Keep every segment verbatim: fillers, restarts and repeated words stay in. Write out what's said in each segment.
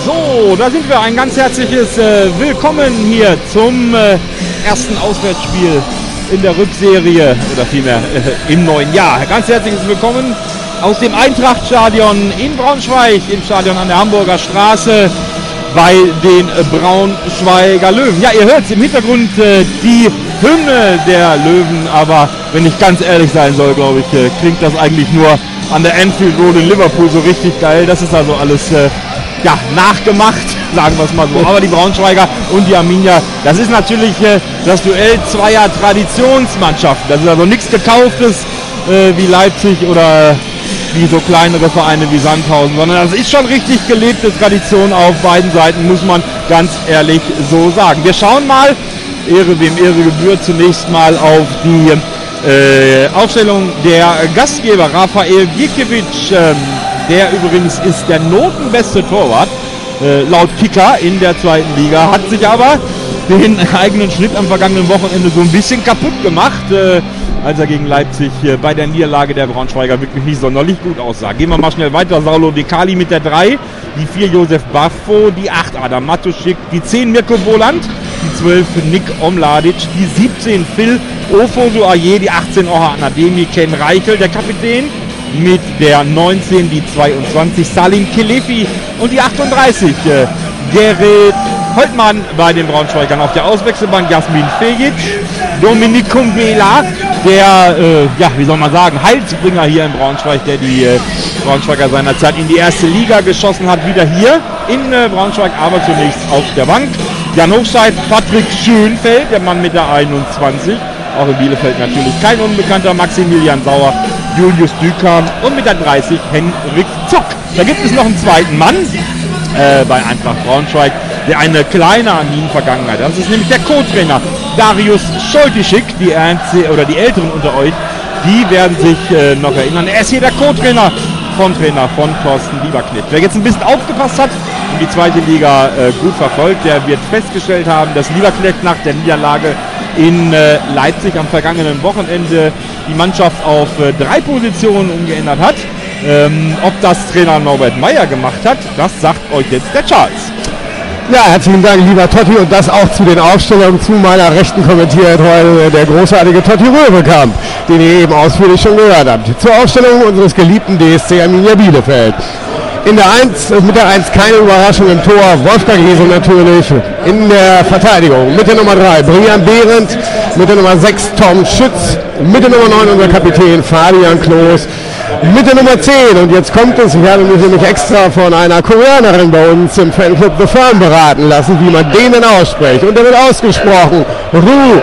So, da sind wir. Ein ganz herzliches äh, Willkommen hier zum äh, ersten Auswärtsspiel in der Rückserie oder vielmehr äh, im neuen Jahr. Ganz herzliches Willkommen aus dem Eintrachtstadion in Braunschweig, im Stadion an der Hamburger Straße bei den Braunschweiger Löwen. Ja, ihr hört es im Hintergrund, äh, die Hymne der Löwen, aber wenn ich ganz ehrlich sein soll, glaube ich, äh, klingt das eigentlich nur an der Anfield Road in Liverpool so richtig geil. Das ist also alles äh, ja, nachgemacht, sagen wir es mal so. Aber die Braunschweiger und die Arminia, das ist natürlich äh, das Duell zweier Traditionsmannschaften. Das ist also nichts Gekauftes äh, wie Leipzig oder wie so kleinere Vereine wie Sandhausen, sondern das ist schon richtig gelebte Tradition auf beiden Seiten, muss man ganz ehrlich so sagen. Wir schauen mal, Ehre wem Ehre gebührt, zunächst mal auf die äh, Aufstellung der Gastgeber. Rafael Gikiewicz, ähm, der übrigens ist der notenbeste Torwart, äh, laut Kicker in der zweiten Liga, hat sich aber den eigenen Schnitt am vergangenen Wochenende so ein bisschen kaputt gemacht, äh, als er gegen Leipzig äh, bei der Niederlage der Braunschweiger wirklich nicht sonderlich gut aussah. Gehen wir mal schnell weiter. Saulo Dekali mit der drei, die vier Josef Baffo, die acht Adam Matuschik, die zehn Mirko Boland, die zwölf Nick Omladic, die siebzehn Phil Ofosu-Aye, die achtzehn Orhan Ademi, Ken Reichel, der Kapitän, mit der neunzehn, die zweiundzwanzig Salim Kelefi und die achtunddreißig äh, Gerrit Holtmann bei den Braunschweigern auf der Auswechselbank. Jasmin Fejic, Dominik Kumbela, der, äh, ja, wie soll man sagen, Heilsbringer hier in Braunschweig, der die äh, Braunschweiger seinerzeit in die erste Liga geschossen hat, wieder hier in äh, Braunschweig, aber zunächst auf der Bank. Jan Hochscheid, Patrick Schönfeld, der Mann mit der einundzwanzig, auch in Bielefeld natürlich kein Unbekannter, Maximilian Sauer, Julius Dükam und mit der dreißig Henrik Zock. Da gibt es noch einen zweiten Mann äh, bei Eintracht Braunschweig, der eine kleine Armin-Vergangenheit hat. Das ist nämlich der Co-Trainer Darius Scholtischik. Die, oder die Älteren unter euch, die werden sich äh, noch erinnern. Er ist hier der Co-Trainer von Trainer von Thorsten Lieberknecht. Wer jetzt ein bisschen aufgepasst hat und die zweite Liga äh, gut verfolgt, der wird festgestellt haben, dass Lieberknecht nach der Niederlage in äh, Leipzig am vergangenen Wochenende die Mannschaft auf äh, drei Positionen umgeändert hat. Ähm, ob das Trainer Norbert Meyer gemacht hat, das sagt euch jetzt der Charles. Ja, herzlichen Dank, lieber Totti, und das auch zu den Aufstellungen. Zu meiner Rechten kommentiert heute der großartige Totti Röwekamp, den ihr eben ausführlich schon gehört habt. Zur Aufstellung unseres geliebten D S C Arminia Bielefeld. In der eins, mit der eins keine Überraschung im Tor, Wolfgang Riese natürlich. In der Verteidigung mit der Nummer drei Brian Behrendt, mit der Nummer sechs Tom Schütz, mit der Nummer neun unser Kapitän Fabian Klos, mit der Nummer zehn, und jetzt kommt es, ich habe mich nämlich extra von einer Koreanerin bei uns im Fanclub The Firm beraten lassen, wie man den ausspricht. Und der wird ausgesprochen Ru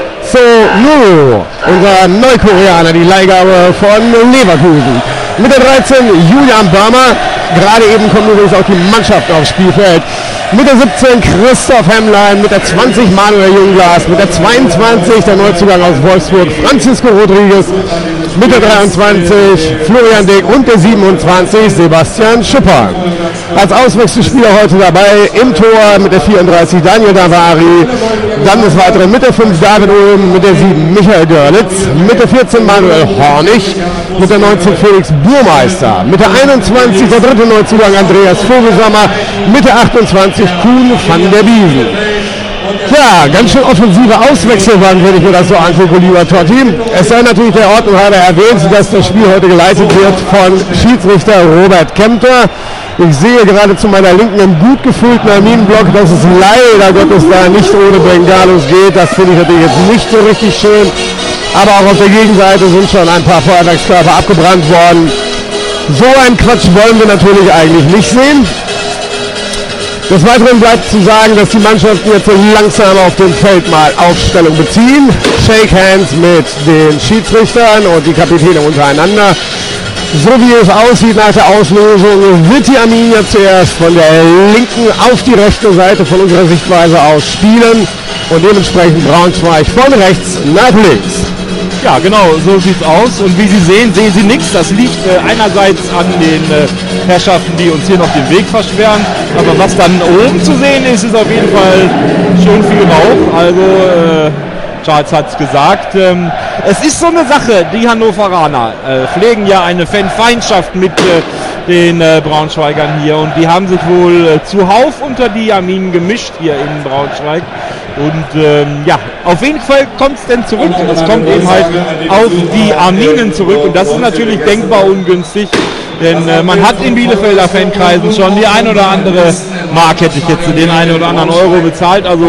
So-nu, unser Neukoreaner, die Leihgabe von Leverkusen. Mit der dreizehn Julian Barmer, gerade eben kommt übrigens auch die Mannschaft aufs Spielfeld. Mit der siebzehn Christoph Hemmlein, mit der zwanzig Manuel Jungglas, mit der zweiundzwanzig der Neuzugang aus Wolfsburg Francisco Rodriguez, mit der dreiundzwanzig Florian Dick und der siebenundzwanzig Sebastian Schipper. Als Auswechselspieler heute dabei im Tor mit der vierunddreißig Daniel Davari, dann des Weiteren mit der fünf David Ulm, mit der sieben Michael Görlitz, mit der vierzehn Manuel Hornig, mit der neunzehn Felix Burmeister, mit der einundzwanzig der dritte Neuzugang Andreas Vogelsammer, mit der achtundzwanzig Kuhn van der Biesen. Ja, ganz schön offensive Auswechselbank, wenn ich mir das so angucke, lieber Totti. Es sei natürlich der Ordnung halber erwähnt, dass das Spiel heute geleitet wird von Schiedsrichter Robert Kempter. Ich sehe gerade zu meiner Linken einen gut gefüllten Arminenblock, dass es leider Gottes da nicht ohne Bengalos geht. Das finde ich natürlich jetzt nicht so richtig schön. Aber auch auf der Gegenseite sind schon ein paar Feuerwerkskörper abgebrannt worden. So einen Quatsch wollen wir natürlich eigentlich nicht sehen. Des Weiteren bleibt zu sagen, dass die Mannschaften jetzt so langsam auf dem Feld mal Aufstellung beziehen. Shake hands mit den Schiedsrichtern und die Kapitäne untereinander. So wie es aussieht nach der Auslosung, wird die Arminia zuerst von der linken auf die rechte Seite von unserer Sichtweise aus spielen und dementsprechend Braunschweig von rechts nach links. Ja, genau, so sieht's aus. Und wie Sie sehen, sehen Sie nichts. Das liegt äh, einerseits an den äh, Herrschaften, die uns hier noch den Weg versperren. Aber was dann oben zu sehen ist, ist auf jeden Fall schön viel Rauch. Also, äh, Charles hat es gesagt. Ähm, es ist so eine Sache, die Hannoveraner äh, pflegen ja eine Fanfeindschaft mit äh, den äh, Braunschweigern hier. Und die haben sich wohl äh, zuhauf unter die Arminen gemischt hier in Braunschweig. Und ähm, ja, auf jeden Fall kommt es denn zurück. Es kommt eben halt auf die Arminen zurück. Und das ist natürlich denkbar ungünstig. Denn äh, man hat in Bielefelder Fankreisen schon die ein oder andere Mark, hätte ich jetzt den einen oder anderen Euro bezahlt. Also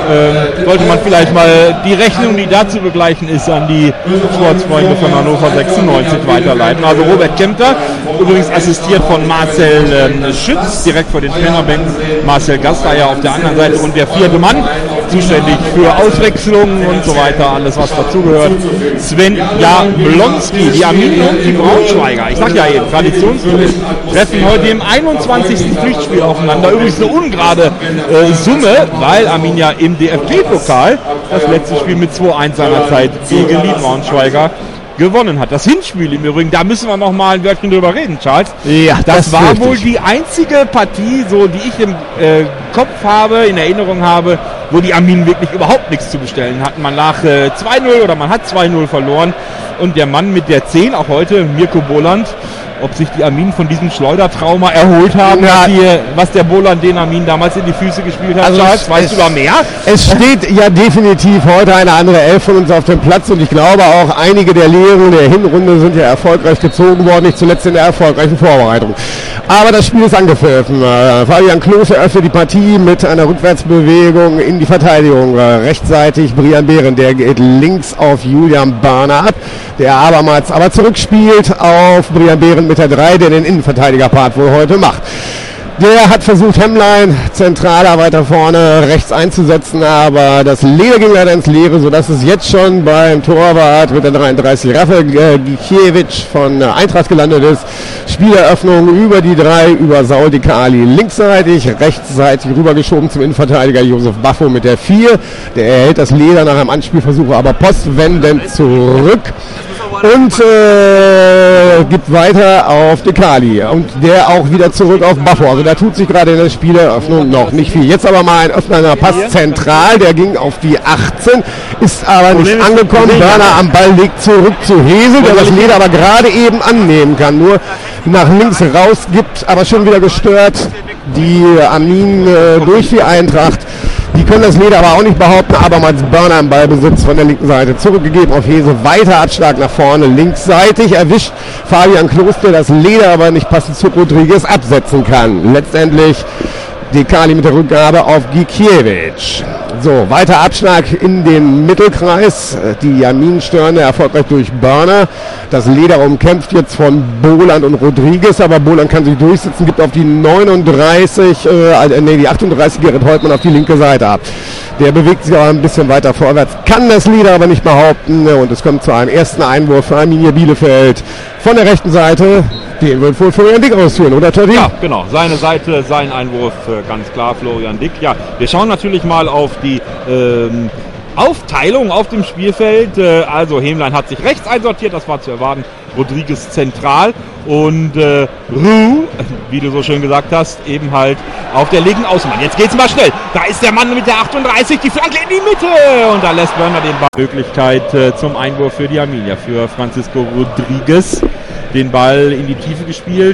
äh, sollte man vielleicht mal die Rechnung, die dazu begleichen ist, an die Sportsfreunde von Hannover sechsundneunzig weiterleiten. Also Robert Kempter, übrigens assistiert von Marcel äh, Schütz, direkt vor den Trainerbänken. Marcel Gasteyer auf der anderen Seite und der vierte Mann, zuständig für Auswechslungen und so weiter, alles was dazugehört. Sven Jablonski, die Arminen und die Braunschweiger. Ich sag ja eben, Traditionsclubs treffen heute im einundzwanzigsten Pflichtspiel aufeinander. Übrigens eine ungerade äh, Summe, weil Arminia im D F B-Pokal das letzte Spiel mit zwei eins seinerzeit gegen die Braunschweiger gewonnen hat. Das Hinspiel im Übrigen, da müssen wir noch mal ein Wörtchen drüber reden, Charles. Ja, das, das war richtig. wohl die einzige Partie, so die ich im äh, Kopf habe, in Erinnerung habe, wo die Arminen wirklich überhaupt nichts zu bestellen hatten. Man lag äh, zwei null oder man hat zwei null verloren und der Mann mit der zehn, auch heute, Mirko Boland, ob sich die Arminen von diesem Schleudertrauma erholt haben, ja, was, die, was der Boland den Arminen damals in die Füße gespielt hat. Also Charles, weißt du da mehr? Es steht ja definitiv heute eine andere Elf von uns auf dem Platz und ich glaube auch einige der Lehren der Hinrunde sind ja erfolgreich gezogen worden, nicht zuletzt in der erfolgreichen Vorbereitung. Aber das Spiel ist angepfiffen. Äh, Fabian Klose öffnet die Partie mit einer Rückwärtsbewegung in die Verteidigung. Äh, rechtzeitig Brian Behren, der geht links auf Julian Barner ab, der abermals aber zurückspielt auf Brian Behren mit der drei, der den Innenverteidiger-Part wohl heute macht. Der hat versucht, Hemmlein zentraler weiter vorne rechts einzusetzen, aber das Leder ging leider ins Leere, sodass es jetzt schon beim Torwart mit der dreiunddreißig Rafael Gikiewicz von Eintracht gelandet ist. Spieleröffnung über die drei, über Saul Dicali linksseitig, rechtsseitig rübergeschoben zum Innenverteidiger Josef Baffo mit der vier. Der erhält das Leder nach einem Anspielversuch, aber postwendend zurück. Und äh, gibt weiter auf Dicali und der auch wieder zurück auf Baffo. Also da tut sich gerade in der Spieleröffnung noch nicht viel. Jetzt aber mal ein öffnender Pass zentral, der ging auf die achtzehn, ist aber nicht angekommen. Börner am Ball legt zurück zu Hesel, der das Leder aber gerade eben annehmen kann. Nur nach links raus gibt, aber schon wieder gestört die Arminen äh, durch die Eintracht. Die können das Leder aber auch nicht behaupten, abermals Börner im Ballbesitz von der linken Seite zurückgegeben auf Hese, weiter Abschlag nach vorne, linksseitig erwischt Fabian Klos, der das Leder aber nicht passend zu Rodriguez absetzen kann. Letztendlich Dicali mit der Rückgabe auf Gikiewicz. So, weiter Abschlag in den Mittelkreis. Die Arminenstörne erfolgreich durch Börner. Das Leder umkämpft jetzt von Boland und Rodriguez, aber Boland kann sich durchsetzen, gibt auf die neununddreißig, äh, nee, die achtunddreißig Gerrit Holtmann auf die linke Seite ab. Der bewegt sich aber ein bisschen weiter vorwärts, kann das Leder aber nicht behaupten und es kommt zu einem ersten Einwurf für Arminia Bielefeld von der rechten Seite. Den wird wohl Florian Dick ausführen, oder Totti? Ja, genau. Seine Seite, sein Einwurf, ganz klar, Florian Dick. Ja, wir schauen natürlich mal auf die ähm, Aufteilung auf dem Spielfeld. Äh, also Hemlein hat sich rechts einsortiert, das war zu erwarten. Rodriguez zentral und äh, Ruh, wie du so schön gesagt hast, eben halt auf der linken Außenbahn. Jetzt geht's mal schnell. Da ist der Mann mit der achtunddreißig, die Flanke in die Mitte und da lässt Börner den Ball. Möglichkeit äh, zum Einwurf für die Arminia, für Francisco Rodriguez. Den Ball in die Tiefe gespielt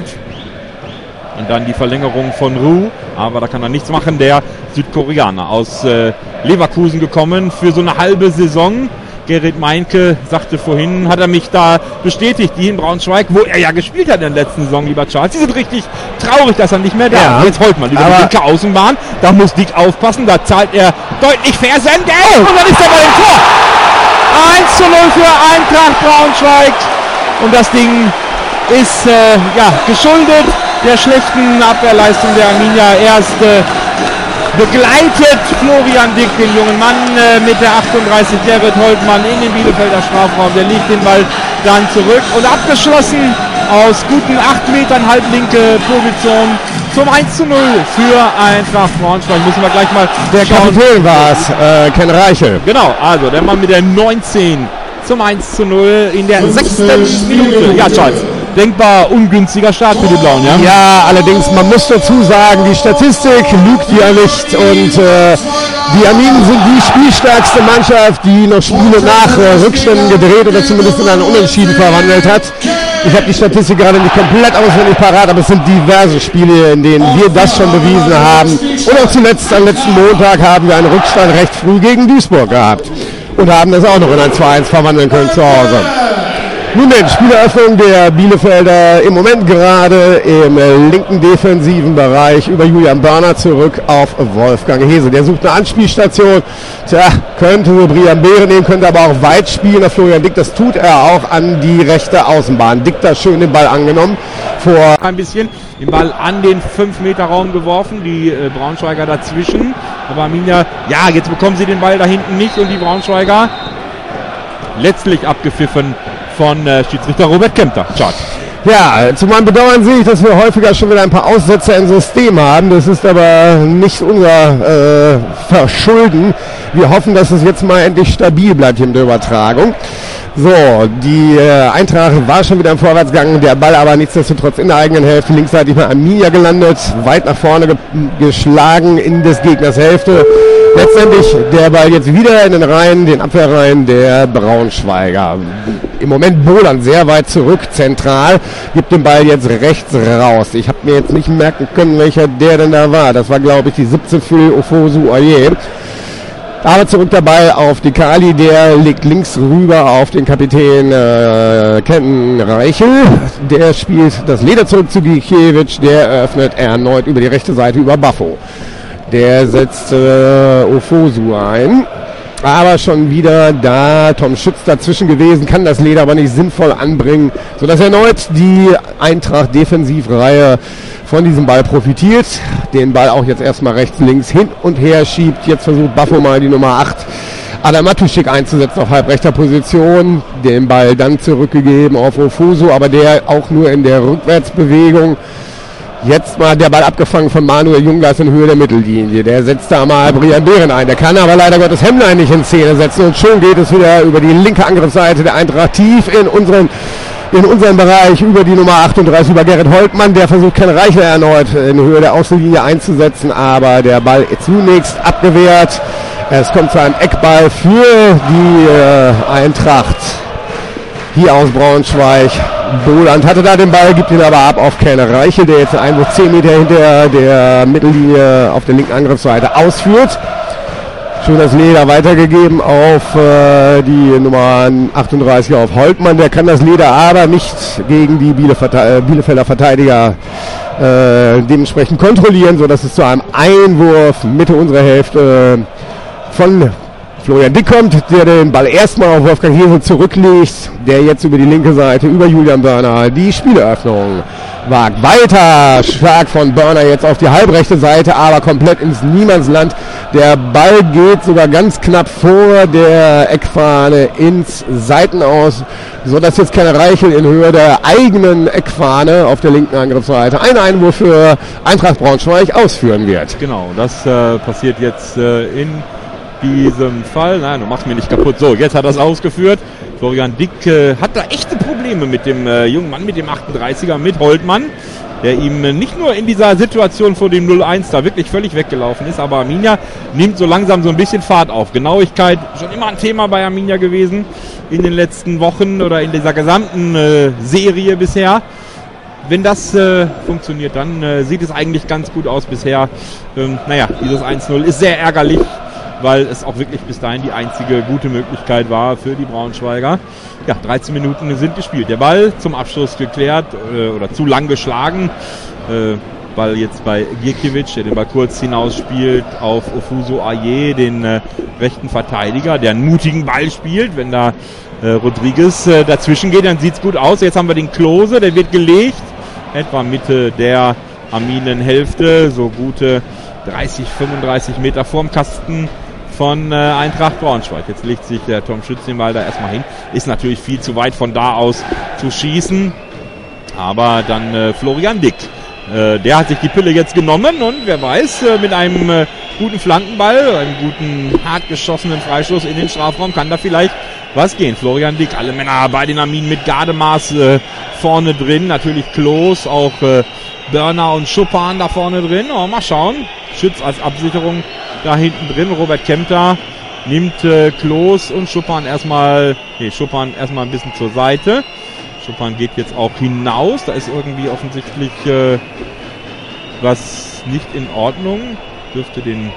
und dann die Verlängerung von Ruh, aber da kann er nichts machen, der Südkoreaner aus äh, Leverkusen gekommen für so eine halbe Saison. Gerrit Meinke sagte vorhin, hat er mich da bestätigt, die in Braunschweig, wo er ja gespielt hat in der letzten Saison, lieber Charles. Die sind richtig traurig, dass er nicht mehr da ja. ist. Jetzt holt man über die linke Außenbahn, da muss Dick aufpassen, da zahlt er deutlich Versend oh. und dann ist er bei dem Tor. eins zu null für Eintracht Braunschweig und das Ding ist äh, ja, geschuldet der schlechten Abwehrleistung der Arminia. Erst äh, begleitet Florian Dick den jungen Mann äh, mit der achtunddreißig, Gerrit Holtmann in den Bielefelder Strafraum. Der legt den Ball dann zurück und abgeschlossen aus guten acht Metern halblinke Position zum eins zu null für Eintracht Braunschweig. Müssen wir gleich mal der schauen. Kapitän war es, äh, Ken Reichel. Genau, also der Mann mit der neunzehn zum eins zu null in der sechsten Minute. Ja, Charles. Denkbar ungünstiger Start für die Blauen, ja? Ja, allerdings, man muss dazu sagen, die Statistik lügt ja nicht und äh, die Arminen sind die spielstärkste Mannschaft, die noch Spiele nach äh, Rückständen gedreht oder zumindest in einen Unentschieden verwandelt hat. Ich habe die Statistik gerade nicht komplett auswendig parat, aber es sind diverse Spiele, in denen wir das schon bewiesen haben. Und auch zuletzt, am letzten Montag, haben wir einen Rückstand recht früh gegen Duisburg gehabt. Und haben das auch noch in ein zwei eins verwandeln können zu Hause. Nun denn, Spieleröffnung der Bielefelder im Moment gerade im linken defensiven Bereich über Julian Börner zurück auf Wolfgang Hese. Der sucht eine Anspielstation. Tja, könnte so Brian Behren nehmen, könnte aber auch weit spielen. Der Florian Dick, das tut er auch an die rechte Außenbahn. Dick da schön den Ball angenommen. Vor ein bisschen den Ball an den fünf Meter Raum geworfen, die äh, Braunschweiger dazwischen. Aber Arminia, ja, jetzt bekommen sie den Ball da hinten nicht und die Braunschweiger letztlich abgepfiffen von äh, Schiedsrichter Robert Kempter. Schade. Ja, zu meinem Bedauern sehe ich, dass wir häufiger schon wieder ein paar Aussetzer im System haben. Das ist aber nicht unser äh, Verschulden. Wir hoffen, dass es jetzt mal endlich stabil bleibt hier in der Übertragung. So, die äh, Eintracht war schon wieder im Vorwärtsgang, der Ball aber nichtsdestotrotz in der eigenen Hälfte, linksseitig bei Arminia gelandet, weit nach vorne ge- geschlagen in des Gegners Hälfte. Letztendlich der Ball jetzt wieder in den Reihen, den Abwehrreihen der Braunschweiger. Im Moment Boland sehr weit zurück, zentral, gibt den Ball jetzt rechts raus. Ich habe mir jetzt nicht merken können, welcher der denn da war. Das war, glaube ich, die siebzehn für Ofosu Aye. Aber zurück dabei auf die Kali, der legt links rüber auf den Kapitän äh, Ken Reichel. Der spielt das Leder zurück zu Gikiewicz, der eröffnet erneut über die rechte Seite über Baffo. Der setzt äh, Ofosu ein. Aber schon wieder da Tom Schütz dazwischen gewesen, kann das Leder aber nicht sinnvoll anbringen, sodass erneut die Eintracht-Defensivreihe von diesem Ball profitiert. Den Ball auch jetzt erstmal rechts, links hin und her schiebt. Jetzt versucht Baffo mal die Nummer acht Adam Matuschik einzusetzen auf halbrechter Position. Den Ball dann zurückgegeben auf Ofosu, aber der auch nur in der Rückwärtsbewegung. Jetzt mal der Ball abgefangen von Manuel Jungleis in Höhe der Mittellinie. Der setzt da mal Brian Behren ein. Der kann aber leider Gottes Hemmlein nicht in Szene setzen. Und schon geht es wieder über die linke Angriffsseite der Eintracht tief in unseren, in unseren Bereich über die Nummer achtunddreißig, über Gerrit Holtmann. Der versucht Ken Reichler erneut in Höhe der Außenlinie einzusetzen. Aber der Ball zunächst abgewehrt. Es kommt zu einem Eckball für die äh, Eintracht hier aus Braunschweig. Boland hatte da den Ball, gibt ihn aber ab auf Ken Reichel, der jetzt einen zehn Meter hinter der Mittellinie auf der linken Angriffsseite ausführt. Schön das Leder weitergegeben auf äh, die Nummer achtunddreißig auf Holtmann. Der kann das Leder aber nicht gegen die Bielefeld- Bielefelder Verteidiger äh, dementsprechend kontrollieren, sodass es zu einem Einwurf Mitte unserer Hälfte von Florian Dick kommt, der den Ball erstmal auf Wolfgang Hese zurücklegt, der jetzt über die linke Seite, über Julian Börner, die Spieleröffnung wagt. Weiter stark von Börner jetzt auf die halbrechte Seite, aber komplett ins Niemandsland. Der Ball geht sogar ganz knapp vor der Eckfahne ins Seitenaus, sodass jetzt Ken Reichel in Höhe der eigenen Eckfahne auf der linken Angriffsseite einen Einwurf für Eintracht Braunschweig ausführen wird. Genau, das äh, passiert jetzt äh, in diesem Fall. Nein, du machst mir nicht kaputt. So, jetzt hat er es ausgeführt. Florian Dick äh, hat da echte Probleme mit dem äh, jungen Mann, mit dem achtunddreißiger, mit Holtmann, der ihm äh, nicht nur in dieser Situation vor dem null eins da wirklich völlig weggelaufen ist, aber Arminia nimmt so langsam so ein bisschen Fahrt auf. Genauigkeit, schon immer ein Thema bei Arminia gewesen in den letzten Wochen oder in dieser gesamten äh, Serie bisher. Wenn das äh, funktioniert, dann äh, sieht es eigentlich ganz gut aus bisher. Ähm, naja, dieses eins null ist sehr ärgerlich, weil es auch wirklich bis dahin die einzige gute Möglichkeit war für die Braunschweiger. Ja, dreizehn Minuten sind gespielt. Der Ball zum Abschluss geklärt äh, oder zu lang geschlagen. Äh, Ball jetzt bei Gikiewicz, der den Ball kurz hinausspielt auf Ofosu Aye, den äh, rechten Verteidiger, der einen mutigen Ball spielt. Wenn da äh, Rodriguez äh, dazwischen geht, dann sieht's gut aus. Jetzt haben wir den Klose, der wird gelegt. Etwa Mitte der Arminenhälfte, so gute dreißig, fünfunddreißig Meter vorm Kasten von äh, Eintracht Braunschweig. Jetzt legt sich der Tom Schütz den Ball da erstmal hin. Ist natürlich viel zu weit von da aus zu schießen. Aber dann äh, Florian Dick. Äh, der hat sich die Pille jetzt genommen und wer weiß, äh, mit einem äh, guten Flankenball, einem guten, hart geschossenen Freistoß in den Strafraum kann da vielleicht was gehen. Florian Dick, alle Männer bei den Arminen mit Gardemaß äh, vorne drin. Natürlich Klos, auch äh, Börner und Schuppan da vorne drin. Oh, mal schauen. Schütz als Absicherung da hinten drin. Robert Kempter nimmt äh, Klos und Schuppan erstmal, nee, Schuppan erstmal ein bisschen zur Seite. Schuppan geht jetzt auch hinaus. Da ist irgendwie offensichtlich äh, was nicht in Ordnung. Dürfte den...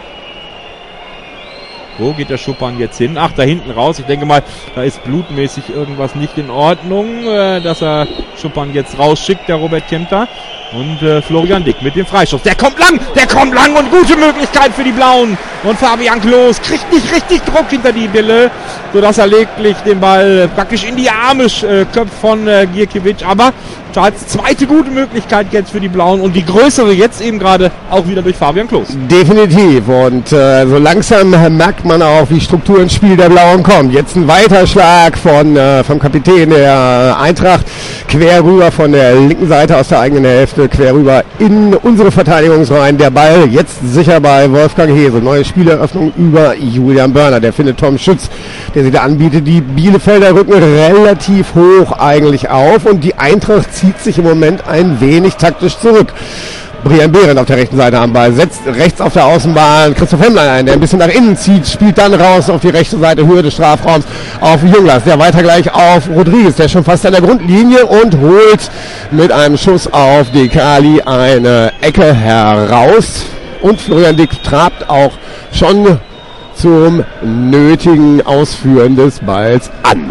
Wo geht der Schuppan jetzt hin? Ach, da hinten raus. Ich denke mal, da ist blutmäßig irgendwas nicht in Ordnung, äh, dass er Schuppan jetzt rausschickt, der Robert Kempter. Und äh, Florian Dick mit dem Freischuss. Der kommt lang, der kommt lang und gute Möglichkeit für die Blauen. Und Fabian Klos kriegt nicht richtig Druck hinter die Bille, sodass er lediglich den Ball praktisch in die Arme äh, köpft von äh, Gierkiewicz. Aber Charles, zweite gute Möglichkeit jetzt für die Blauen und die größere jetzt eben gerade auch wieder durch Fabian Klos. Definitiv. Und äh, so langsam merkt man auch, wie Struktur ins Spiel der Blauen kommt. Jetzt ein Weiterschlag von, äh, vom Kapitän der Eintracht quer rüber von der linken Seite aus der eigenen Hälfte, quer rüber in unsere Verteidigungsreihen. Der Ball jetzt sicher bei Wolfgang Hese. Neue Spieleröffnung über Julian Börner. Der findet Tom Schütz, der sich da anbietet. Die Bielefelder rücken relativ hoch eigentlich auf und die Eintracht zieht sich im Moment ein wenig taktisch zurück. Brian Behrendt auf der rechten Seite am Ball, setzt rechts auf der Außenbahn Christoph Hemmlein ein, der ein bisschen nach innen zieht, spielt dann raus auf die rechte Seite, Höhe des Strafraums auf Junglas, der weiter gleich auf Rodriguez, der schon fast an der Grundlinie und holt mit einem Schuss auf Dekali eine Ecke heraus und Florian Dick trabt auch schon zum nötigen Ausführen des Balls an.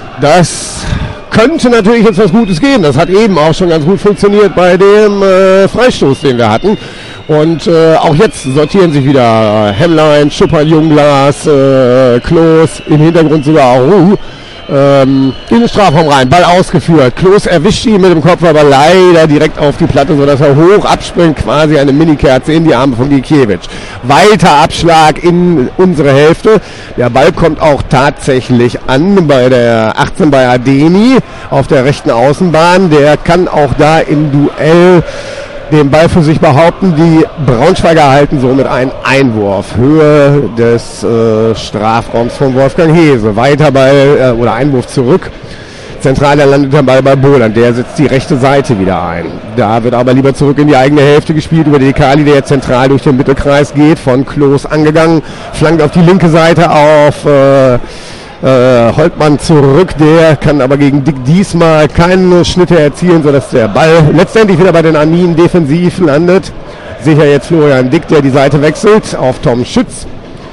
Das könnte natürlich jetzt was Gutes geben. Das hat eben auch schon ganz gut funktioniert bei dem äh, Freistoß, den wir hatten. Und äh, auch jetzt sortieren sich wieder äh, Hemmlein, Schuppan, Junglas, äh, Klos, im Hintergrund sogar Ruh, ähm, in den Strafraum rein. Ball ausgeführt. Klos erwischt ihn mit dem Kopf, aber leider direkt auf die Platte, sodass er hoch abspringt, quasi eine Minikerze in die Arme von Gierkiewicz. Weiter Abschlag in unsere Hälfte. Der Ball kommt auch tatsächlich an bei der achtzehn bei Ademi auf der rechten Außenbahn. Der kann auch da im Duell den Ball für sich behaupten. Die Braunschweiger halten somit einen Einwurf. Höhe des äh, Strafraums von Wolfgang Hese. Weiter Ball äh, oder Einwurf zurück. Zentral landet der Ball bei Bohland. Der setzt die rechte Seite wieder ein. Da wird aber lieber zurück in die eigene Hälfte gespielt über Dekali, der zentral durch den Mittelkreis geht. Von Klos angegangen. Flankt auf die linke Seite auf äh, Äh, Holtmann zurück, der kann aber gegen Dick diesmal keine Schnitte erzielen, sodass der Ball letztendlich wieder bei den Arminen defensiv landet. Sicher jetzt Florian Dick, der die Seite wechselt auf Tom Schütz.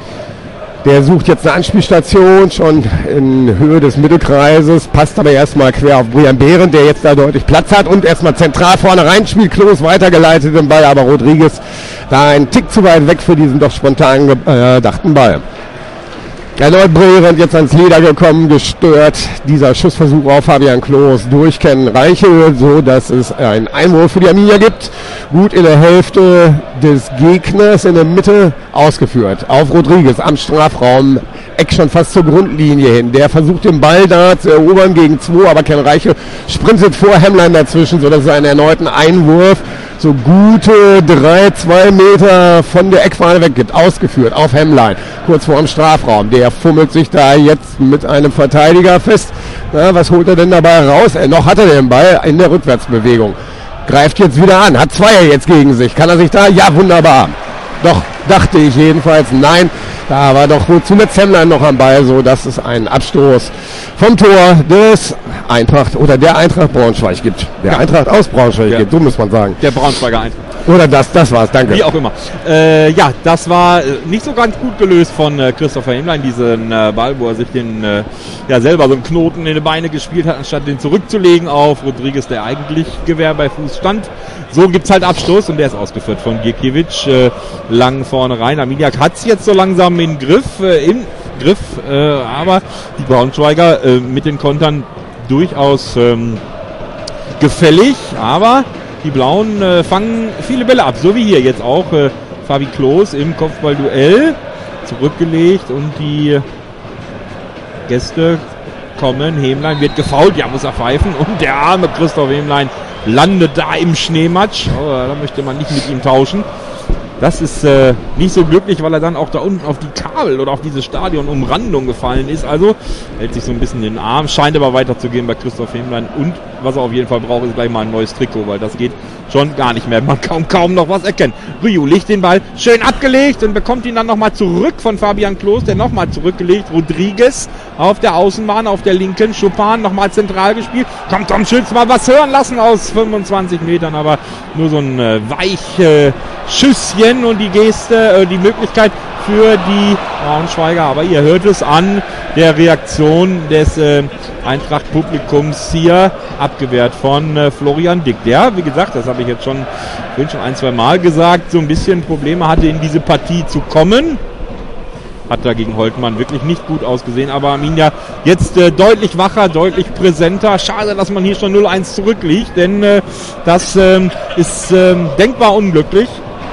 Der sucht jetzt eine Anspielstation schon in Höhe des Mittelkreises, passt aber erstmal quer auf Brian Behrendt, der jetzt da deutlich Platz hat und erstmal zentral vorne rein spielt. Klos weitergeleitet den Ball, aber Rodriguez da ein Tick zu weit weg für diesen doch spontan gedachten Ball. Erneut Behrendt jetzt ans Leder gekommen, gestört. Dieser Schussversuch auf Fabian Klos durch Ken Reichel, so dass es einen Einwurf für die Arminia gibt. Gut in der Hälfte des Gegners in der Mitte ausgeführt. Auf Rodriguez am Strafraum. Eck schon fast zur Grundlinie hin. Der versucht den Ball da zu erobern gegen zwei, aber Ken Reichel sprintet vor Hemmlein dazwischen, sodass es einen erneuten Einwurf so gute drei, zwei Meter von der Eckfahne weg gibt. Ausgeführt auf Hemmlein, kurz vor dem Strafraum. Der fummelt sich da jetzt mit einem Verteidiger fest. Na, was holt er denn dabei raus? Äh, noch hat er den Ball in der Rückwärtsbewegung. Greift jetzt wieder an, hat Zweier jetzt gegen sich. Kann er sich da? Ja, wunderbar. Doch, dachte ich jedenfalls. Nein, da war doch wohl zuletzt Hemmlein noch am Ball, so dass es einen Abstoß vom Tor des Eintracht oder der Eintracht Braunschweig gibt. Der ja. Eintracht aus Braunschweig ja. gibt, so muss man sagen. Der Braunschweiger Eintracht. Oder das, das war's, danke. Wie auch immer. Äh, ja, das war nicht so ganz gut gelöst von äh, Christopher Hemmlein, diesen äh, Ball, wo er sich den äh, ja selber so einen Knoten in die Beine gespielt hat, anstatt den zurückzulegen auf Rodriguez, der eigentlich Gewehr bei Fuß stand. So gibt's halt Abstoß und der ist ausgeführt von Gierkiewicz äh, lang vorne rein. Arminiak hat's jetzt so langsam in Griff, äh, im Griff, äh, aber die Braunschweiger äh, mit den Kontern durchaus ähm, gefällig, aber die Blauen äh, fangen viele Bälle ab, so wie hier jetzt auch äh, Fabi Klos im Kopfballduell zurückgelegt und die Gäste kommen. Hemmlein wird gefoult, ja, muss er pfeifen und der arme Christoph Hemmlein landet da im Schneematsch. Oh, da möchte man nicht mit ihm tauschen. Das ist äh, nicht so glücklich, weil er dann auch da unten auf die Kabel oder auf diese Stadionumrandung gefallen ist. Also hält sich so ein bisschen in den Arm, scheint aber weiterzugehen bei Christoph Hemmlein. Und was er auf jeden Fall braucht, ist gleich mal ein neues Trikot, weil das geht schon gar nicht mehr. Man kann kaum noch was erkennen. Ryu legt den Ball schön abgelegt und bekommt ihn dann nochmal zurück von Fabian Klos, der nochmal zurückgelegt. Rodriguez auf der Außenbahn, auf der linken. Schuppan nochmal zentral gespielt. Kommt Tom Schütz mal was hören lassen aus fünfundzwanzig Metern, aber nur so ein äh, weiches Schüsschen und die Geste, äh, die Möglichkeit für die Braunschweiger. Aber ihr hört es an der Reaktion des äh, Eintracht-Publikums hier, abgewehrt von äh, Florian Dick. Der, wie gesagt, das habe ich jetzt schon, schon ein, zwei Mal gesagt, so ein bisschen Probleme hatte, in diese Partie zu kommen. Hat da gegen Holtmann wirklich nicht gut ausgesehen, aber Arminia jetzt äh, deutlich wacher, deutlich präsenter. Schade, dass man hier schon null eins zurückliegt, denn äh, das äh, ist äh, denkbar unglücklich.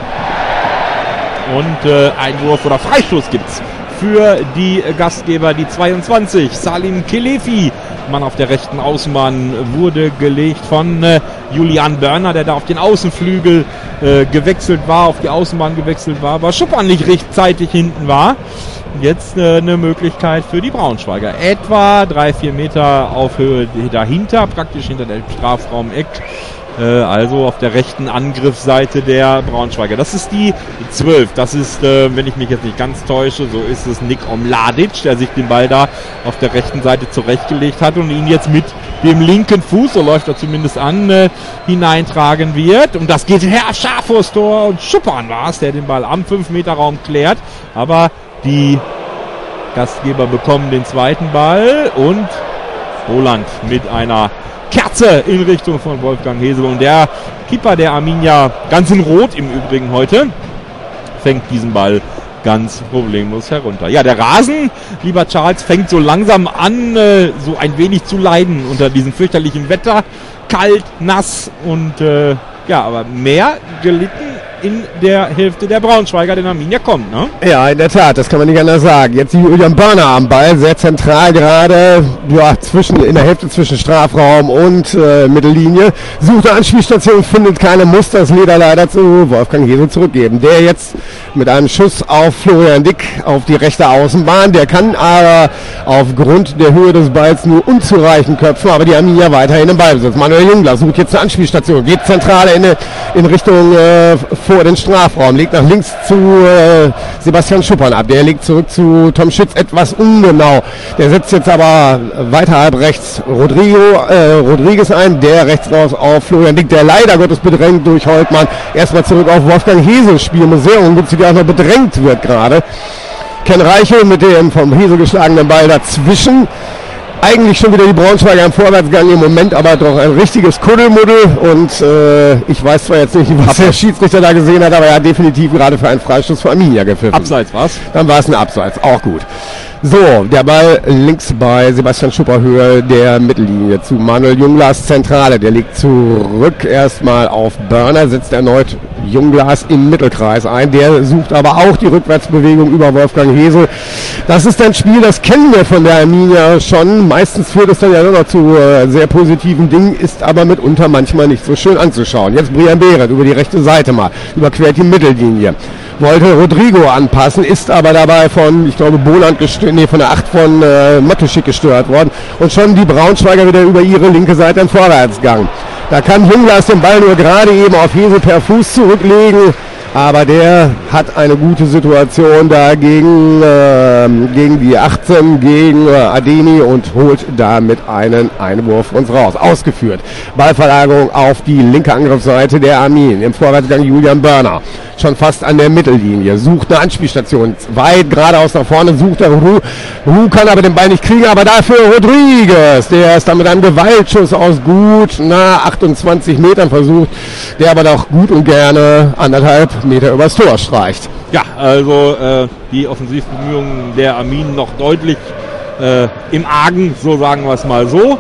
Und äh, Einwurf oder Freistoß gibt's für die Gastgeber, die zweiundzwanzig. Salim Kelefi, Mann auf der rechten Außenbahn, wurde gelegt von äh, Julian Börner, der da auf den Außenflügel äh, gewechselt war, auf die Außenbahn gewechselt war, aber Schuppan nicht rechtzeitig hinten war. Jetzt äh, eine Möglichkeit für die Braunschweiger. Etwa drei, vier Meter auf Höhe dahinter, praktisch hinter dem Strafraum-Eck. Äh, also auf der rechten Angriffsseite der Braunschweiger. Das ist die zwölf. Das ist, äh, wenn ich mich jetzt nicht ganz täusche, so ist es Nick Omladic, der sich den Ball da auf der rechten Seite zurechtgelegt hat und ihn jetzt mit dem linken Fuß, so läuft er zumindest an, äh, hineintragen wird. Und das geht her scharf vors Tor. Und Schuppan war es, der den Ball am fünf Meter Raum klärt. Aber die Gastgeber bekommen den zweiten Ball und Roland mit einer Kerze in Richtung von Wolfgang Hesel. Und der Keeper der Arminia, ganz in Rot im Übrigen heute, fängt diesen Ball ganz problemlos herunter. Ja, der Rasen, lieber Charles, fängt so langsam an, äh, so ein wenig zu leiden unter diesem fürchterlichen Wetter. Kalt, nass und äh, ja, aber mehr gelitten in der Hälfte der Braunschweiger, denn Arminia kommt, ne? Ja, in der Tat, das kann man nicht anders sagen. Jetzt Julian Börner am Ball, sehr zentral gerade, ja, zwischen, in der Hälfte zwischen Strafraum und äh, Mittellinie. Sucht eine Anspielstation, findet keine, muss das Leder leider zu Wolfgang Hesel zurückgeben. Der jetzt mit einem Schuss auf Florian Dick auf die rechte Außenbahn, der kann aber aufgrund der Höhe des Balls nur unzureichend köpfen, aber die Arminia weiterhin im Ballbesitz. Manuel Jungler sucht jetzt eine Anspielstation, geht zentral in, in Richtung äh, vor den Strafraum, legt nach links zu äh, Sebastian Schuppan ab. Der legt zurück zu Tom Schütz, etwas ungenau. Der setzt jetzt aber weiter halb rechts Rodrigo, äh, Rodriguez ein, der rechts raus auf Florian Dick, der leider Gottes bedrängt durch Holtmann. Erstmal zurück auf Wolfgang Hesel, Spiel muss sehr ungünstig, der auch noch bedrängt wird gerade. Ken Reichel mit dem vom Hesel geschlagenen Ball dazwischen. Eigentlich schon wieder die Braunschweiger im Vorwärtsgang, im Moment aber doch ein richtiges Kuddelmuddel und äh, ich weiß zwar jetzt nicht, was der Schiedsrichter da gesehen hat, aber er hat definitiv gerade für einen Freistoß für Arminia gepfiffen. Abseits war's? Dann war es ein Abseits, auch gut. So, der Ball links bei Sebastian Schupper, Höhe der Mittellinie zu Manuel Junglers Zentrale. Der legt zurück erstmal auf Börner, setzt erneut Junglas im Mittelkreis ein. Der sucht aber auch die Rückwärtsbewegung über Wolfgang Hesel. Das ist ein Spiel, das kennen wir von der Arminia schon. Meistens führt es dann ja nur noch zu äh, sehr positiven Dingen, ist aber mitunter manchmal nicht so schön anzuschauen. Jetzt Brian Behret über die rechte Seite mal, überquert die Mittellinie. Wollte Rodrigo anpassen, ist aber dabei von, ich glaube, Boland gestört, nee, von der acht von äh, Matuschik gestört worden. Und schon die Braunschweiger wieder über ihre linke Seite im Vorwärtsgang. Da kann Junglas den Ball nur gerade eben auf Hesel per Fuß zurücklegen. Aber der hat eine gute Situation da gegen, äh, gegen die achtzehn, gegen äh, Ademi und holt damit einen Einwurf uns raus. Ausgeführt. Ballverlagerung auf die linke Angriffsseite der Armin. Im Vorwärtsgang Julian Börner. Schon fast an der Mittellinie. Sucht eine Anspielstation. Weit geradeaus nach vorne sucht er Ruh. Ruh kann aber den Ball nicht kriegen, aber dafür Rodriguez. Der ist dann mit einem Gewaltschuss aus gut na achtundzwanzig Metern versucht, der aber doch gut und gerne anderthalb Meter übers Tor streicht. Ja, also äh, die Offensivbemühungen der Armin noch deutlich äh, im Argen, so sagen wir es mal so.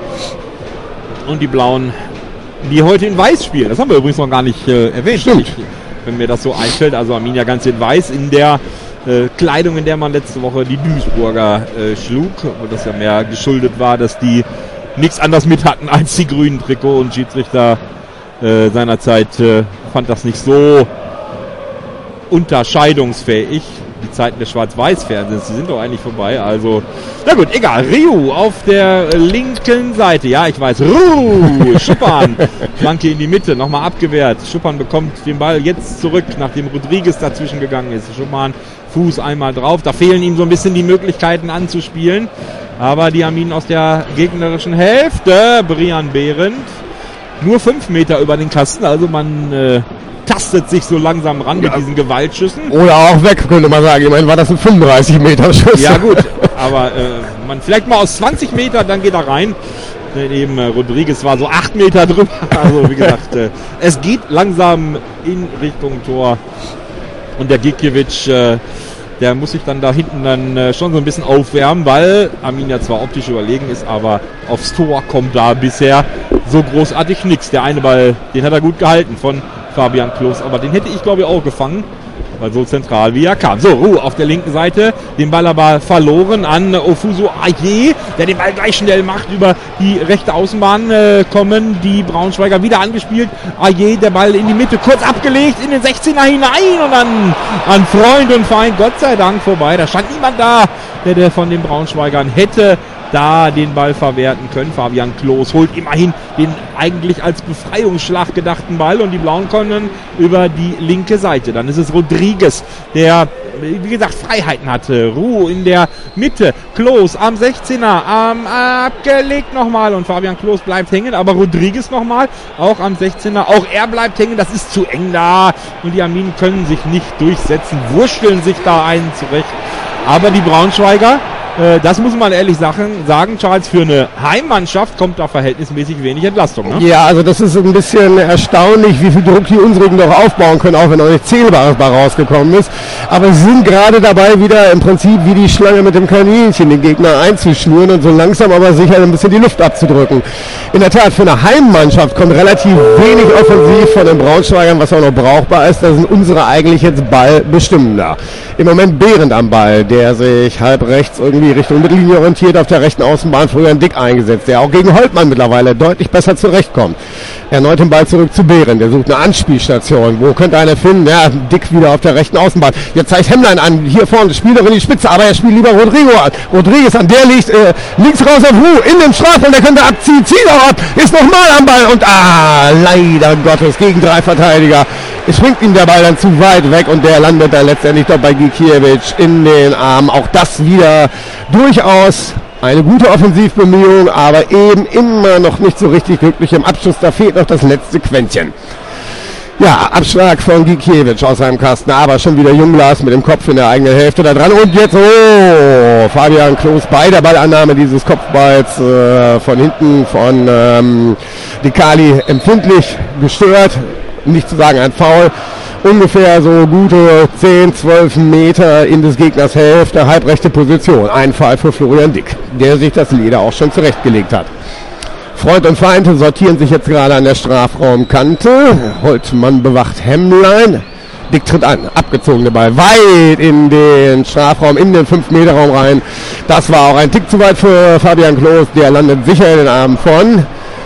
Und die Blauen, die heute in Weiß spielen. Das haben wir übrigens noch gar nicht äh, erwähnt. Stimmt. Ich, wenn mir das so einfällt. Also Arminia ganz in Weiß in der äh, Kleidung, in der man letzte Woche die Duisburger äh, schlug. Wo das ja mehr geschuldet war, dass die nichts anderes mit hatten als die grünen Trikot. Und Schiedsrichter äh, seinerzeit äh, fand das nicht so unterscheidungsfähig. Die Zeiten des Schwarz-Weiß-Fernsehens, die sind doch eigentlich vorbei. Also, na gut, egal. Ryu auf der linken Seite. Ja, ich weiß. Ruh, Schuppan. Flanke in die Mitte, nochmal abgewehrt. Schuppan bekommt den Ball jetzt zurück, nachdem Rodriguez dazwischen gegangen ist. Schuppan, Fuß einmal drauf. Da fehlen ihm so ein bisschen die Möglichkeiten anzuspielen. Aber die Arminen aus der gegnerischen Hälfte, Brian Behrendt, nur fünf Meter über den Kasten, also man äh, tastet sich so langsam ran ja. mit diesen Gewaltschüssen. Oder auch weg, könnte man sagen. Ich meine, war das ein fünfunddreißig Meter Schuss? Ja gut, aber äh, man vielleicht mal aus zwanzig Meter, dann geht er rein. Denn eben äh, Rodriguez war so acht Meter drüber. Also wie gesagt, äh, es geht langsam in Richtung Tor. Und der Gikiewicz, äh, der muss sich dann da hinten dann äh, schon so ein bisschen aufwärmen, weil Arminia zwar optisch überlegen ist, aber aufs Tor kommt da bisher so großartig nichts. Der eine Ball, den hat er gut gehalten von Fabian Klos, aber den hätte ich glaube ich auch gefangen, weil so zentral wie er kam. So, Ruh auf der linken Seite, den Ball aber verloren an Ofuso Aye, der den Ball gleich schnell macht, über die rechte Außenbahn äh, kommen die Braunschweiger wieder angespielt. Aye, der Ball in die Mitte, kurz abgelegt, in den sechzehner hinein und dann an Freund und Feind, Gott sei Dank vorbei. Da stand niemand da, der, der von den Braunschweigern hätte da den Ball verwerten können. Fabian Klos holt immerhin den eigentlich als Befreiungsschlag gedachten Ball und die Blauen kommen über die linke Seite. Dann ist es Rodriguez, der, wie gesagt, Freiheiten hatte. Ruh in der Mitte. Klos am sechzehner, ähm, abgelegt nochmal und Fabian Klos bleibt hängen, aber Rodriguez nochmal, auch am sechzehner. Auch er bleibt hängen, das ist zu eng da und die Arminen können sich nicht durchsetzen, wurschteln sich da einen zurecht. Aber die Braunschweiger, das muss man ehrlich sagen, sagen, Charles, für eine Heimmannschaft kommt da verhältnismäßig wenig Entlastung. Ne? Ja, also das ist ein bisschen erstaunlich, wie viel Druck die unsrigen doch aufbauen können, auch wenn noch nichts Zählbares bei rausgekommen ist. Aber sie sind gerade dabei, wieder im Prinzip wie die Schlange mit dem Kaninchen den Gegner einzuschnüren und so langsam aber sicher ein bisschen die Luft abzudrücken. In der Tat, für eine Heimmannschaft kommt relativ wenig offensiv von den Braunschweigern, was auch noch brauchbar ist. Da sind unsere eigentlich jetzt ballbestimmender. Im Moment Behrendt am Ball, der sich halb rechts irgendwie Richtung Mittellinie orientiert, auf der rechten Außenbahn früher ein Dick eingesetzt, der auch gegen Holtmann mittlerweile deutlich besser zurechtkommt. Erneut den Ball zurück zu Behrendt, der sucht eine Anspielstation. Wo könnte einer finden? Ja, Dick wieder auf der rechten Außenbahn. Jetzt zeigt Hemmlein an, hier vorne, Spielerin in die Spitze, aber er spielt lieber Rodrigo an. Rodriguez an, der liegt äh, links raus auf Ruh, in den Strafraum, der könnte abziehen, zieht auch ab, ist nochmal am Ball und ah, leider Gottes, gegen drei Verteidiger. Es springt ihm der Ball dann zu weit weg und der landet dann letztendlich doch bei Gikiewicz in den Armen. Auch das wieder durchaus eine gute Offensivbemühung, aber eben immer noch nicht so richtig glücklich im Abschluss. Da fehlt noch das letzte Quäntchen. Ja, Abschlag von Gikiewicz aus seinem Kasten, aber schon wieder Junglas mit dem Kopf in der eigenen Hälfte da dran. Und jetzt, oh, Fabian Klos bei der Ballannahme dieses Kopfballs äh, von hinten von ähm, Dicali empfindlich gestört. Nicht zu sagen ein Foul. Ungefähr so gute zehn, zwölf Meter in des Gegners Hälfte, halbrechte Position. Ein Fall für Florian Dick, der sich das Leder auch schon zurechtgelegt hat. Freund und Feind sortieren sich jetzt gerade an der Strafraumkante. Holtmann bewacht Hemmlein. Dick tritt an, abgezogene Ball weit in den Strafraum, in den fünf Meter Raum rein. Das war auch ein Tick zu weit für Fabian Klos. Der landet sicher in den Armen von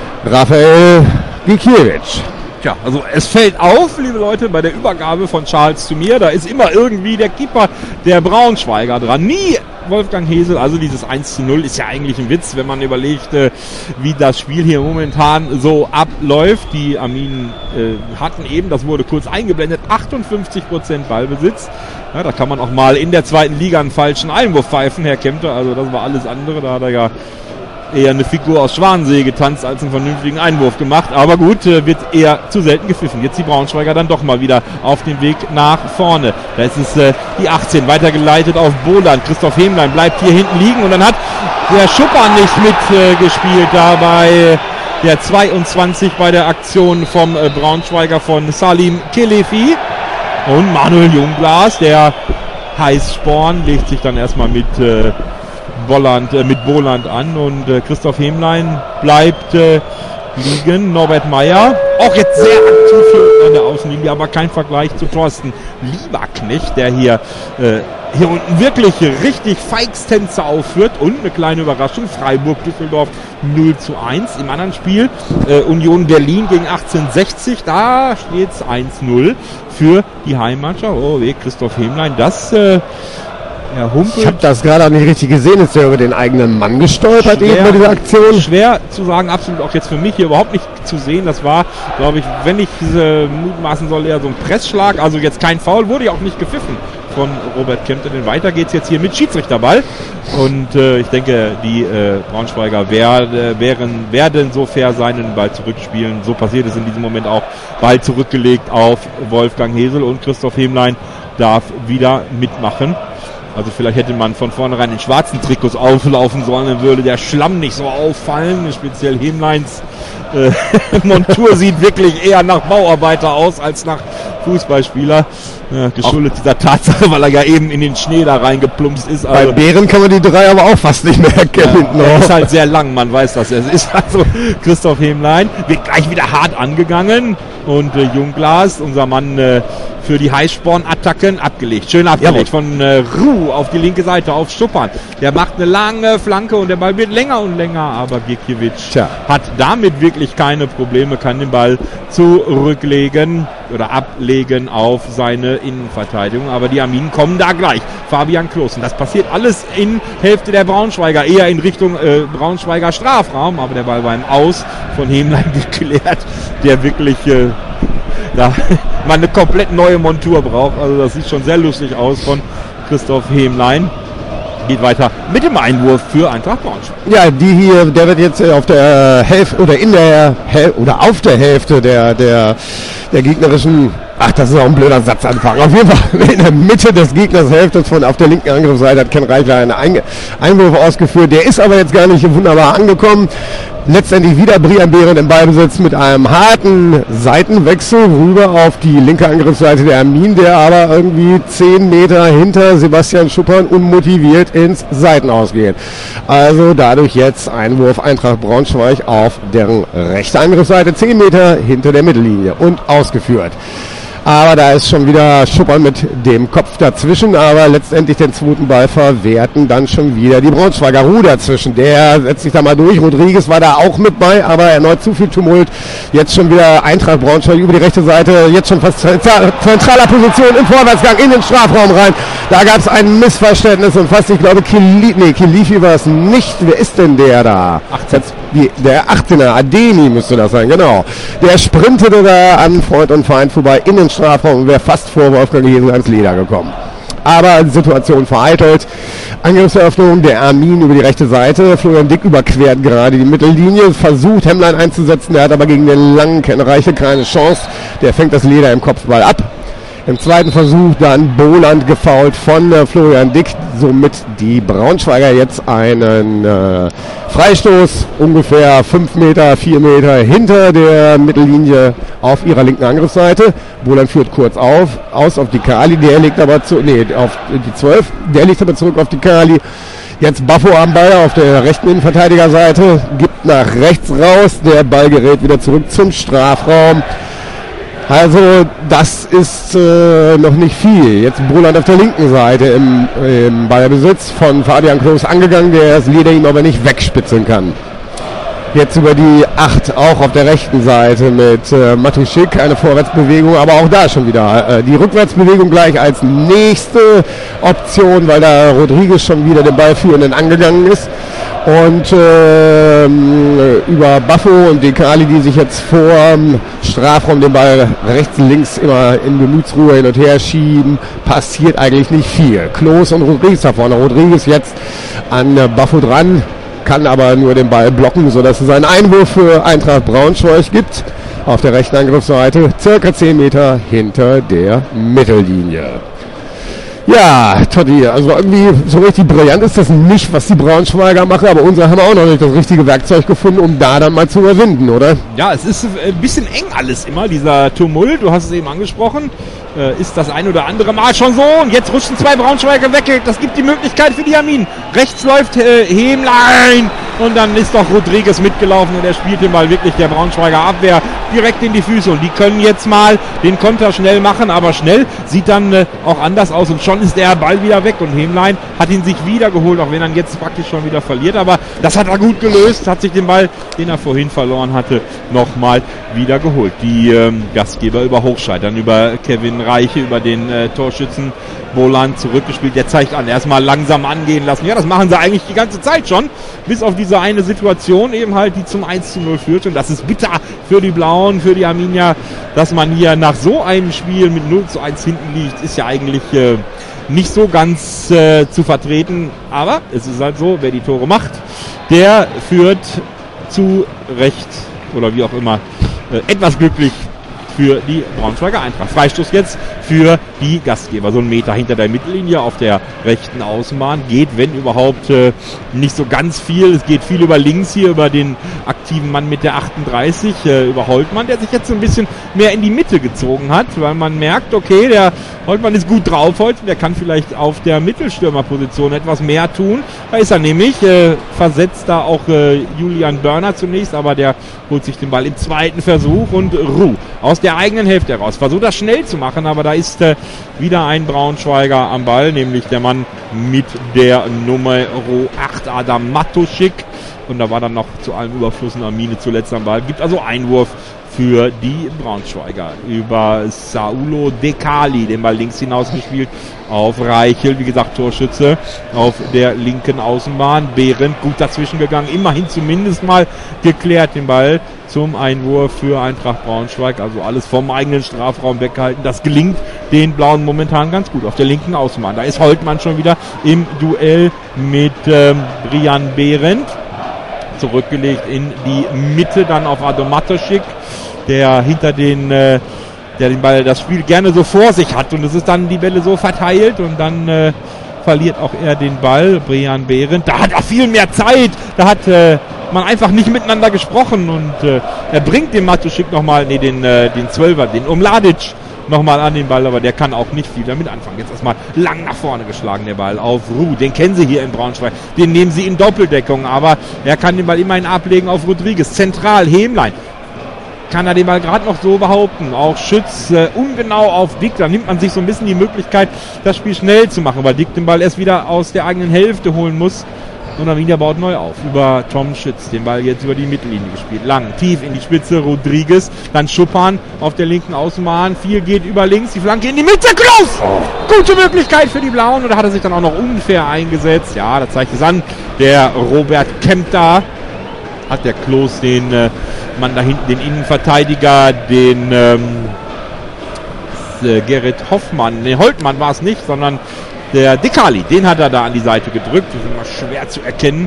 Raphael Gikiewicz. Tja, also es fällt auf, liebe Leute, bei der Übergabe von Charles zu mir, da ist immer irgendwie der Keeper der Braunschweiger dran. Nie Wolfgang Hesel, also dieses eins zu null ist ja eigentlich ein Witz, wenn man überlegt, äh, wie das Spiel hier momentan so abläuft. Die Arminen äh, hatten eben, das wurde kurz eingeblendet, achtundfünfzig Prozent Ballbesitz. Ja, da kann man auch mal in der zweiten Liga einen falschen Einwurf pfeifen, Herr Kempter, also das war alles andere, da hat er ja eher eine Figur aus Schwanensee getanzt als einen vernünftigen Einwurf gemacht. Aber gut, äh, wird eher zu selten gepfiffen. Jetzt die Braunschweiger dann doch mal wieder auf dem Weg nach vorne. Da ist es äh, die achtzehn, weitergeleitet auf Boland. Christoph Hemlein bleibt hier hinten liegen und dann hat der Schupper nicht mitgespielt äh, dabei. Der zweiundzwanzig bei der Aktion vom äh, Braunschweiger von Salim Kelefi. Und Manuel Jungglas, der Heißsporn, legt sich dann erstmal mit äh, Bolland, äh, mit Boland an und äh, Christoph Hemlein bleibt äh, liegen. Norbert Meyer, auch jetzt sehr aktiv hier an der Außenlinie, aber kein Vergleich zu Thorsten Lieberknecht, der hier äh, hier unten wirklich richtig Feigstänze aufführt und eine kleine Überraschung, Freiburg-Düsseldorf null zu eins. Im anderen Spiel äh, Union Berlin gegen achtzehnhundertsechzig, da steht es eins null für die Heimmannschaft. Oh weh, Christoph Hemlein, das äh, Er humpelt. Ich habe das gerade auch nicht richtig gesehen. Ist er über den eigenen Mann gestolpert schwer, eben bei dieser Aktion? Schwer zu sagen, absolut auch jetzt für mich hier überhaupt nicht zu sehen. Das war, glaube ich, wenn ich diese mutmaßen soll, eher so ein Pressschlag. Also jetzt kein Foul, wurde ja auch nicht gepfiffen von Robert Kempter. Denn weiter geht's jetzt hier mit Schiedsrichterball. Und äh, ich denke, die äh, Braunschweiger wär, wären, werden so fair sein, den Ball zurückspielen. So passiert es in diesem Moment auch. Ball zurückgelegt auf Wolfgang Hesel und Christoph Hemlein darf wieder mitmachen. Also vielleicht hätte man von vornherein in schwarzen Trikots auflaufen sollen, dann würde der Schlamm nicht so auffallen. Speziell Hemleins äh, Montur sieht wirklich eher nach Bauarbeiter aus als nach Fußballspieler. Ja, geschuldet dieser Tatsache, weil er ja eben in den Schnee da reingeplumpst ist. Also bei Bären kann man die drei aber auch fast nicht mehr erkennen. Ja, er ist halt sehr lang, man weiß das. Es ist also Christoph Hemlein, wird gleich wieder hart angegangen. Und äh, Jungglas, unser Mann äh, für die Heißsporn-Attacken, abgelegt. Schön abgelegt Jawohl. von äh, Ruh auf die linke Seite, auf Schuppern. Der macht eine lange Flanke und der Ball wird länger und länger, aber Birkiewicz hat damit wirklich keine Probleme, kann den Ball zurücklegen oder ablegen auf seine Innenverteidigung. Aber die Arminen kommen da gleich. Fabian Klossen. Das passiert alles in Hälfte der Braunschweiger, eher in Richtung äh, Braunschweiger Strafraum, aber der Ball war im Aus von Hemlein geklärt, der wirklich äh, da man eine komplett neue Montur braucht. Also das sieht schon sehr lustig aus von Christoph Hemlein. Geht weiter mit dem Einwurf für Eintracht Braunschweig. Ja, die hier, der wird jetzt auf der Hälfte oder in der Häl- oder auf der Hälfte der der der gegnerischen, ach, das ist auch ein blöder Satzanfang. Auf jeden Fall in der Mitte des Gegners Hälfte von auf der linken Angriffsseite hat Ken Reichler einen Ein- Einwurf ausgeführt. Der ist aber jetzt gar nicht wunderbar angekommen. Letztendlich wieder Brian Behren im Ballbesitz mit einem harten Seitenwechsel rüber auf die linke Angriffsseite der Armin, der aber irgendwie zehn Meter hinter Sebastian Schuppern unmotiviert ins Seitenaus geht. Also dadurch jetzt Einwurf Eintracht Braunschweig auf deren rechte Angriffsseite, zehn Meter hinter der Mittellinie und ausgeführt. Aber da ist schon wieder Schuppern mit dem Kopf dazwischen, aber letztendlich den zweiten Ball verwerten dann schon wieder die Braunschweiger. Ruh dazwischen, der setzt sich da mal durch. Rodriguez war da auch mit bei, aber erneut zu viel Tumult. Jetzt schon wieder Eintracht Braunschweig über die rechte Seite, jetzt schon fast zentraler Position im Vorwärtsgang in den Strafraum rein. Da gab es ein Missverständnis und fast, ich glaube, Kili, nee, Kilifi war es nicht. Wer ist denn der da? achtzehn. Die, der achtzehner, Adeni müsste das sein, genau. Der sprintete da an Freund und Feind vorbei in den Strafraum und wäre fast vor Wolfgang Hesel ans Leder gekommen. Aber Situation vereitelt. Angriffseröffnung der Armin über die rechte Seite. Florian Dick überquert gerade die Mittellinie, versucht Hemlein einzusetzen. Der hat aber gegen den langen Ken Reiche keine Chance. Der fängt das Leder im Kopfball ab. Im zweiten Versuch dann Boland gefoult von äh, Florian Dick. Somit die Braunschweiger jetzt einen äh, Freistoß ungefähr fünf Meter, vier Meter hinter der Mittellinie auf ihrer linken Angriffsseite. Boland führt kurz auf, aus auf die Kali. Der legt aber zu, nee, auf die zwölf. Der legt aber zurück auf die Kali. Jetzt Baffo am Ball auf der rechten Innenverteidigerseite. Gibt nach rechts raus. Der Ball gerät wieder zurück zum Strafraum. Also das ist äh, noch nicht viel. Jetzt Boland auf der linken Seite im, im Ballbesitz von Fabian Klos angegangen, der das Leder ihm aber nicht wegspitzeln kann. Jetzt über die acht auch auf der rechten Seite mit äh, Matuschik, eine Vorwärtsbewegung, aber auch da schon wieder äh, die Rückwärtsbewegung gleich als nächste Option, weil da Rodriguez schon wieder den Ballführenden angegangen ist. Und äh, über Baffo und Dekali, die sich jetzt vor dem Strafraum den Ball rechts und links immer in Gemütsruhe hin und her schieben, passiert eigentlich nicht viel. Klos und Rodriguez da vorne. Rodriguez jetzt an äh, Baffo dran, kann aber nur den Ball blocken, sodass es einen Einwurf für Eintracht Braunschweig gibt. Auf der rechten Angriffsseite, circa zehn Meter hinter der Mittellinie. Ja, Totti, also irgendwie so richtig brillant ist das nicht, was die Braunschweiger machen, aber unsere haben auch noch nicht das richtige Werkzeug gefunden, um da dann mal zu überwinden, oder? Ja, es ist ein bisschen eng alles immer, dieser Tumult, du hast es eben angesprochen, äh, ist das ein oder andere Mal schon so und jetzt rutschen zwei Braunschweiger weg, das gibt die Möglichkeit für die Armin. Rechts läuft äh, Hemlein und dann ist doch Rodriguez mitgelaufen und er spielt den Ball wirklich der Braunschweiger Abwehr direkt in die Füße und die können jetzt mal den Konter schnell machen, aber schnell sieht dann äh, auch anders aus und schon ist der Ball wieder weg und Hemlein hat ihn sich wieder geholt, auch wenn er ihn jetzt praktisch schon wieder verliert, aber das hat er gut gelöst, hat sich den Ball, den er vorhin verloren hatte, nochmal wieder geholt. Die ähm, Gastgeber über Hochscheid, dann über Kevin Reiche, über den äh, Torschützen Boland zurückgespielt, der zeigt an, erstmal langsam angehen lassen, ja, das machen sie eigentlich die ganze Zeit schon, bis auf diese eine Situation eben halt, die zum eins zu null führt und das ist bitter für die Blauen, für die Arminia, dass man hier nach so einem Spiel mit null zu eins hinten liegt, ist ja eigentlich äh, nicht so ganz äh, zu vertreten. Aber es ist halt so, wer die Tore macht, der führt zu Recht oder wie auch immer äh, etwas glücklich für die Braunschweiger Eintracht. Freistoß jetzt für die Gastgeber. So ein Meter hinter der Mittellinie auf der rechten Außenbahn. Geht, wenn überhaupt, äh, nicht so ganz viel. Es geht viel über links hier, über den aktiven Mann mit der achtunddreißig, äh, über Holtmann, der sich jetzt so ein bisschen mehr in die Mitte gezogen hat, weil man merkt, okay, der Holtmann ist gut drauf heute. Der kann vielleicht auf der Mittelstürmerposition etwas mehr tun. Da ist er nämlich. Äh, versetzt da auch äh, Julian Börner zunächst, aber der holt sich den Ball im zweiten Versuch und Ruh aus der eigenen Hälfte heraus. Versucht das schnell zu machen, aber da ist äh, wieder ein Braunschweiger am Ball, nämlich der Mann mit der Nummer acht, Adam Matuschik. Und da war dann noch zu allem Überfluss Amine zuletzt am Ball. Gibt also Einwurf für die Braunschweiger über Saulo Dekali, den Ball links hinaus gespielt auf Reichel, wie gesagt Torschütze auf der linken Außenbahn. Behrendt gut dazwischen gegangen, immerhin zumindest mal geklärt den Ball zum Einwurf für Eintracht Braunschweig, also alles vom eigenen Strafraum weggehalten. Das gelingt den Blauen momentan ganz gut auf der linken Außenbahn. Da ist Holtmann schon wieder im Duell mit ähm, Brian Behrendt. Zurückgelegt in die Mitte, dann auf Adam Matuschik, der hinter den, äh, der den Ball, das Spiel gerne so vor sich hat und es ist dann die Bälle so verteilt und dann äh, verliert auch er den Ball, Brian Behrendt. Da hat er viel mehr Zeit, da hat äh, man einfach nicht miteinander gesprochen und äh, er bringt den Matuschik nochmal, nee, den, äh, den Zwölfer, den Umladic nochmal an den Ball, aber der kann auch nicht viel damit anfangen. Jetzt erstmal lang nach vorne geschlagen, der Ball auf Ruh. Den kennen sie hier in Braunschweig. Den nehmen sie in Doppeldeckung, aber er kann den Ball immerhin ablegen auf Rodriguez. Zentral, Hämlein. Kann er den Ball gerade noch so behaupten. Auch Schütz äh, ungenau auf Dick. Da nimmt man sich so ein bisschen die Möglichkeit, das Spiel schnell zu machen, weil Dick den Ball erst wieder aus der eigenen Hälfte holen muss. Und Arminia baut neu auf über Tom Schütz. Den Ball jetzt über die Mittellinie gespielt. Lang, tief in die Spitze, Rodriguez. Dann Schuppan auf der linken Außenbahn. Viel geht über links. Die Flanke in die Mitte. Klaus! Oh. Gute Möglichkeit für die Blauen. Und da hat er sich dann auch noch unfair eingesetzt. Ja, da zeigt es an. Der Robert Kemp da. Hat der Klos den äh, Mann da hinten, den Innenverteidiger, den ähm, äh, Gerrit Hoffmann. Ne, Holtmann war es nicht, sondern der Dekali, den hat er da an die Seite gedrückt. Das ist immer schwer zu erkennen.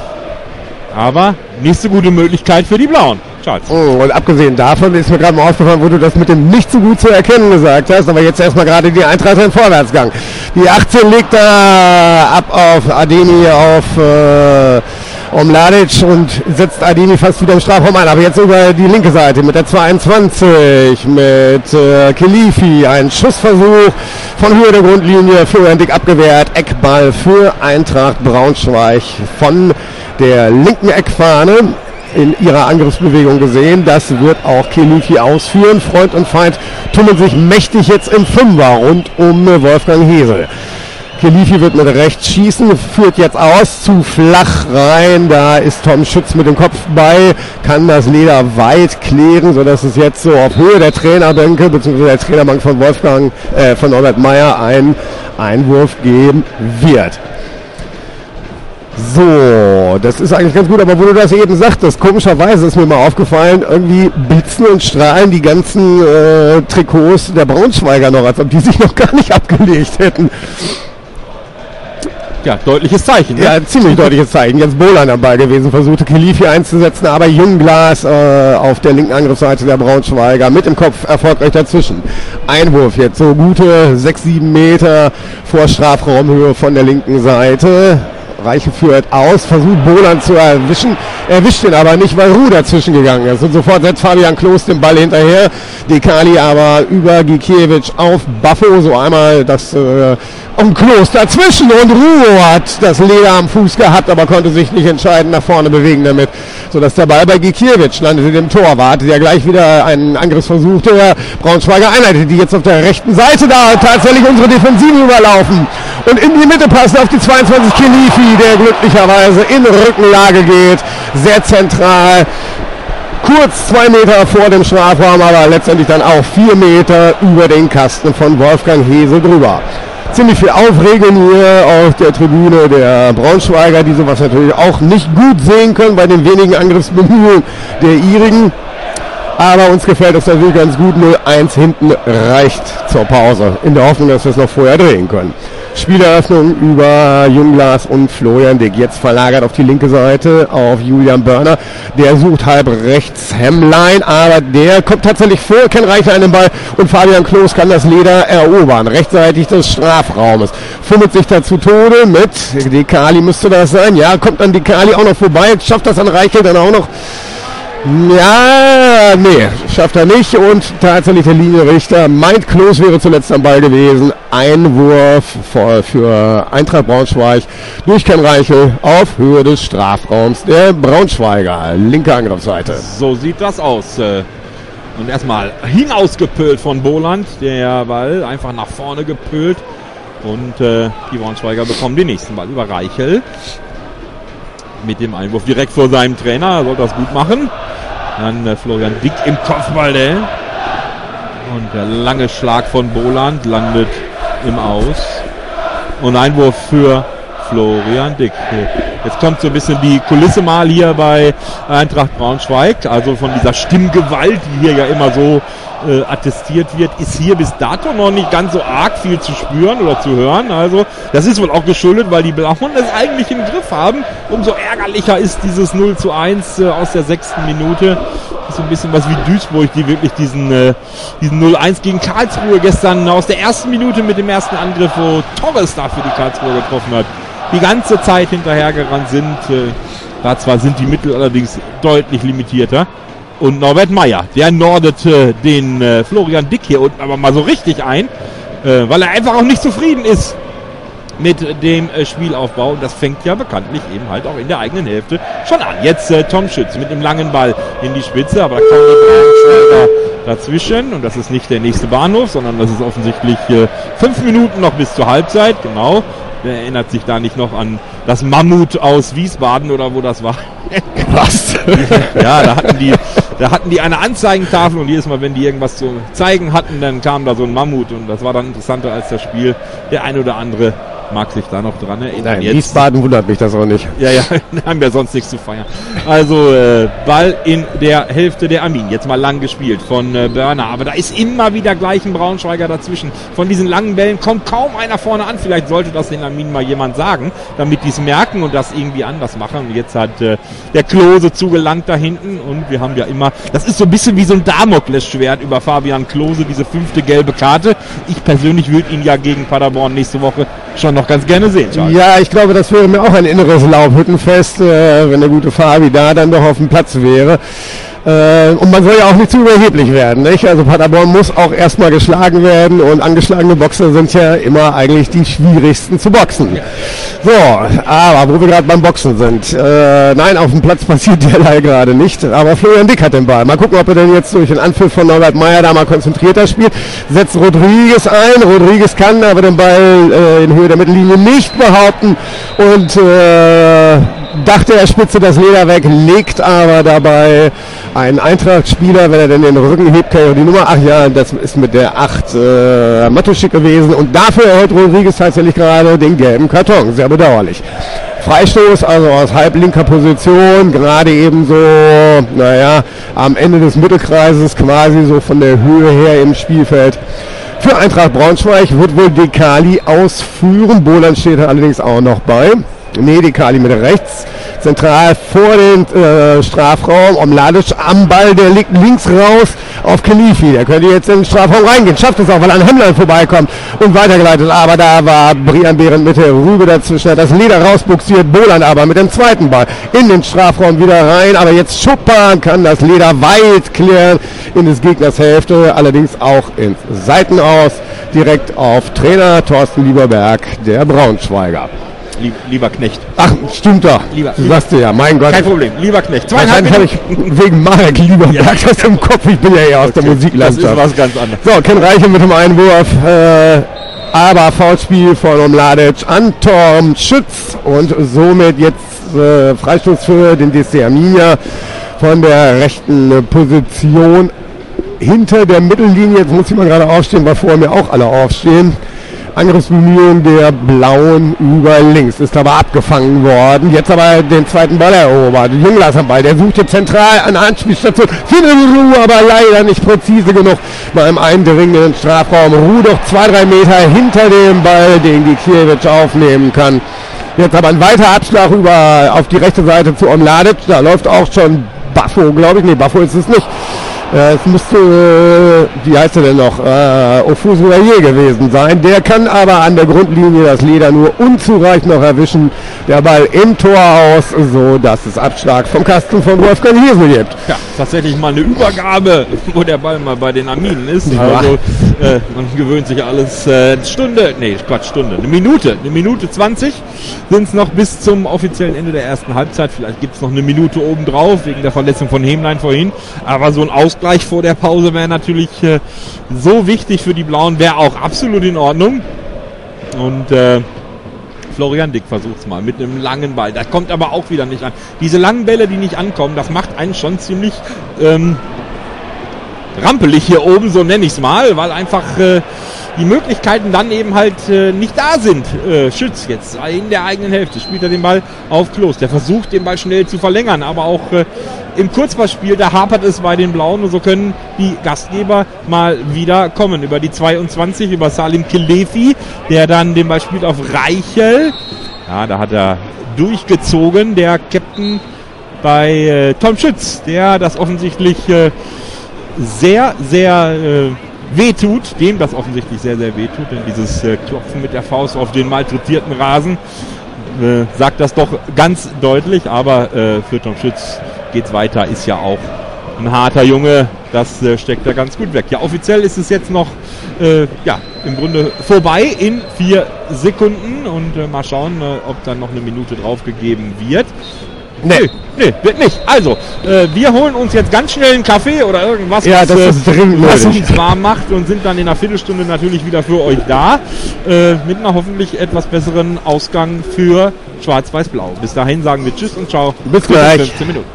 Aber nächste gute Möglichkeit für die Blauen. Charles. Oh, und abgesehen davon ist mir gerade mal aufgefallen, wo du das mit dem nicht so gut zu erkennen gesagt hast. Aber jetzt erstmal gerade die Eintracht im Vorwärtsgang. Die achtzehn legt da ab auf Ademi, auf äh, Omladic und setzt Ademi fast wieder im Strafraum ein. Aber jetzt über die linke Seite mit der zweiundzwanzig, mit äh, Kelifi. Ein Schussversuch von Höhe der Grundlinie. Florian Dick abgewehrt. Eckball für Eintracht Braunschweig von der linken Eckfahne. In ihrer Angriffsbewegung gesehen. Das wird auch Kelifi ausführen. Freund und Feind tummeln sich mächtig jetzt im Fünfer rund um Wolfgang Hesel. Kelifi wird mit rechts schießen, führt jetzt aus, zu flach rein. Da ist Tom Schütz mit dem Kopf bei, kann das Leder weit klären, sodass es jetzt so auf Höhe der Trainerbänke bzw. der Trainerbank von Wolfgang, äh, von Norbert Meyer einen Einwurf geben wird. So, das ist eigentlich ganz gut, aber wo du das eben sagtest, komischerweise ist mir mal aufgefallen, irgendwie blitzen und strahlen die ganzen äh, Trikots der Braunschweiger noch, als ob die sich noch gar nicht abgelegt hätten. Ja, deutliches Zeichen. Ne? Ja, ziemlich deutliches Zeichen. Jetzt Bohlan am Ball gewesen, versuchte Kelifi einzusetzen, aber Jungglas äh, auf der linken Angriffsseite der Braunschweiger mit dem Kopf erfolgreich dazwischen. Einwurf jetzt so gute sechs, sieben Meter vor Strafraumhöhe von der linken Seite. Reiche führt aus, versucht Bohlan zu erwischen, erwischt ihn aber nicht, weil Ruh dazwischen gegangen ist. Und sofort setzt Fabian Klos den Ball hinterher. Dekali aber über Gikiewicz auf Baffo, so einmal das äh, und Klos dazwischen und Ruh hat das Leder am Fuß gehabt, aber konnte sich nicht entscheiden nach vorne bewegen damit, sodass der Ball bei Gikiewicz landete, dem Torwart, der gleich wieder einen Angriffsversuch der Braunschweiger einleitet, die jetzt auf der rechten Seite da tatsächlich unsere Defensive überlaufen und in die Mitte passen auf die zweiundzwanzig Kelifi, der glücklicherweise in Rückenlage geht, sehr zentral, kurz zwei Meter vor dem Strafraum, aber letztendlich dann auch vier Meter über den Kasten von Wolfgang Hesel drüber. Ziemlich viel Aufregung hier auf der Tribüne der Braunschweiger, die sowas natürlich auch nicht gut sehen können bei den wenigen Angriffsbemühungen der ihrigen. Aber uns gefällt das natürlich ganz gut. null eins hinten reicht zur Pause, in der Hoffnung, dass wir es noch vorher drehen können. Spieleröffnung über Junglas und Florian Dick. Jetzt verlagert auf die linke Seite auf Julian Börner. Der sucht halb rechts Hemmlein, aber der kommt tatsächlich vor. Ken Reichel an den Ball und Fabian Klos kann das Leder erobern. Rechtsseitig des Strafraumes. Fummelt sich da zu Tode mit Dekali müsste das sein. Ja, kommt dann Dekali auch noch vorbei. Schafft das an Reichel dann auch noch. Ja, nee, schafft er nicht und tatsächlich der Linienrichter meint, Klos wäre zuletzt am Ball gewesen. Einwurf für, für Eintracht Braunschweig durch Ken Reichel auf Höhe des Strafraums der Braunschweiger. Linke Angriffsseite. So sieht das aus. Und erstmal hinausgepölt von Boland, der Ball einfach nach vorne gepölt und äh, die Braunschweiger bekommen den nächsten Ball über Reichel. Mit dem Einwurf direkt vor seinem Trainer, er soll das gut machen. Dann äh, Florian Dick im Kopfball, der. Und der lange Schlag von Boland landet im Aus. Und Einwurf für Florian Dick. Jetzt kommt so ein bisschen die Kulisse mal hier bei Eintracht Braunschweig. Also von dieser Stimmgewalt, die hier ja immer so äh, attestiert wird, ist hier bis dato noch nicht ganz so arg viel zu spüren oder zu hören. Also das ist wohl auch geschuldet, weil die Blauen es eigentlich im Griff haben. Umso ärgerlicher ist dieses null zu eins äh, aus der sechsten Minute. Das ist so ein bisschen was wie Duisburg, die wirklich diesen, äh, diesen null eins gegen Karlsruhe gestern aus der ersten Minute mit dem ersten Angriff, wo Torres da für die Karlsruhe getroffen hat, die ganze Zeit hinterhergerannt sind. Äh, da zwar sind die Mittel allerdings deutlich limitierter. Und Norbert Meyer, der nordet äh, den äh, Florian Dick hier unten aber mal so richtig ein, äh, weil er einfach auch nicht zufrieden ist mit dem äh, Spielaufbau. Und das fängt ja bekanntlich eben halt auch in der eigenen Hälfte schon an. Jetzt äh, Tom Schütz mit dem langen Ball in die Spitze, aber da kommt die Braunschweiger dazwischen. Und das ist nicht der nächste Bahnhof, sondern das ist offensichtlich äh, fünf Minuten noch bis zur Halbzeit, genau. Wer erinnert sich da nicht noch an das Mammut aus Wiesbaden oder wo das war? Was? Ja, da hatten die, da hatten die eine Anzeigentafel und jedes Mal, wenn die irgendwas zu zeigen hatten, dann kam da so ein Mammut und das war dann interessanter als das Spiel. Der ein oder andere mag sich da noch dran erinnern. Nein, jetzt. Wiesbaden wundert mich das auch nicht. Ja, ja, haben wir sonst nichts zu feiern. Also äh, Ball in der Hälfte der Armin. Jetzt mal lang gespielt von äh, Börner. Aber da ist immer wieder gleich ein Braunschweiger dazwischen. Von diesen langen Bällen kommt kaum einer vorne an. Vielleicht sollte das den Armin mal jemand sagen, damit die es merken und das irgendwie anders machen. Und jetzt hat äh, der Klose zugelangt da hinten. Und wir haben ja immer, das ist so ein bisschen wie so ein Damoklesschwert über Fabian Klose, diese fünfte gelbe Karte. Ich persönlich würde ihn ja gegen Paderborn nächste Woche schon noch ganz gerne sehen, Charles. Ja, ich glaube, das wäre mir auch ein inneres Laubhüttenfest, äh, wenn der gute Fabi da dann doch auf dem Platz wäre. Äh, und man soll ja auch nicht zu überheblich werden, nicht? Also Paderborn muss auch erstmal geschlagen werden und angeschlagene Boxer sind ja immer eigentlich die schwierigsten zu boxen. So, aber wo wir gerade beim Boxen sind, äh, nein, auf dem Platz passiert derlei gerade nicht, aber Florian Dick hat den Ball. Mal gucken, ob er denn jetzt durch den Anpfiff von Norbert Meyer da mal konzentrierter spielt. Setzt Rodriguez ein, Rodriguez kann aber den Ball äh, in Höhe der Mittellinie nicht behaupten und äh, dachte, er spitze das Leder weg, legt aber dabei einen Eintracht-Spieler, wenn er denn den Rücken hebt, kann er die Nummer, ach ja, das ist mit der acht äh, Matuschik gewesen und dafür erhält Rodriguez tatsächlich gerade den gelben Karton, sehr bedauerlich. Freistoß, also aus halblinker Position, gerade eben so, naja, am Ende des Mittelkreises, quasi so von der Höhe her im Spielfeld. Für Eintracht Braunschweig wird wohl Dekali ausführen, Boland steht allerdings auch noch bei. Nee, Dekali mit rechts, zentral vor den äh, Strafraum, Omladic am Ball, der liegt links raus auf Kenifi, der könnte jetzt in den Strafraum reingehen, schafft es auch, weil ein Hemmlein vorbeikommt und weitergeleitet, aber da war Brian Behrendt mit der Rübe dazwischen, hat das Leder rausbuxiert, Boland aber mit dem zweiten Ball in den Strafraum wieder rein, aber jetzt Schuppan kann das Leder weit klären in des Gegners Hälfte, allerdings auch ins Seitenaus, direkt auf Trainer Thorsten Lieberberg, der Braunschweiger. Lieber Knecht. Ach, stimmt doch. Lieber, du sagst ja, mein Gott. Kein Problem. Lieber Knecht. Wahrscheinlich habe ich wegen Marek Lieberberg ja. das im Kopf. Ich bin ja eher aus okay. der Musiklandschaft. Das ist was ganz anderes. So, Ken Reichel mit dem Einwurf. Äh, aber Foulspiel von Omladic an Tom Schütz. Und somit jetzt äh, Freistoß für den D C Arminia von der rechten Position hinter der Mittellinie. Jetzt muss ich mal gerade aufstehen, weil vorher mir auch alle aufstehen. Angriffsbemühungen der Blauen über links. Ist aber abgefangen worden. Jetzt aber den zweiten Ball erobert. Junglas am Ball. Der sucht jetzt zentral an der Anspielstation. Findet Ruh, aber leider nicht präzise genug beim Eindringen in den Strafraum. Ruh doch zwei, drei Meter hinter dem Ball, den Gikiewicz aufnehmen kann. Jetzt aber ein weiter Abschlag über auf die rechte Seite zu Omladic. Da läuft auch schon Baffo, glaube ich. Nee, Baffo ist es nicht. Äh, es müsste, äh, wie heißt er denn noch, äh, Ofusu-Aye gewesen sein. Der kann aber an der Grundlinie das Leder nur unzureichend noch erwischen. Der Ball im Tor aus, so dass es Abschlag vom Kasten von Wolfgang Hiesel gibt. Ja, tatsächlich mal eine Übergabe, wo der Ball mal bei den Aminen ist. Ja. Also äh, man gewöhnt sich alles. Äh, Stunde, nee, Quatsch, Stunde, eine Minute, eine Minute zwanzig sind es noch bis zum offiziellen Ende der ersten Halbzeit. Vielleicht gibt es noch eine Minute obendrauf wegen der Verletzung von Hemlein vorhin. Aber so ein Ausgleich vor der Pause wäre natürlich äh, so wichtig für die Blauen, wäre auch absolut in Ordnung. Und äh, Florian Dick versucht es mal mit einem langen Ball. Das kommt aber auch wieder nicht an. Diese langen Bälle, die nicht ankommen, das macht einen schon ziemlich ähm, rampelig hier oben, so nenne ich es mal, weil einfach äh, die Möglichkeiten dann eben halt äh, nicht da sind. Äh, Schütz jetzt in der eigenen Hälfte spielt er den Ball auf Klos. Der versucht den Ball schnell zu verlängern, aber auch äh, im Kurzpassspiel, da hapert es bei den Blauen und so können die Gastgeber mal wieder kommen. Über die zweiundzwanzig, über Salim Kelefi, der dann den Ball spielt auf Reichel. Ja, da hat er durchgezogen, der Captain bei äh, Tom Schütz, der das offensichtlich äh, sehr, sehr äh, wehtut, dem das offensichtlich sehr, sehr wehtut, denn dieses äh, Klopfen mit der Faust auf den malträtierten Rasen äh, sagt das doch ganz deutlich, aber äh, für Tom Schütz geht's weiter, ist ja auch ein harter Junge, das äh, steckt da ganz gut weg. Ja, offiziell ist es jetzt noch äh, ja, im Grunde vorbei in vier Sekunden und äh, mal schauen, äh, ob dann noch eine Minute draufgegeben wird. Nee, nee, wird nicht. Also, äh, wir holen uns jetzt ganz schnell einen Kaffee oder irgendwas, Ja, was, das äh, ist dringend was nötig. uns warm macht und sind dann in einer Viertelstunde natürlich wieder für euch da. Äh, mit einer hoffentlich etwas besseren Ausgang für Schwarz-Weiß-Blau. Bis dahin sagen wir Tschüss und Ciao. Bis gleich. fünfzehn Minuten.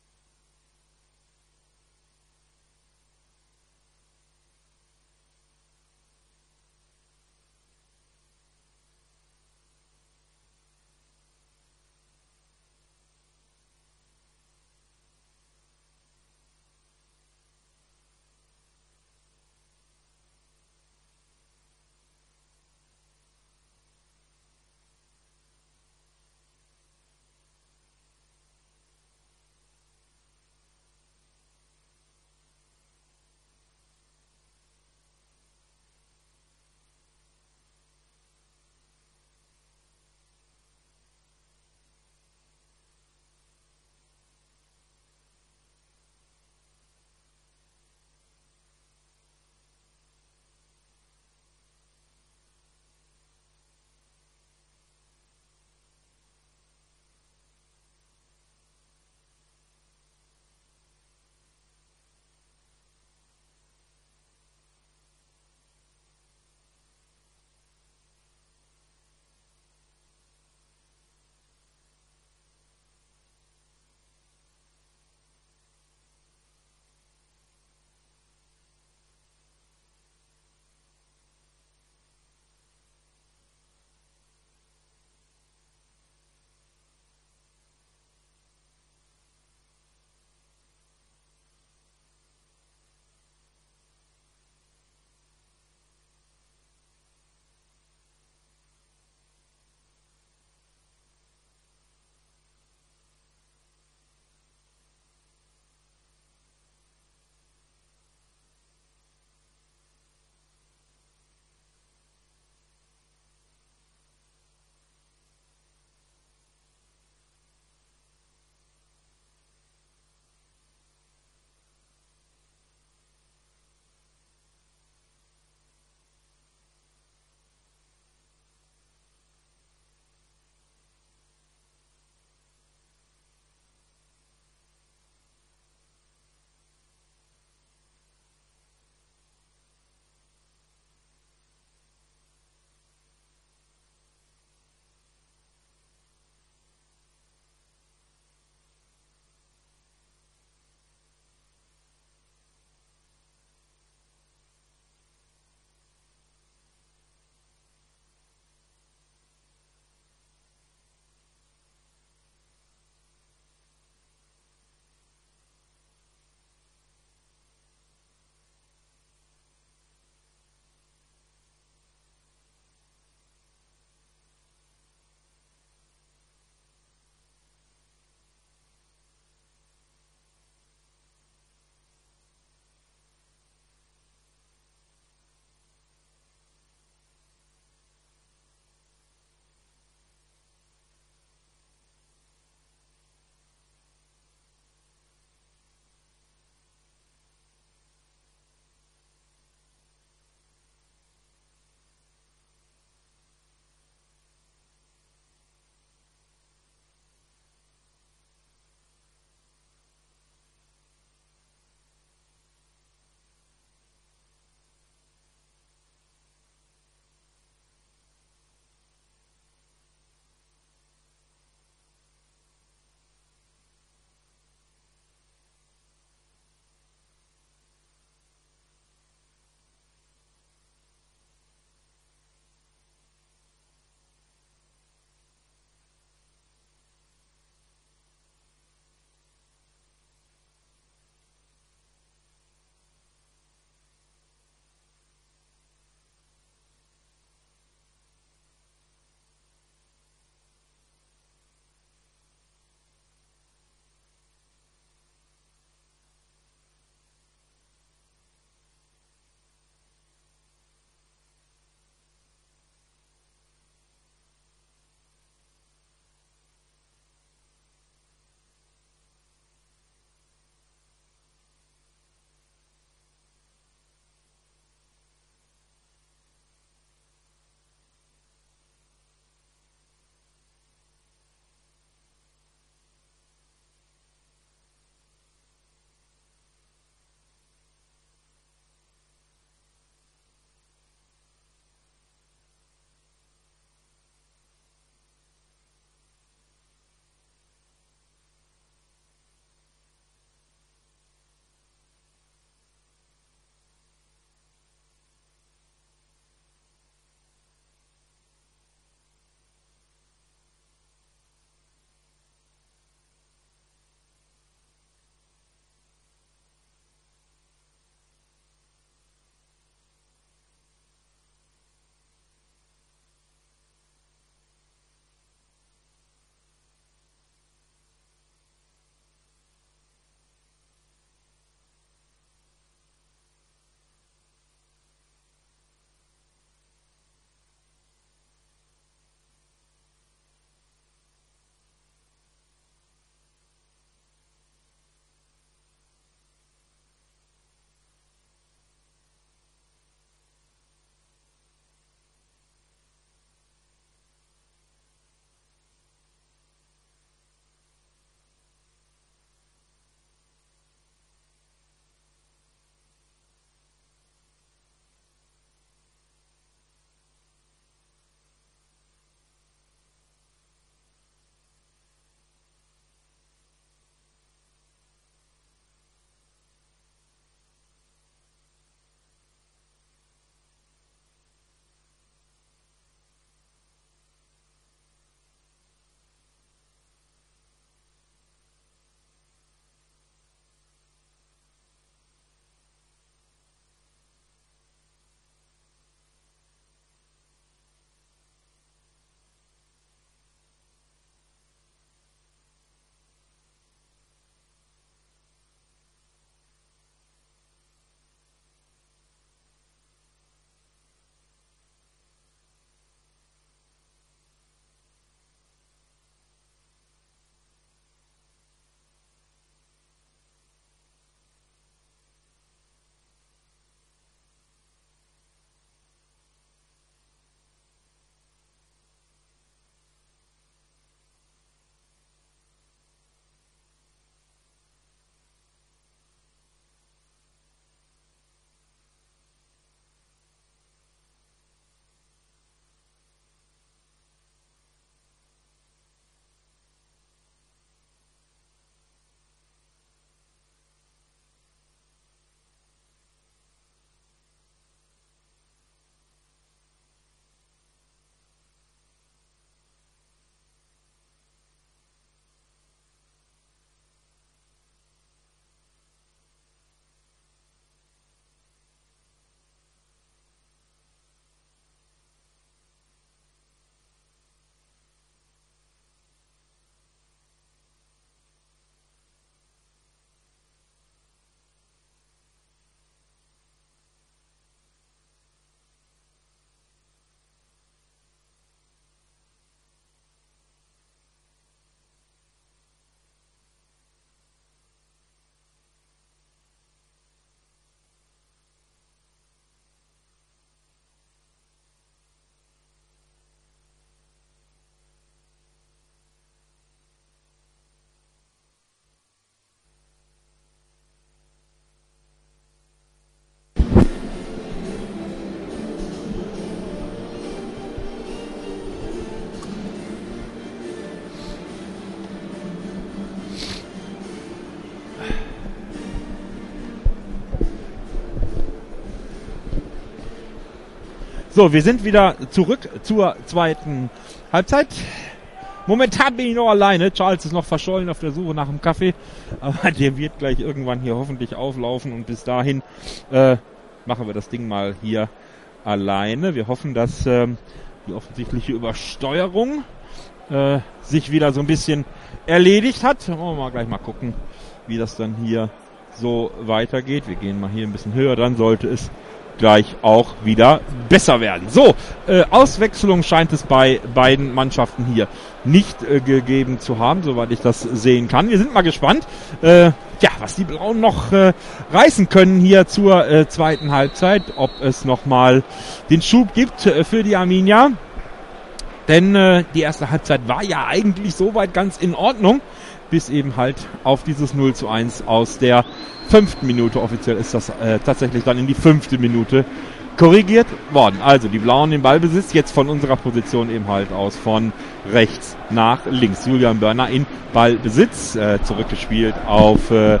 So, wir sind wieder zurück zur zweiten Halbzeit. Momentan bin ich noch alleine. Charles ist noch verschollen auf der Suche nach einem Kaffee. Aber der wird gleich irgendwann hier hoffentlich auflaufen. Und bis dahin äh, machen wir das Ding mal hier alleine. Wir hoffen, dass ähm, die offensichtliche Übersteuerung äh, sich wieder so ein bisschen erledigt hat. Wollen wir mal gleich mal gucken, wie das dann hier so weitergeht. Wir gehen mal hier ein bisschen höher. Dann sollte es gleich auch wieder besser werden. So, äh, Auswechslung scheint es bei beiden Mannschaften hier nicht äh, gegeben zu haben, soweit ich das sehen kann. Wir sind mal gespannt, äh, ja, was die Blauen noch äh, reißen können hier zur äh, zweiten Halbzeit, ob es nochmal den Schub gibt äh, für die Arminia. Denn äh, die erste Halbzeit war ja eigentlich soweit ganz in Ordnung, bis eben halt auf dieses null zu eins aus der fünften Minute, offiziell ist das äh, tatsächlich dann in die fünfte Minute korrigiert worden. Also die Blauen im Ballbesitz, jetzt von unserer Position eben halt aus von rechts nach links. Julian Börner in Ballbesitz, äh, zurückgespielt auf äh,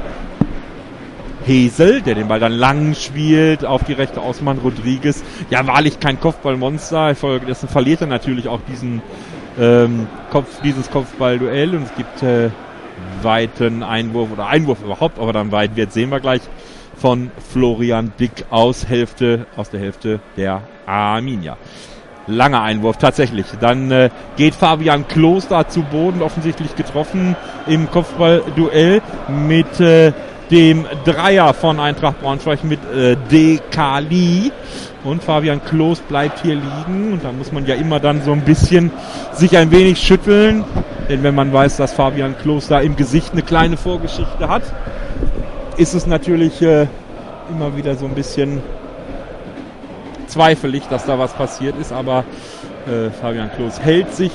Hesel, der den Ball dann lang spielt auf die rechte Außenbahn. Rodriguez, ja wahrlich kein Kopfballmonster, infolgedessen verliert er natürlich auch diesen ähm, Kopf, dieses Kopfballduell und es gibt äh, weiten Einwurf oder Einwurf überhaupt, aber dann weit wird, sehen wir gleich, von Florian Dick aus Hälfte, aus der Hälfte der Arminia. Langer Einwurf, tatsächlich. Dann äh, geht Fabian Kloster zu Boden, offensichtlich getroffen im Kopfballduell mit äh, dem Dreier von Eintracht Braunschweig mit äh, Dekali. Und Fabian Klos bleibt hier liegen. Und da muss man ja immer dann so ein bisschen sich ein wenig schütteln. Denn wenn man weiß, dass Fabian Klos da im Gesicht eine kleine Vorgeschichte hat, ist es natürlich äh, immer wieder so ein bisschen zweifelig, dass da was passiert ist. Aber äh, Fabian Klos hält sich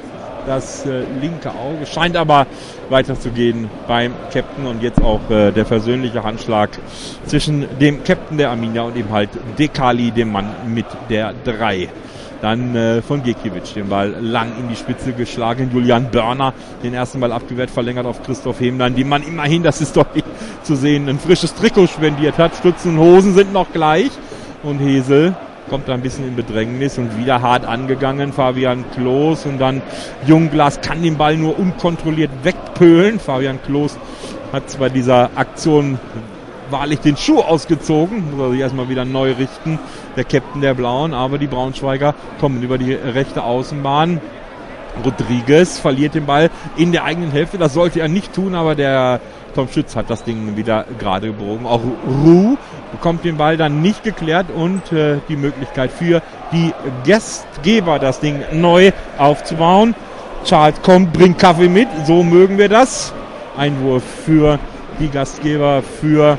das äh, linke Auge, scheint aber weiterzugehen beim Captain und jetzt auch äh, der versöhnliche Handschlag zwischen dem Captain der Arminia und eben halt Dekali, dem Mann mit der drei. Dann äh, von Gekiewicz den Ball lang in die Spitze geschlagen. Julian Börner den ersten Ball abgewehrt, verlängert auf Christoph Hemlein, dem man immerhin, das ist deutlich zu sehen, ein frisches Trikot spendiert hat. Stutzen und Hosen sind noch gleich und Hesel kommt da ein bisschen in Bedrängnis und wieder hart angegangen. Fabian Klos und dann Jungglas kann den Ball nur unkontrolliert wegpölen. Fabian Klos hat zwar dieser Aktion wahrlich den Schuh ausgezogen, muss er sich erstmal wieder neu richten, der Captain der Blauen, aber die Braunschweiger kommen über die rechte Außenbahn. Rodriguez verliert den Ball in der eigenen Hälfte, das sollte er nicht tun, aber der Tom Schütz hat das Ding wieder gerade gebogen. Auch Ruh bekommt den Ball dann nicht geklärt und äh, die Möglichkeit für die Gastgeber, das Ding neu aufzubauen. Charles kommt, bringt Kaffee mit, so mögen wir das. Einwurf für die Gastgeber, für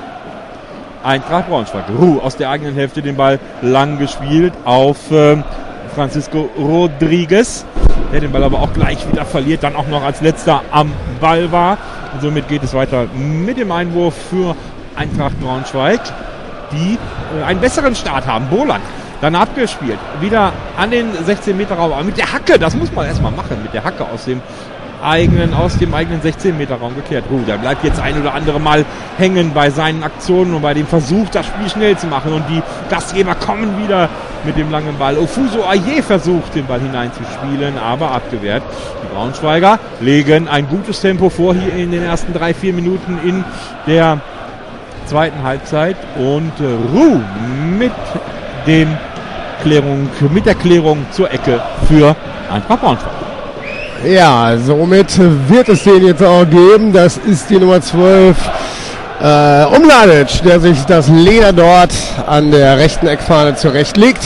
Eintracht Braunschweig. Ruh aus der eigenen Hälfte den Ball lang gespielt auf äh, Francisco Rodriguez, der den Ball aber auch gleich wieder verliert, dann auch noch als letzter am Ball war. Und somit geht es weiter mit dem Einwurf für Eintracht Braunschweig, die äh, einen besseren Start haben. Boland dann abgespielt, wieder an den sechzehn Meter Raum, aber mit der Hacke, das muss man erstmal machen, mit der Hacke aus dem eigenen, aus dem eigenen sechzehn Meter Raum geklärt. Oh, der bleibt jetzt ein oder andere Mal hängen bei seinen Aktionen und bei dem Versuch, das Spiel schnell zu machen. Und die Gastgeber kommen wieder mit dem langen Ball. Ofuso Aye versucht, den Ball hineinzuspielen, aber abgewehrt. Die Braunschweiger legen ein gutes Tempo vor hier in den ersten drei, vier Minuten in der zweiten Halbzeit. Und Ruh mit dem Klärung, mit der Klärung zur Ecke für Eintracht Braunschweig. Ja, somit wird es den jetzt auch geben. Das ist die Nummer zwölf, äh, Umladic, der sich das Leder dort an der rechten Eckfahne zurechtlegt.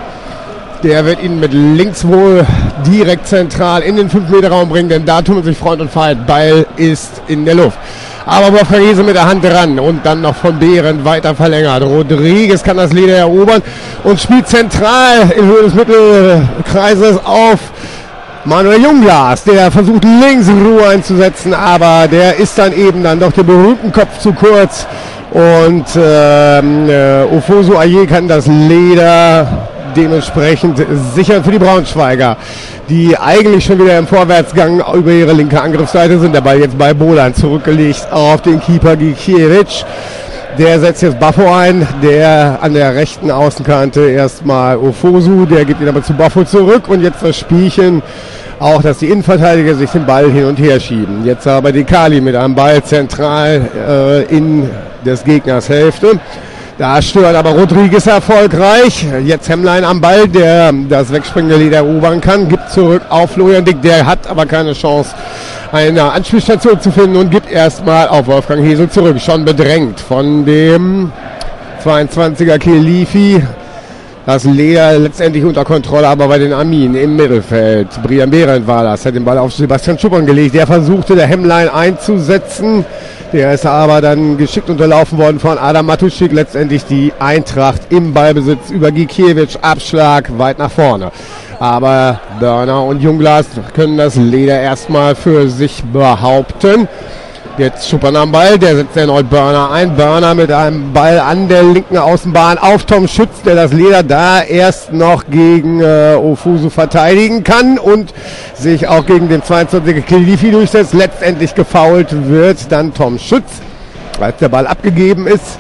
Der wird ihn mit links wohl direkt zentral in den fünf Meter Raum bringen, denn da tun sich Freund und Feind. Ball ist in der Luft. Aber Wolfgang Hese mit der Hand ran und dann noch von Behren weiter verlängert. Rodriguez kann das Leder erobern und spielt zentral in Höhe des Mittelkreises auf Manuel Jungglas, der versucht links Ruhe einzusetzen, aber der ist dann eben dann doch der berühmten Kopf zu kurz und ähm, äh, Ofosu Aye kann das Leder dementsprechend sichern für die Braunschweiger, die eigentlich schon wieder im Vorwärtsgang über ihre linke Angriffsseite sind. Der Ball jetzt bei Boland zurückgelegt auf den Keeper Gikiewicz. Der setzt jetzt Baffo ein, der an der rechten Außenkante erstmal Ofosu, der gibt ihn aber zu Baffo zurück und jetzt das Spielchen, auch dass die Innenverteidiger sich den Ball hin und her schieben. Jetzt aber die Kali mit einem Ball zentral äh, in des Gegners Hälfte. Da stört aber Rodriguez erfolgreich. Jetzt Hemmlein am Ball, der das wegspringende Leder erobern kann, gibt zurück auf Florian Dick, der hat aber keine Chance, eine Anspielstation zu finden und gibt erstmal auf Wolfgang Hesel zurück. Schon bedrängt von dem zweiundzwanziger Kelifi. Das Leder letztendlich unter Kontrolle, aber bei den Arminen im Mittelfeld. Brian Behrendt war das, hat den Ball auf Sebastian Schuppern gelegt. Der versuchte, der Hemmlein einzusetzen. Der ist aber dann geschickt unterlaufen worden von Adam Matuschik. Letztendlich die Eintracht im Ballbesitz über Gikiewicz. Abschlag weit nach vorne. Aber Börner und Junglas können das Leder erstmal für sich behaupten. Jetzt Schuppern am Ball, der setzt erneut Börner ein. Börner mit einem Ball an der linken Außenbahn auf Tom Schütz, der das Leder da erst noch gegen äh, Ofosu verteidigen kann und sich auch gegen den zweiundzwanziger Kelifi durchsetzt. Letztendlich gefoult wird dann Tom Schütz, als der Ball abgegeben ist.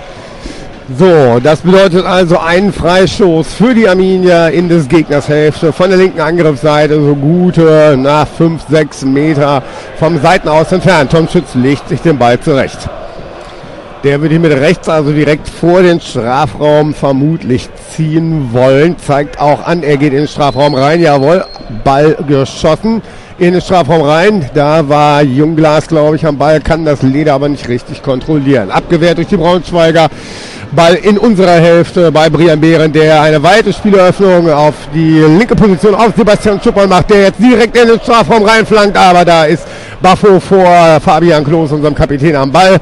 So, das bedeutet also einen Freistoß für die Arminia in des Gegners Hälfte von der linken Angriffsseite, so gute nach fünf, sechs Meter vom Seitenaus entfernt. Tom Schütz legt sich den Ball zurecht. Der wird hier mit rechts, also direkt vor den Strafraum vermutlich ziehen wollen. Zeigt auch an, er geht in den Strafraum rein. Jawohl, Ball geschossen in den Strafraum rein. Da war Jungglas, glaube ich, am Ball, kann das Leder aber nicht richtig kontrollieren. Abgewehrt durch die Braunschweiger. Ball in unserer Hälfte bei Brian Behrendt, der eine weite Spieleröffnung auf die linke Position auf Sebastian Schuppern macht, der jetzt direkt in den Strafraum reinflankt, aber da ist Baffo vor Fabian Klos, unserem Kapitän, am Ball.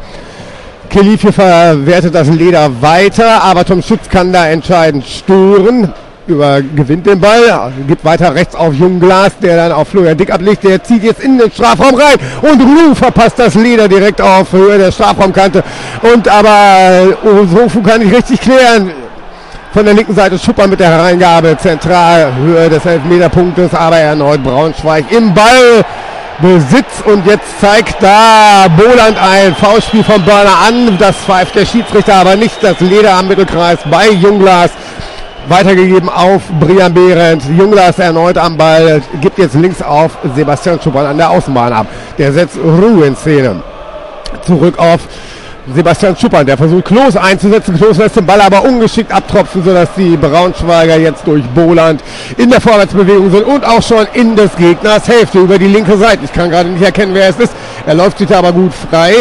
Kelifi verwertet das Leder weiter, aber Tom Schütz kann da entscheidend stören. Über, gewinnt den Ball, gibt weiter rechts auf Jungglas, der dann auf Florian Dick ablegt, der zieht jetzt in den Strafraum rein und Ruh verpasst das Leder direkt auf Höhe der Strafraumkante und aber Osofu kann nicht richtig klären. Von der linken Seite Schuppern mit der Hereingabe, zentral Höhe des Elfmeterpunktes, aber erneut Braunschweig im Ballbesitz und jetzt zeigt da Boland ein Foulspiel von Börner an, das pfeift der Schiedsrichter aber nicht, das Leder am Mittelkreis bei Jungglas. Weitergegeben auf Brian Behrendt. Junglas erneut am Ball. Gibt jetzt links auf Sebastian Schuppern an der Außenbahn ab. Der setzt Ruhe in Szene. Zurück auf Sebastian Schuppern. Der versucht Klos einzusetzen. Klos lässt den Ball aber ungeschickt abtropfen, sodass die Braunschweiger jetzt durch Boland in der Vorwärtsbewegung sind und auch schon in des Gegners Hälfte über die linke Seite. Ich kann gerade nicht erkennen, wer es ist. Er läuft sich da aber gut frei.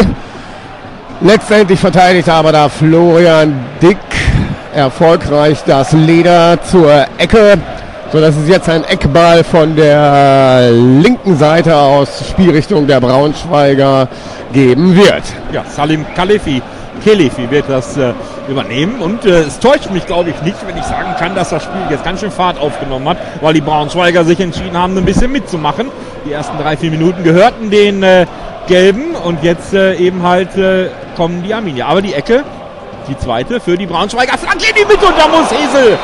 Letztendlich verteidigt aber da Florian Dick erfolgreich das Leder zur Ecke, sodass es jetzt ein Eckball von der linken Seite aus Spielrichtung der Braunschweiger geben wird. Ja, Salim Kelifi, Kelifi wird das äh, übernehmen und äh, es täuscht mich, glaube ich, nicht, wenn ich sagen kann, dass das Spiel jetzt ganz schön Fahrt aufgenommen hat, weil die Braunschweiger sich entschieden haben, ein bisschen mitzumachen. Die ersten drei, vier Minuten gehörten den äh, Gelben und jetzt äh, eben halt äh, kommen die Arminia. Aber die Ecke, die zweite für die Braunschweiger. Flanke in die Mitte und da muss Hesel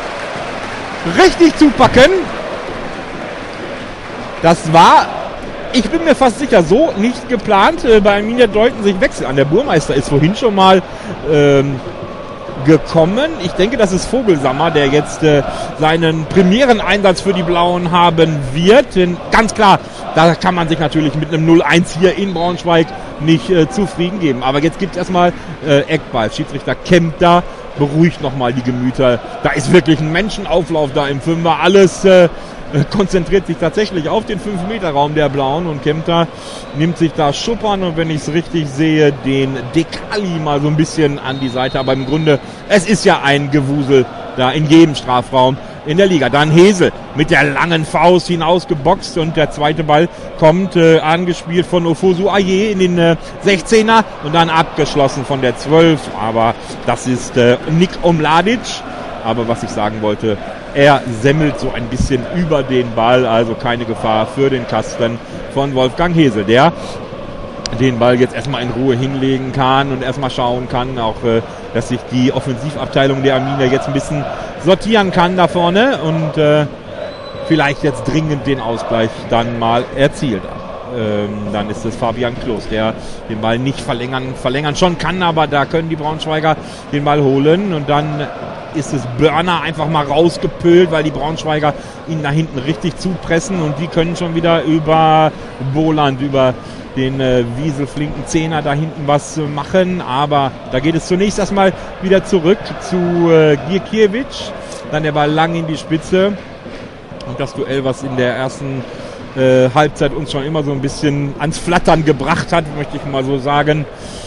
richtig zupacken. Das war, ich bin mir fast sicher, so nicht geplant. Äh, bei Arminia deuten sich Wechsel an. Der Burmeister ist vorhin schon mal ähm, gekommen. Ich denke, das ist Vogelsammer, der jetzt äh, seinen Premiereneinsatz für die Blauen haben wird. Denn ganz klar, da kann man sich natürlich mit einem null eins hier in Braunschweig nicht äh, zufrieden geben. Aber jetzt gibt es erstmal äh, Eckball. Schiedsrichter Kempter beruhigt nochmal die Gemüter. Da ist wirklich ein Menschenauflauf da im Fünfer. Alles äh, konzentriert sich tatsächlich auf den fünf Meter Raum der Blauen und Kempter nimmt sich da Schuppern und wenn ich es richtig sehe, den Dekali mal so ein bisschen an die Seite. Aber im Grunde, es ist ja ein Gewusel da in jedem Strafraum in der Liga. Dann Hesel mit der langen Faust hinausgeboxt und der zweite Ball kommt äh, angespielt von Ofosu Aye in den äh, sechzehner und dann abgeschlossen von der zwölf. Aber das ist äh, Nik Omladic. Aber was ich sagen wollte, er semmelt so ein bisschen über den Ball, also keine Gefahr für den Kasten von Wolfgang Hesel, der den Ball jetzt erstmal in Ruhe hinlegen kann und erstmal schauen kann, auch äh, dass sich die Offensivabteilung der Arminia jetzt ein bisschen sortieren kann da vorne und äh, vielleicht jetzt dringend den Ausgleich dann mal erzielt. ähm, dann ist es Fabian Klos, der den Ball nicht verlängern, verlängern schon kann, aber da können die Braunschweiger den Ball holen und dann ist es Börner einfach mal rausgepölt, weil die Braunschweiger ihn da hinten richtig zupressen und die können schon wieder über Boland, über den äh, wieselflinken Zehner da hinten was äh, machen, aber da geht es zunächst erstmal wieder zurück zu äh, Gierkiewicz, dann der Ball lang in die Spitze und das Duell, was in der ersten äh, Halbzeit uns schon immer so ein bisschen ans Flattern gebracht hat, möchte ich mal so sagen.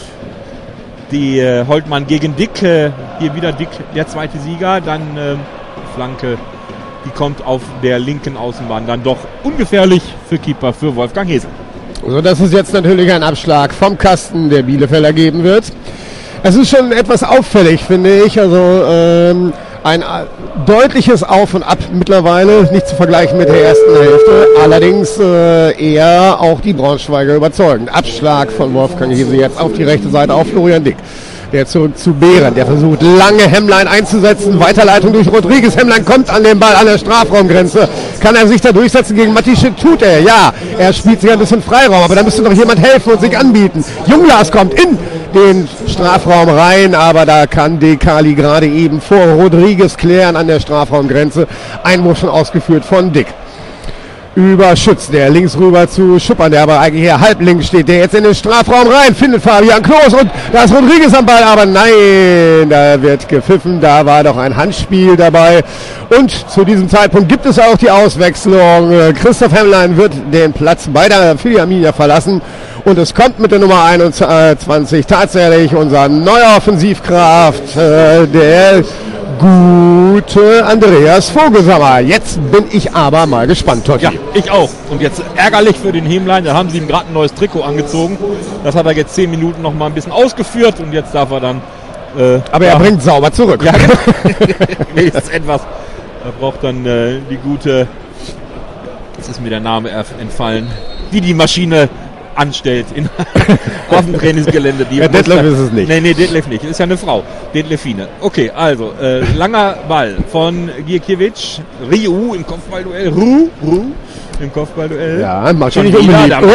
Die äh, Holtmann gegen Dick, äh, hier wieder Dick, der zweite Sieger, dann äh, Flanke, die kommt auf der linken Außenbahn, dann doch ungefährlich für Keeper, für Wolfgang Hesel. So, dass es jetzt natürlich ein Abschlag vom Kasten der Bielefelder geben wird. Es ist schon etwas auffällig, finde ich. Also ähm, ein äh, deutliches Auf und Ab mittlerweile, nicht zu vergleichen mit der ersten Hälfte. Allerdings äh, eher auch die Braunschweiger überzeugend. Abschlag von Wolfgang Hesel jetzt auf die rechte Seite auf Florian Dick. Der zurück zu Behren, der versucht lange Hemmlein einzusetzen, Weiterleitung durch Rodriguez, Hemmlein kommt an den Ball an der Strafraumgrenze, kann er sich da durchsetzen gegen Matischek, tut er, ja, er spielt sich ein bisschen Freiraum, aber da müsste doch jemand helfen und sich anbieten. Junglas kommt in den Strafraum rein, aber da kann Dekali gerade eben vor Rodriguez klären an der Strafraumgrenze, Einwurf schon ausgeführt von Dick. Über Schütz, der links rüber zu Schuppern, der aber eigentlich hier halb links steht, der jetzt in den Strafraum rein, findet Fabian Klos und da ist Rodriguez am Ball, aber nein, da wird gepfiffen, da war doch ein Handspiel dabei und zu diesem Zeitpunkt gibt es auch die Auswechslung. Christoph Hemmlein wird den Platz bei der für die Arminia verlassen und es kommt mit der Nummer einundzwanzig tatsächlich unser neuer Offensivkraft, äh, der gute Andreas Vogelsammer. Jetzt bin ich aber mal gespannt, Totti. Ja, ich auch. Und jetzt ärgerlich für den Hemlein, da haben sie ihm gerade ein neues Trikot angezogen. Das hat er jetzt zehn Minuten noch mal ein bisschen ausgeführt und jetzt darf er dann... Äh, aber er ja, bringt sauber zurück. Ja, genau. Wenigstens etwas. Er braucht dann äh, die gute... Jetzt ist mir der Name entfallen. Die die Maschine anstellt in auf dem Trainingsgelände. Die ja, Detlef ist es nicht. Nee, nee, Detlef nicht. Das ist ja eine Frau. Detlefine. Okay, also, äh, langer Ball von Gierkiewicz. Ryu im Kopfballduell. Ru, Ru im Kopfballduell. Ja, macht schon nicht unbedingt. Oh,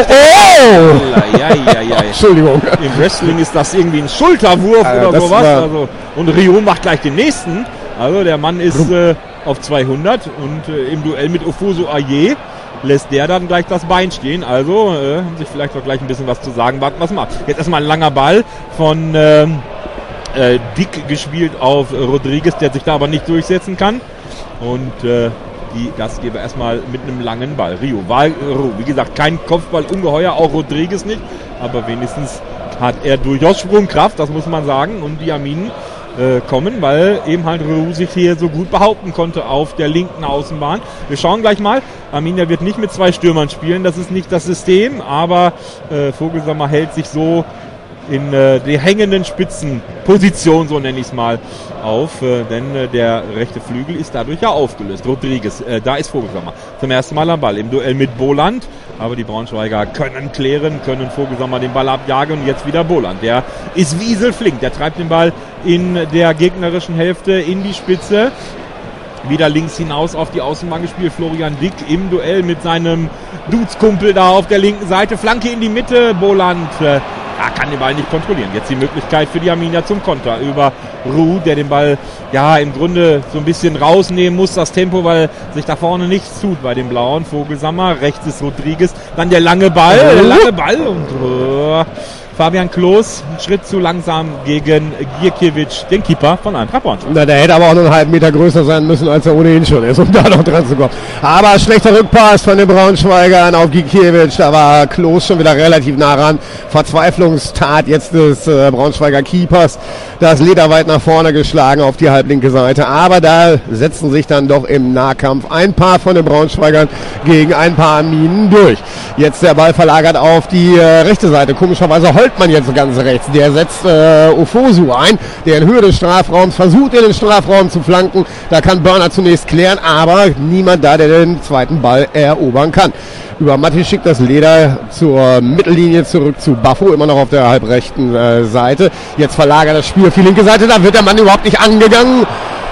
oh! Ja, ja, ja. Entschuldigung. Im Wrestling ist das irgendwie ein Schulterwurf ja, oder sowas. Also, und Ryu macht gleich den nächsten. Also, der Mann ist äh, auf zweihundert und äh, im Duell mit Ofosu Aye lässt der dann gleich das Bein stehen. Also äh, haben sich vielleicht auch gleich ein bisschen was zu sagen. Warten wir mal. Jetzt erstmal ein langer Ball von ähm, äh, Dick gespielt auf äh, Rodriguez, der sich da aber nicht durchsetzen kann. Und äh, die Gastgeber erstmal mit einem langen Ball. Rio war, wie gesagt, kein Kopfball-Ungeheuer, auch Rodriguez nicht. Aber wenigstens hat er durchaus Sprungkraft, das muss man sagen. Und die Arminen äh, kommen, weil eben halt Rio sich hier so gut behaupten konnte auf der linken Außenbahn. Wir schauen gleich mal. Arminia wird nicht mit zwei Stürmern spielen, das ist nicht das System, aber äh, Vogelsammer hält sich so in äh, der hängenden Spitzenposition, so nenne ich es mal, auf, äh, denn äh, der rechte Flügel ist dadurch ja aufgelöst. Rodriguez, äh, da ist Vogelsammer zum ersten Mal am Ball im Duell mit Boland, aber die Braunschweiger können klären, können Vogelsammer den Ball abjagen und jetzt wieder Boland. Der ist wieselflink, der treibt den Ball in der gegnerischen Hälfte in die Spitze. Wieder links hinaus auf die Außenbahn gespielt. Florian Dick im Duell mit seinem Dudeskumpel da auf der linken Seite. Flanke in die Mitte. Boland äh, ja, kann den Ball nicht kontrollieren. Jetzt die Möglichkeit für die Arminia zum Konter über Ruh, der den Ball ja im Grunde so ein bisschen rausnehmen muss, das Tempo, weil sich da vorne nichts tut bei dem Blauen. Vogelsammer, rechts ist Rodriguez. Dann der lange Ball. Der lange Ball und uh, Fabian Klos, ein Schritt zu langsam gegen Gierkiewicz, den Keeper von Eintracht Braunschweig. Na, der hätte aber auch noch einen halben Meter größer sein müssen, als er ohnehin schon ist, um da noch dran zu kommen. Aber schlechter Rückpass von den Braunschweigern auf Gierkiewicz, da war Klos schon wieder relativ nah ran. Verzweiflungstat jetzt des äh, Braunschweiger Keepers, das lederweit nach vorne geschlagen auf die halblinke Seite. Aber da setzen sich dann doch im Nahkampf ein paar von den Braunschweigern gegen ein paar Arminen durch. Jetzt der Ball verlagert auf die äh, rechte Seite. Komischerweise Holtmann jetzt ganz rechts. Der setzt äh, Ofosu ein, der in Höhe des Strafraums versucht, in den Strafraum zu flanken. Da kann Börner zunächst klären, aber niemand da, der den zweiten Ball erobern kann. Über Matti schickt das Leder zur Mittellinie zurück zu Baffo, immer noch auf der halbrechten äh, Seite. Jetzt verlagert das Spiel auf die linke Seite, da wird der Mann überhaupt nicht angegangen.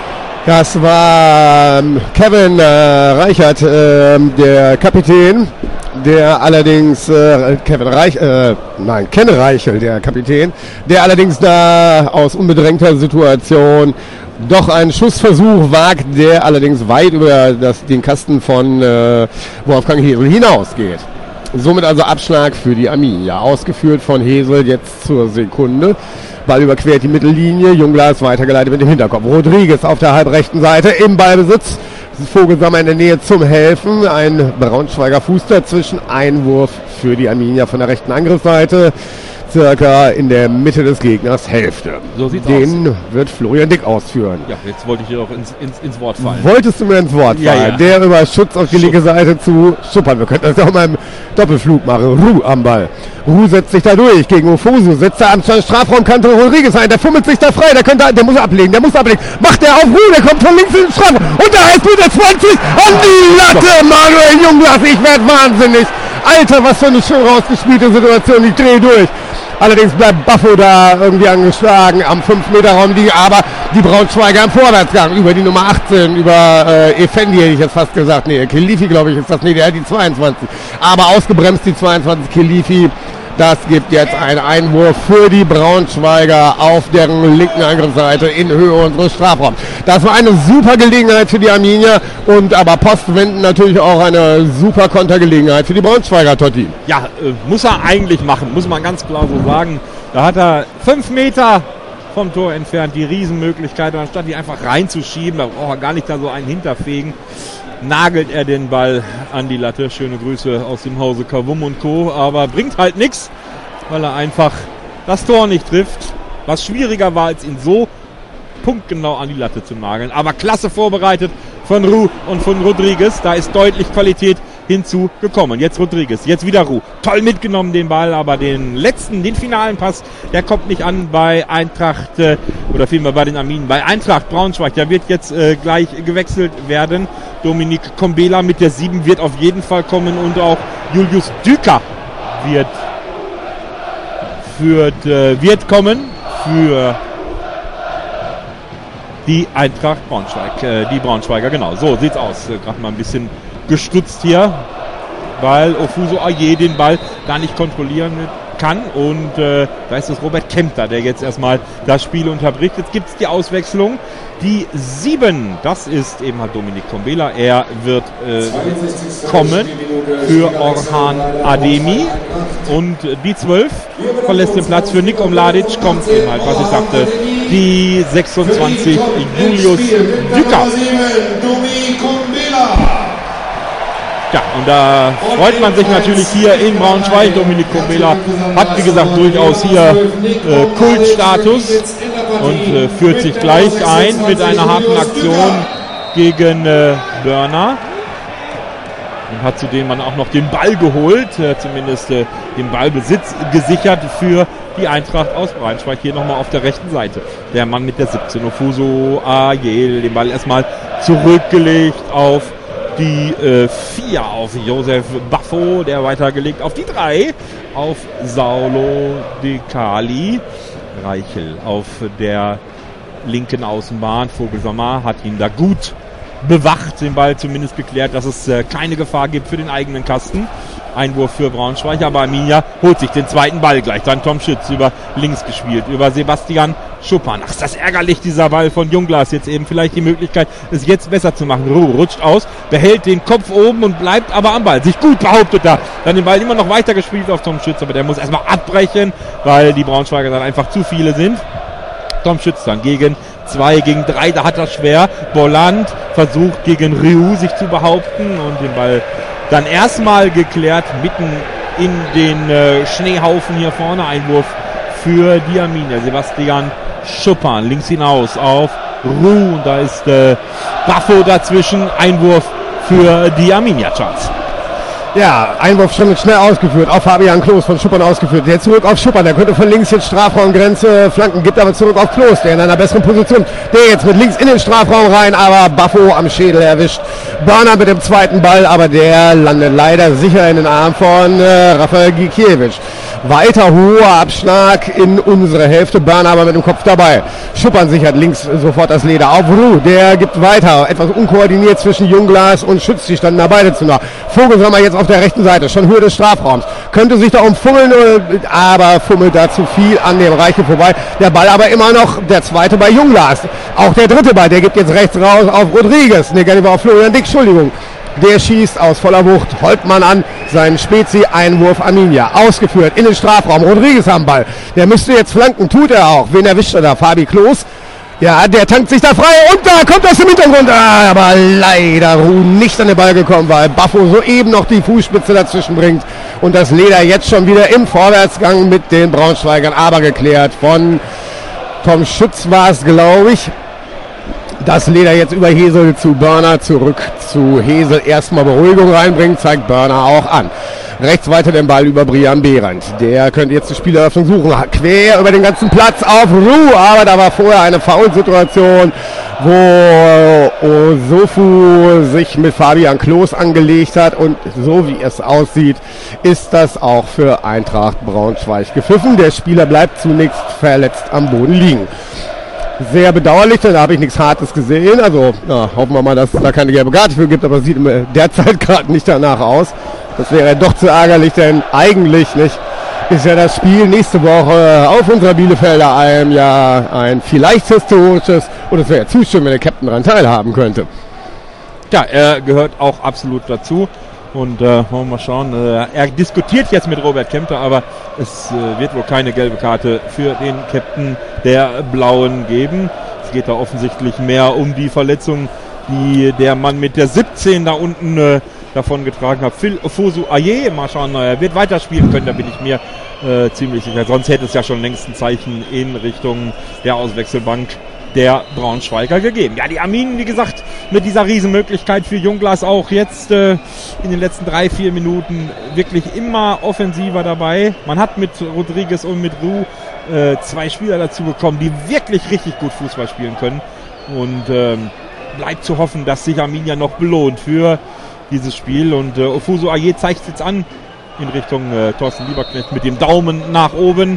Das war ähm, Kevin äh, Reichert, äh, der Kapitän, der allerdings, äh, Kevin Reich, äh, nein, Ken Reichel, der Kapitän, der allerdings da aus unbedrängter Situation doch einen Schussversuch wagt, der allerdings weit über das, den Kasten von äh, Wolfgang Hesel hinausgeht. Somit also Abschlag für die Arminia. Ausgeführt von Hesel jetzt zur Sekunde. Ball überquert die Mittellinie. Jungglas weitergeleitet mit dem Hinterkopf. Rodriguez auf der halbrechten Seite im Ballbesitz. Vogelsammer in der Nähe zum Helfen. Ein Braunschweiger Fuß dazwischen. Einwurf für die Arminia von der rechten Angriffsseite. Circa in der Mitte des Gegners Hälfte. So sieht's Den aus. wird Florian Dick ausführen. Ja, jetzt wollte ich dir auch ins, ins, ins Wort fallen. Wolltest du mir ins Wort fallen? Ja, ja. Der über Schutz auf die linke Seite zu Schuppern. Wir könnten das auch mal im Doppelflug machen. Ruh am Ball. Ruh setzt sich da durch gegen Ofosu. Setzt er am Strafraumkante Rodriguez ein. Der fummelt sich da frei. Der könnte, der muss ablegen. Der muss ablegen. Macht er auf Ruh. Der kommt von links in den Strafraum. Und da ist Meter zwanzig an die Latte. Manuel Jungglas. Ich werde wahnsinnig. Alter, was für eine schön rausgespielte Situation. Ich drehe durch. Allerdings bleibt Baffo da irgendwie angeschlagen am fünf Meter Raum liegen, aber die Braunschweiger im Vorwärtsgang über die Nummer achtzehn, über äh, Effendi hätte ich jetzt fast gesagt, nee, Kilifi glaube ich ist das, nee, der hat die zweiundzwanzig, aber ausgebremst die zweiundzwanzig Kilifi. Das gibt jetzt einen Einwurf für die Braunschweiger auf deren linken Angriffsseite in Höhe unseres Strafraums. Das war eine super Gelegenheit für die Arminia und aber postwendend natürlich auch eine super Kontergelegenheit für die Braunschweiger, Totti. Ja, äh, muss er eigentlich machen, muss man ganz klar so sagen. Da hat er fünf Meter vom Tor entfernt die Riesenmöglichkeit, anstatt die einfach reinzuschieben, da braucht er gar nicht da so einen hinterfegen. Nagelt er den Ball an die Latte. Schöne Grüße aus dem Hause Kavum und Co. Aber bringt halt nichts, weil er einfach das Tor nicht trifft. Was schwieriger war, als ihn so punktgenau an die Latte zu nageln. Aber klasse vorbereitet von Ruh und von Rodriguez. Da ist deutlich Qualität hinzugekommen. Jetzt Rodriguez, jetzt wieder Ruh. Toll mitgenommen den Ball, aber den letzten, den finalen Pass, der kommt nicht an bei Eintracht, äh, oder vielmehr bei den Arminen, bei Eintracht Braunschweig. Der wird jetzt äh, gleich gewechselt werden. Dominik Kombela mit der sieben wird auf jeden Fall kommen und auch Julius Düker wird, wird, äh, wird kommen für die Eintracht Braunschweig, äh, die Braunschweiger, genau, so sieht's aus. Äh, Gerade mal ein bisschen gestutzt hier, weil Ofuso Aye den Ball gar nicht kontrollieren kann und äh, da ist es Robert Kempter, der jetzt erstmal das Spiel unterbricht. Jetzt gibt es die Auswechslung. Die sieben, das ist eben halt Dominik Kombela. Er wird äh, kommen für Orhan Ademi und die zwölf verlässt den Platz für Nick Omladic, kommt eben halt, was ich sagte, die sechsundzwanzig Julius Düker. Ja, und da freut man sich natürlich hier in Braunschweig. Dominik Kombela hat, wie gesagt, durchaus hier äh, Kultstatus und äh, führt sich gleich ein mit einer harten Aktion gegen äh, Börner. Und hat zudem man auch noch den Ball geholt, äh, zumindest äh, den Ballbesitz gesichert für die Eintracht aus Braunschweig. Hier nochmal auf der rechten Seite. Der Mann mit der siebzehn, Ofuso Aye, den Ball erstmal zurückgelegt auf die äh, vier, auf Josef Baffo, der weitergelegt auf die drei, auf Saulo De Cali. Reichel auf der linken Außenbahn. Vogelsammer hat ihn da gut bewacht, den Ball zumindest geklärt, dass es äh, keine Gefahr gibt für den eigenen Kasten. Einwurf für Braunschweig, aber Arminia holt sich den zweiten Ball gleich. Dann Tom Schütz über links gespielt, über Sebastian Schuppern. Ach, ist das ärgerlich, dieser Ball von Jungglas. Jetzt eben vielleicht die Möglichkeit, es jetzt besser zu machen. Ruh rutscht aus, behält den Kopf oben und bleibt aber am Ball. Sich gut behauptet da. Dann den Ball immer noch weiter gespielt auf Tom Schütz, aber der muss erstmal abbrechen, weil die Braunschweiger dann einfach zu viele sind. Tom Schütz dann gegen zwei, gegen drei, da hat er schwer. Bolland versucht gegen Ryu sich zu behaupten und den Ball dann erstmal geklärt, mitten in den äh, Schneehaufen hier vorne. Einwurf für die Arminia. Sebastian Schuppern links hinaus auf Ruh. Da ist äh, Baffo dazwischen. Einwurf für die Arminia-Chance. Ja, Einwurf schon schnell ausgeführt, auf Fabian Klos von Schuppern ausgeführt. Der zurück auf Schuppern, der könnte von links jetzt Strafraumgrenze flanken, gibt aber zurück auf Klos, der in einer besseren Position. Der jetzt mit links in den Strafraum rein, aber Baffo am Schädel erwischt. Börner mit dem zweiten Ball, aber der landet leider sicher in den Arm von äh, Rafael Gikiewicz. Weiter hoher Abschlag in unsere Hälfte. Börner aber mit dem Kopf dabei. Schuppern sichert links sofort das Leder auf. Ruh, der gibt weiter. Etwas unkoordiniert zwischen Jungglas und Schütz. Die standen da beide zu nah. Vogelsammer jetzt auf der rechten Seite. Schon Höhe des Strafraums. Könnte sich da umfummeln, aber fummelt da zu viel an dem Reiche vorbei. Der Ball aber immer noch der zweite bei Jungglas. Auch der dritte Ball. Der gibt jetzt rechts raus auf Rodriguez. Negativ auf Florian Dick. Entschuldigung. Der schießt aus voller Wucht. Holtmann an. Seinen Spezi-Einwurf Arminia. Ausgeführt in den Strafraum. Rodriguez am Ball. Der müsste jetzt flanken. Tut er auch. Wen erwischt er da? Fabi Klos. Ja, der tankt sich da frei. Und da kommt aus dem Hintergrund. Ah, aber leider Ruh nicht an den Ball gekommen, weil Baffo soeben noch die Fußspitze dazwischen bringt. Und das Leder jetzt schon wieder im Vorwärtsgang mit den Braunschweigern. Aber geklärt von Tom Schütz war es, glaube ich. Das Leder jetzt über Hesel zu Börner, zurück zu Hesel. Erstmal Beruhigung reinbringen, zeigt Börner auch an. Rechts weiter den Ball über Brian Behrendt. Der könnte jetzt die Spieleröffnung suchen. Quer über den ganzen Platz auf Ruh. Aber da war vorher eine Foul-Situation, wo Osofu sich mit Fabian Klos angelegt hat. Und so wie es aussieht, ist das auch für Eintracht Braunschweig gepfiffen. Der Spieler bleibt zunächst verletzt am Boden liegen. Sehr bedauerlich, da habe ich nichts Hartes gesehen. Also ja, hoffen wir mal, dass es da keine gelbe Karte für gibt, aber es sieht derzeit gerade nicht danach aus. Das wäre doch zu ärgerlich, denn eigentlich nicht ist ja das Spiel nächste Woche auf unserer Bielefelder Alm ja ein vielleicht historisches, und es wäre ja zu schön, wenn der Captain daran teilhaben könnte. Ja, er gehört auch absolut dazu. Und äh, wollen wir mal schauen, äh, er diskutiert jetzt mit Robert Kempter, aber es äh, wird wohl keine gelbe Karte für den Captain der Blauen geben. Es geht da offensichtlich mehr um die Verletzung, die der Mann mit der siebzehn da unten äh, davon getragen hat. Phil Ofosu-Aye, mal schauen, er wird weiterspielen können, da bin ich mir äh, ziemlich sicher. Sonst hätte es ja schon längst ein Zeichen in Richtung der Auswechselbank der Braunschweiger gegeben. Ja, die Arminen, wie gesagt, mit dieser Riesenmöglichkeit für Jungglas auch jetzt äh, in den letzten drei, vier Minuten wirklich immer offensiver dabei. Man hat mit Rodriguez und mit Ruh äh, zwei Spieler dazu bekommen, die wirklich richtig gut Fußball spielen können. Und ähm, bleibt zu hoffen, dass sich Arminia noch belohnt für dieses Spiel. Und äh, Ofosu-Aye zeigt es jetzt an in Richtung äh, Thorsten Lieberknecht mit dem Daumen nach oben,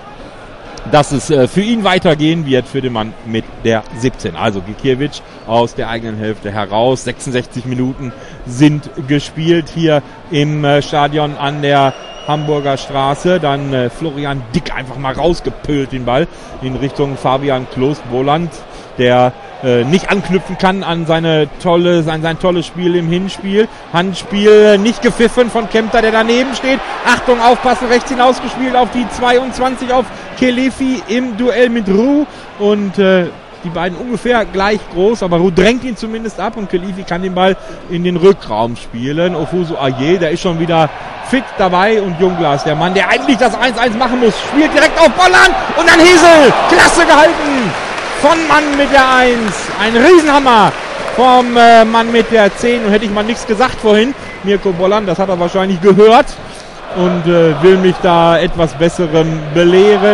dass es äh, für ihn weitergehen wird, für den Mann mit der siebzehn. Also Gikiewicz aus der eigenen Hälfte heraus. sechsundsechzig Minuten sind gespielt hier im äh, Stadion an der Hamburger Straße. Dann äh, Florian Dick einfach mal rausgepölt den Ball in Richtung Fabian Klos-Boland, der äh, nicht anknüpfen kann an seine tolle, an sein tolles Spiel im Hinspiel. Handspiel nicht gepfiffen von Kempter, der daneben steht. Achtung, aufpassen, rechts hinausgespielt auf die zweiundzwanzig, auf Kelefi im Duell mit Ruh. Und äh, die beiden ungefähr gleich groß, aber Ruh drängt ihn zumindest ab und Kelefi kann den Ball in den Rückraum spielen. Ofosu-Aye, der ist schon wieder fit dabei, und Jungglas, der Mann, der eigentlich das eins eins machen muss, spielt direkt auf Bolland und dann Hesel. Klasse gehalten von Mann mit der eins. Ein Riesenhammer vom äh, Mann mit der zehn. Und hätte ich mal nichts gesagt vorhin, Mirko Bolland, das hat er wahrscheinlich gehört und äh, will mich da etwas Besserem belehren.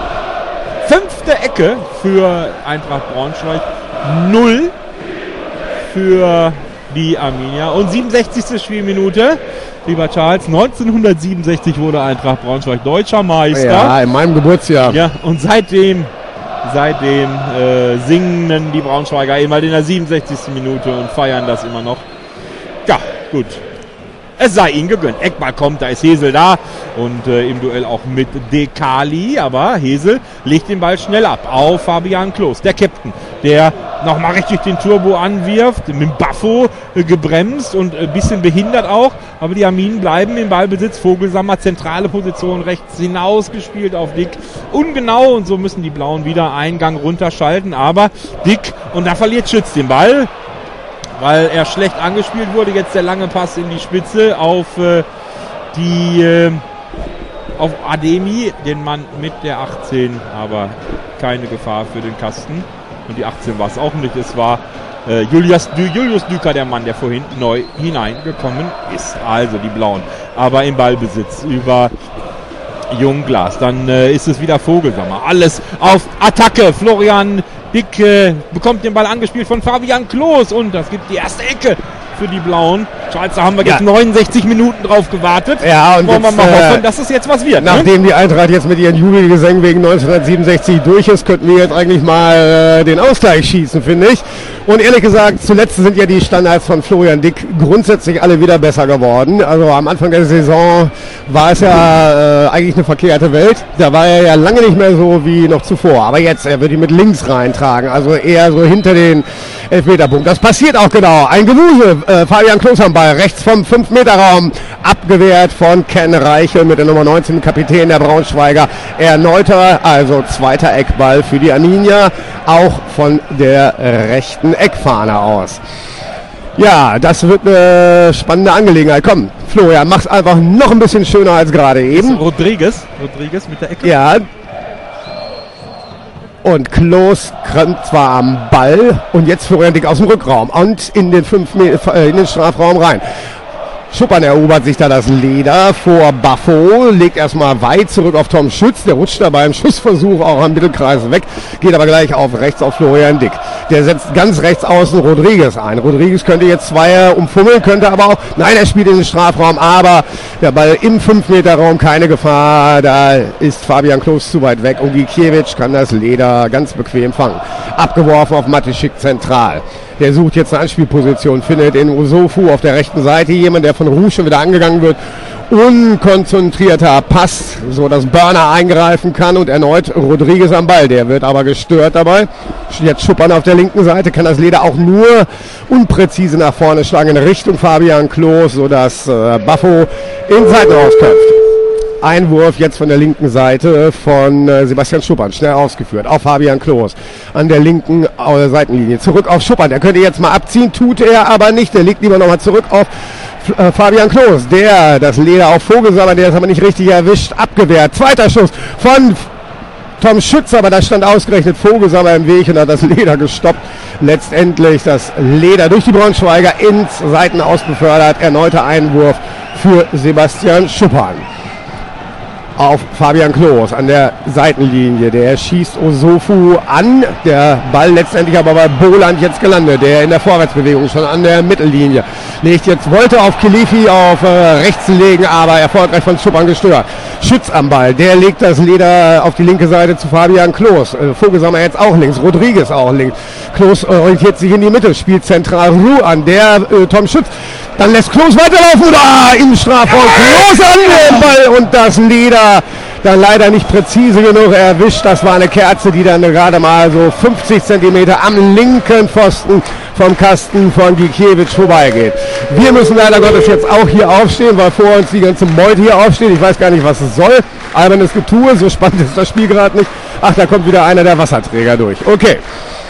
Fünfte Ecke für Eintracht Braunschweig, null für die Arminia. Und siebenundsechzigste Spielminute, lieber Charles, neunzehnhundertsiebenundsechzig wurde Eintracht Braunschweig deutscher Meister. Ja, in meinem Geburtsjahr. Ja, und seitdem Seitdem äh, singen die Braunschweiger immer in der siebenundsechzigsten Minute und feiern das immer noch. Ja, gut. Es sei ihnen gegönnt. Eckball kommt, da ist Hesel da und äh, im Duell auch mit Dekali, aber Hesel legt den Ball schnell ab auf Fabian Klos, der Captain, der nochmal richtig den Turbo anwirft, mit Baffo äh, gebremst und ein äh, bisschen behindert auch, aber die Arminen bleiben im Ballbesitz. Vogelsammer, zentrale Position, rechts hinaus gespielt auf Dick, ungenau, und so müssen die Blauen wieder Eingang runterschalten, aber Dick, und da verliert Schütz den Ball, weil er schlecht angespielt wurde. Jetzt der lange Pass in die Spitze auf äh, die äh, auf Ademi, den Mann mit der achtzehn, aber keine Gefahr für den Kasten. Und die achtzehn war es auch nicht. Es war äh, Julius, Julius Düker, der Mann, der vorhin neu hineingekommen ist. Also die Blauen. Aber im Ballbesitz über Jungglas. Dann äh, ist es wieder Vogelsammer. Alles auf Attacke. Florian Dick äh, bekommt den Ball angespielt von Fabian Klos und das gibt die erste Ecke für die Blauen. Charles, da haben wir jetzt Ja. neunundsechzig Minuten drauf gewartet. Ja, und wollen wir jetzt, mal äh, hoffen, dass es jetzt was wird. Ne? Nachdem die Eintracht jetzt mit ihren Jubelgesängen wegen neunzehnhundertsiebenundsechzig durch ist, könnten wir jetzt eigentlich mal äh, den Ausgleich schießen, finde ich. Und ehrlich gesagt, zuletzt sind ja die Standards von Florian Dick grundsätzlich alle wieder besser geworden. Also am Anfang der Saison war es ja äh, eigentlich eine verkehrte Welt. Da war er ja lange nicht mehr so wie noch zuvor. Aber jetzt, er wird ihn mit links reintragen, also eher so hinter den Elfmeterpunkt. Das passiert auch genau. Ein Gewusel, äh, Fabian Klos am Ball, rechts vom fünf Meter Raum, abgewehrt von Ken Reichel mit der Nummer neunzehn, Kapitän der Braunschweiger. Erneuter, also zweiter Eckball für die Arminia, auch von der rechten Eckfahne aus. Ja, das wird eine spannende Angelegenheit. Komm, Florian, mach's einfach noch ein bisschen schöner als gerade eben. Rodriguez, Rodriguez mit der Ecke. Ja. Und Klos krammt zwar am Ball und jetzt Florian Dick aus dem Rückraum und in den, fünf Meter, äh, in den Strafraum rein. Schuppern erobert sich da das Leder vor Baffo, legt erstmal weit zurück auf Tom Schütz, der rutscht dabei im Schussversuch auch am Mittelkreis weg, geht aber gleich auf rechts auf Florian Dick. Der setzt ganz rechts außen Rodriguez ein. Rodriguez könnte jetzt Zweier umfummeln, könnte aber auch, nein, er spielt in den Strafraum, aber der Ball im fünf Meter Raum, keine Gefahr, da ist Fabian Klos zu weit weg und Gikiewicz kann das Leder ganz bequem fangen. Abgeworfen auf Mateschik zentral. Der sucht jetzt eine Anspielposition, findet in Osofu auf der rechten Seite jemand, der von Rouge schon wieder angegangen wird. Unkonzentrierter Pass, so dass Börner eingreifen kann und erneut Rodriguez am Ball. Der wird aber gestört dabei. Jetzt Schuppern auf der linken Seite, kann das Leder auch nur unpräzise nach vorne schlagen in Richtung Fabian Klos, sodass äh, Baffo in Seiten rausköpft. Einwurf jetzt von der linken Seite von äh, Sebastian Schuppern, schnell ausgeführt, auf Fabian Klos an der linken äh, Seitenlinie. Zurück auf Schuppern, der könnte jetzt mal abziehen, tut er aber nicht, der legt lieber nochmal zurück auf äh, Fabian Klos, der das Leder auf Vogelsammer, der ist aber nicht richtig erwischt, abgewehrt. Zweiter Schuss von Tom Schütz, aber da stand ausgerechnet Vogelsammer im Weg und hat das Leder gestoppt. Letztendlich das Leder durch die Braunschweiger ins Seitenaus befördert. Erneuter Einwurf für Sebastian Schuppern. Auf Fabian Klos an der Seitenlinie. Der schießt Osofu an. Der Ball letztendlich aber bei Boland jetzt gelandet. Der in der Vorwärtsbewegung schon an der Mittellinie. Legt jetzt, wollte auf Kilifi auf äh, rechts legen, aber erfolgreich von Schuppern gestört. Schütz am Ball. Der legt das Leder auf die linke Seite zu Fabian Klos. Äh, Vogelsammer jetzt auch links. Rodriguez auch links. Klos orientiert sich in die Mitte. Spielt zentral Ruhe an. Der äh, Tom Schütz. Dann lässt Klos weiterlaufen. Da im Strafraum. Klos an den Ball und das Leder dann leider nicht präzise genug erwischt. Das war eine Kerze, die dann gerade mal so fünfzig Zentimeter am linken Pfosten vom Kasten von Gikiewicz vorbeigeht. Wir müssen leider Gottes jetzt auch hier aufstehen, weil vor uns die ganze Meute hier aufsteht. Ich weiß gar nicht, was es soll. Albernes Getue, so spannend ist das Spiel gerade nicht. Ach, da kommt wieder einer der Wasserträger durch. Okay.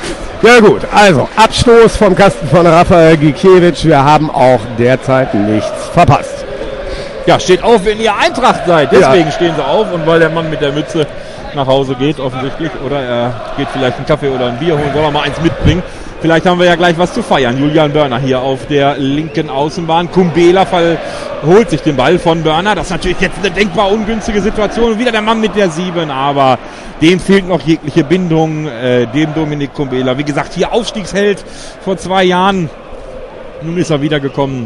Ja gut, also Abstoß vom Kasten von Rafael Gikiewicz. Wir haben auch derzeit nichts verpasst. Ja, steht auf, wenn ihr Eintracht seid. Deswegen Ja. stehen sie auf und weil der Mann mit der Mütze nach Hause geht, offensichtlich. Oder er geht vielleicht einen Kaffee oder ein Bier holen, soll er mal eins mitbringen. Vielleicht haben wir ja gleich was zu feiern. Julian Börner hier auf der linken Außenbahn. Kumbela Fall holt sich den Ball von Börner. Das ist natürlich jetzt eine denkbar ungünstige Situation. Wieder der Mann mit der sieben, aber dem fehlt noch jegliche Bindung, äh, dem Dominik Kumbela. Wie gesagt, hier Aufstiegsheld vor zwei Jahren. Nun ist er wiedergekommen.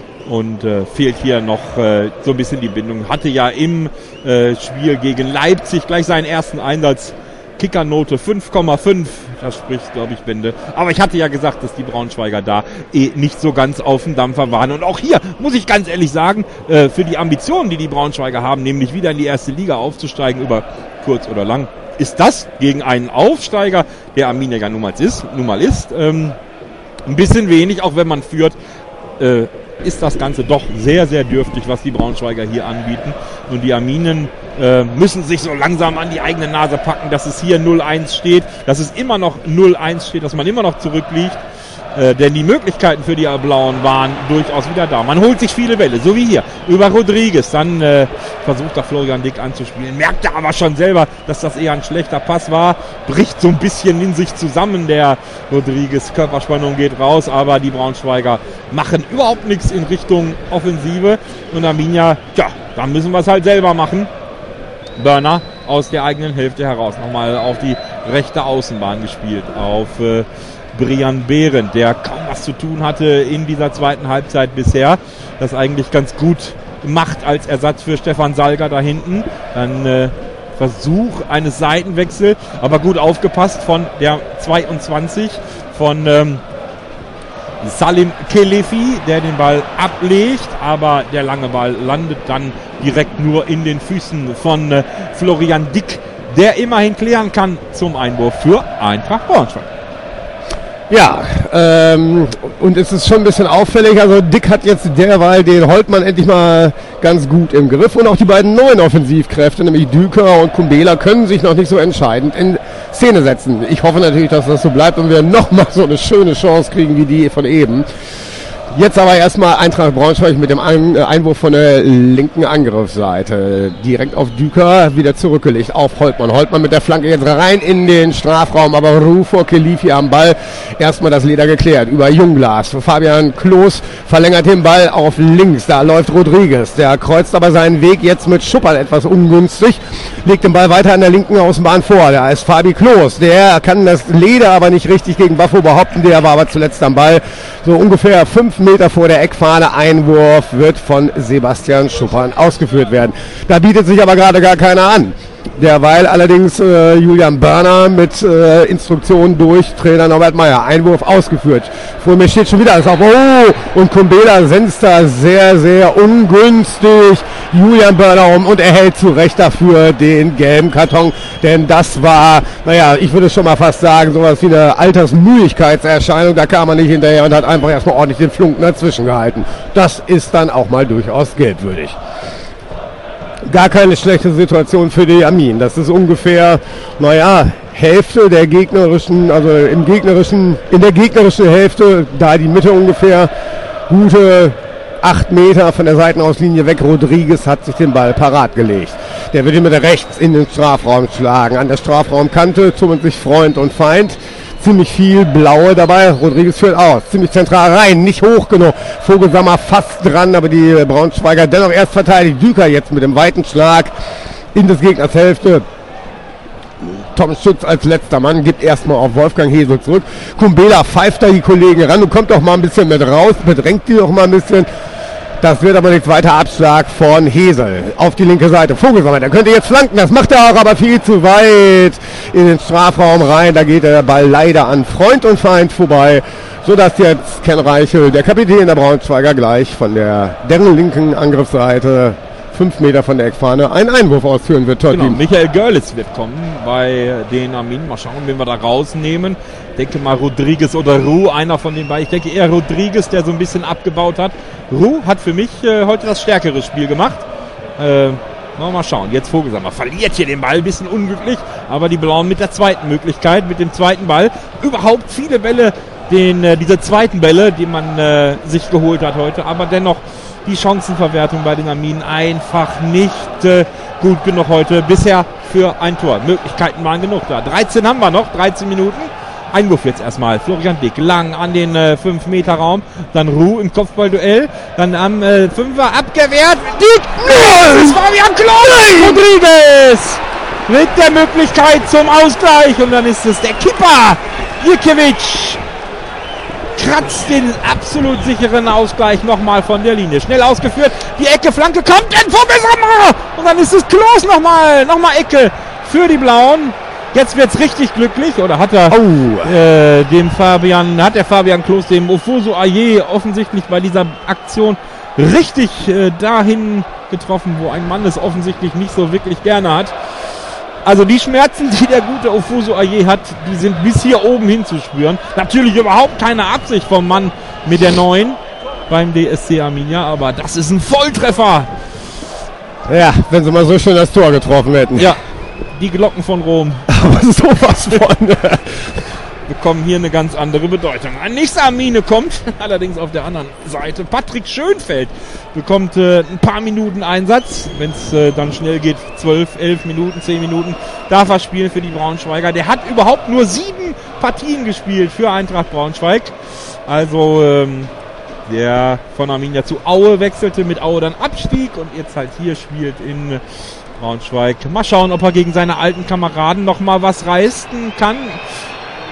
Und äh, fehlt hier noch äh, so ein bisschen die Bindung. Hatte ja im äh, Spiel gegen Leipzig gleich seinen ersten Einsatz. Kickernote fünf Komma fünf. Das spricht, glaube ich, Bände. Aber ich hatte ja gesagt, dass die Braunschweiger da eh nicht so ganz auf dem Dampfer waren. Und auch hier muss ich ganz ehrlich sagen, äh, für die Ambitionen, die die Braunschweiger haben, nämlich wieder in die erste Liga aufzusteigen, über kurz oder lang, ist das gegen einen Aufsteiger, der Arminia ja nun mal ist, nun mal ist ähm, ein bisschen wenig, auch wenn man führt, äh, ist das Ganze doch sehr, sehr dürftig, was die Braunschweiger hier anbieten. Und die Arminen äh, müssen sich so langsam an die eigene Nase packen, dass es hier null eins steht, dass es immer noch null eins steht, dass man immer noch zurückliegt. Äh, denn die Möglichkeiten für die Blauen waren durchaus wieder da. Man holt sich viele Bälle, so wie hier, über Rodriguez. Dann äh, versucht er Florian Dick anzuspielen. Merkt er aber schon selber, dass das eher ein schlechter Pass war. Bricht so ein bisschen in sich zusammen, der Rodriguez. Körperspannung geht raus, aber die Braunschweiger machen überhaupt nichts in Richtung Offensive. Und Arminia, ja, dann müssen wir es halt selber machen. Börner aus der eigenen Hälfte heraus. Nochmal auf die rechte Außenbahn gespielt. Auf äh, Brian Behrendt, der kaum was zu tun hatte in dieser zweiten Halbzeit bisher. Das eigentlich ganz gut macht als Ersatz für Stefan Salga da hinten. Dann äh, Versuch eines Seitenwechsels, aber gut aufgepasst von der zweiundzwanzig von ähm, Salim Kelefi, der den Ball ablegt, aber der lange Ball landet dann direkt nur in den Füßen von äh, Florian Dick, der immerhin klären kann zum Einwurf für Eintracht Braunschweig. Ja, ähm, und es ist schon ein bisschen auffällig, also Dick hat jetzt derweil den Holtmann endlich mal ganz gut im Griff und auch die beiden neuen Offensivkräfte, nämlich Düker und Kumbela, können sich noch nicht so entscheidend in Szene setzen. Ich hoffe natürlich, dass das so bleibt und wir nochmal so eine schöne Chance kriegen wie die von eben. Jetzt aber erstmal Eintracht Braunschweig mit dem Einwurf von der linken Angriffsseite. Direkt auf Düker, wieder zurückgelegt auf Holtmann. Holtmann mit der Flanke jetzt rein in den Strafraum, aber Ruh vor Kelefi am Ball. Erstmal das Leder geklärt über Jungglas. Fabian Klos verlängert den Ball auf links. Da läuft Rodriguez. Der kreuzt aber seinen Weg jetzt mit Schupperl etwas ungünstig. Legt den Ball weiter an der linken Außenbahn vor. Da ist Fabi Klos. Der kann das Leder aber nicht richtig gegen Baffo behaupten. Der war aber zuletzt am Ball. So ungefähr fünf Meter vor der Eckfahne. Einwurf wird von Sebastian Schuppan ausgeführt werden. Da bietet sich aber gerade gar keiner an. Derweil allerdings äh, Julian Börner mit äh, Instruktionen durch Trainer Norbert Meyer. Einwurf ausgeführt. Vor mir steht schon wieder alles auf. Oh, und Kumbela senzt da sehr, sehr ungünstig Julian Börner um und erhält zu Recht dafür den gelben Karton. Denn das war, naja, ich würde schon mal fast sagen, sowas wie eine Altersmüdigkeitserscheinung. Da kam man nicht hinterher und hat einfach erstmal ordentlich den Flunken dazwischen gehalten. Das ist dann auch mal durchaus geldwürdig. Gar keine schlechte Situation für die Armin. Das ist ungefähr, naja, Hälfte der gegnerischen, also im gegnerischen, in der gegnerischen Hälfte, da die Mitte ungefähr, gute acht Meter von der Seitenauslinie weg. Rodriguez hat sich den Ball parat gelegt. Der wird ihn mit rechts in den Strafraum schlagen. An der Strafraumkante tummeln sich Freund und Feind. Ziemlich viel Blaue dabei. Rodriguez führt aus. Ziemlich zentral rein. Nicht hoch genug. Vogelsammer fast dran, aber die Braunschweiger dennoch erst verteidigt. Düker jetzt mit dem weiten Schlag in des Gegners Hälfte. Tom Schütz als letzter Mann gibt erstmal auf Wolfgang Hesel zurück. Kumbela pfeift da die Kollegen ran und kommt doch mal ein bisschen mit raus. Bedrängt die doch mal ein bisschen. Das wird aber nichts weiter. Abschlag von Hesel auf die linke Seite. Vogelsammer, der könnte jetzt flanken. Das macht er auch, aber viel zu weit in den Strafraum rein. Da geht der Ball leider an Freund und Feind vorbei, sodass jetzt Ken Reichel, der Kapitän der Braunschweiger, gleich von der deren linken Angriffsseite fünf Meter von der Eckfahne einen Einwurf ausführen wird. Genau, Michael Görlitz wird kommen bei den Armin. Mal schauen, wen wir da rausnehmen. Ich denke mal Rodriguez oder Ruh, einer von den beiden. Ich denke eher Rodriguez, der so ein bisschen abgebaut hat. Ruh hat für mich äh, heute das stärkere Spiel gemacht. Äh, mal schauen. Jetzt Vogelsammer verliert hier den Ball, ein bisschen unglücklich. Aber die Blauen mit der zweiten Möglichkeit, mit dem zweiten Ball. Überhaupt viele Bälle, den, äh, diese zweiten Bälle, die man äh, sich geholt hat heute. Aber dennoch die Chancenverwertung bei den Arminen einfach nicht äh, gut genug heute. Bisher für ein Tor. Möglichkeiten waren genug da. dreizehn haben wir noch, dreizehn Minuten. Einwurf jetzt erstmal. Florian Dick lang an den äh, fünf Meter Raum. Dann Ruh im Kopfballduell. Dann am äh, Fünfer abgewehrt. Dick! Das ist Fabian Klos! Rodriguez! Mit der Möglichkeit zum Ausgleich. Und dann ist es der Kipper. Jirkiewicz kratzt den absolut sicheren Ausgleich nochmal von der Linie. Schnell ausgeführt. Die Ecke, Flanke kommt in Vogelsammer. Und dann ist es Klos nochmal. Nochmal Ecke für die Blauen. Jetzt wird's richtig glücklich. Oder hat er oh. äh, dem Fabian, hat der Fabian Klos dem Ofosu Aye offensichtlich bei dieser Aktion richtig äh, dahin getroffen, wo ein Mann es offensichtlich nicht so wirklich gerne hat. Also die Schmerzen, die der gute Ofosu Aye hat, die sind bis hier oben hin zu spüren. Natürlich überhaupt keine Absicht vom Mann mit der neun beim D S C Arminia, aber das ist ein Volltreffer. Ja, wenn sie mal so schön das Tor getroffen hätten. Ja, die Glocken von Rom. Aber sowas von... bekommen hier eine ganz andere Bedeutung. Ein nächster Armine kommt, allerdings auf der anderen Seite. Patrick Schönfeld bekommt äh, ein paar Minuten Einsatz. Wenn es äh, dann schnell geht, zwölf, elf Minuten, zehn Minuten, darf er spielen für die Braunschweiger. Der hat überhaupt nur sieben Partien gespielt für Eintracht Braunschweig. Also ähm, der von Arminia zu Aue wechselte, mit Aue dann abstieg und jetzt halt hier spielt in Braunschweig. Mal schauen, ob er gegen seine alten Kameraden noch mal was reißen kann.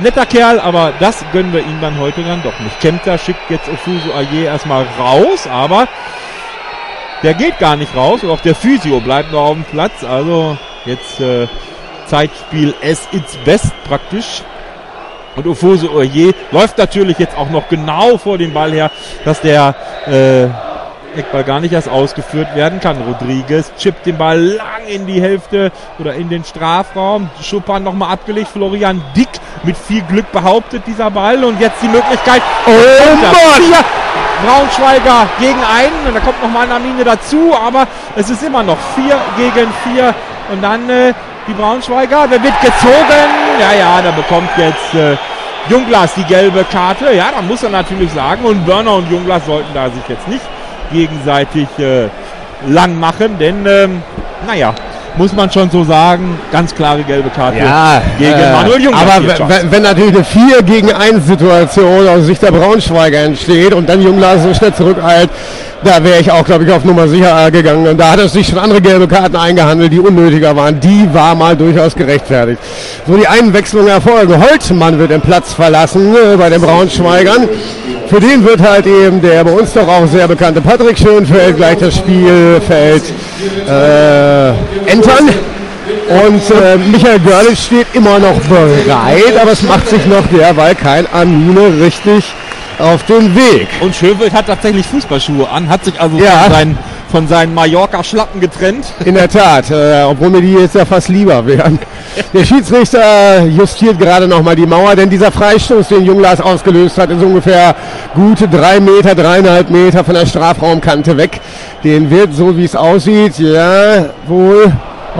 netter Kerl, aber das gönnen wir ihm dann heute dann doch nicht. Kempter schickt jetzt Ofuso Aye erstmal raus, aber der geht gar nicht raus und auch der Physio bleibt noch auf dem Platz. Also jetzt äh, Zeitspiel as its best praktisch. Und Ofuso Aye läuft natürlich jetzt auch noch genau vor dem Ball her, dass der äh, Eckball gar nicht erst ausgeführt werden kann. Rodriguez chippt den Ball lang in die Hälfte oder in den Strafraum. Schuppan nochmal abgelegt. Florian Dick mit viel Glück behauptet dieser Ball. Und jetzt die Möglichkeit. Oh Mann! Braunschweiger gegen einen. Und da kommt nochmal eine Amine dazu. Aber es ist immer noch vier gegen vier. Und dann äh, die Braunschweiger. Der wird gezogen. Ja, ja, da bekommt jetzt äh, Junglas die gelbe Karte. Ja, da muss er natürlich sagen. Und Börner und Junglas sollten da sich jetzt nicht gegenseitig äh, lang machen, denn ähm, naja, muss man schon so sagen, ganz klare gelbe Karte ja, gegen äh, Manuel Junglas. Aber wenn, wenn natürlich eine vier gegen eins Situation aus Sicht der Braunschweiger entsteht und dann Junglas so schnell zurückeilt, da wäre ich auch, glaube ich, auf Nummer sicher gegangen. Und da hat es sich schon andere gelbe Karten eingehandelt, die unnötiger waren. Die war mal durchaus gerechtfertigt. So, die Einwechslung erfolgen. Holtmann wird den Platz verlassen äh, bei den Braunschweigern. Für den wird halt eben der bei uns doch auch sehr bekannte Patrick Schönfeld gleich das Spielfeld äh, entern. Und äh, Michael Görlitz steht immer noch bereit, aber es macht sich noch derweil kein Amine richtig auf den Weg. Und Schönfeld hat tatsächlich Fußballschuhe an, hat sich also ja. von seinen, von seinen Mallorca-Schlappen getrennt. In der Tat, äh, obwohl mir die jetzt ja fast lieber wären. Der Schiedsrichter justiert gerade nochmal die Mauer, denn dieser Freistoß, den Junglas ausgelöst hat, ist ungefähr gute drei Meter, dreieinhalb Meter von der Strafraumkante weg. Den wird, so wie es aussieht, ja, wohl,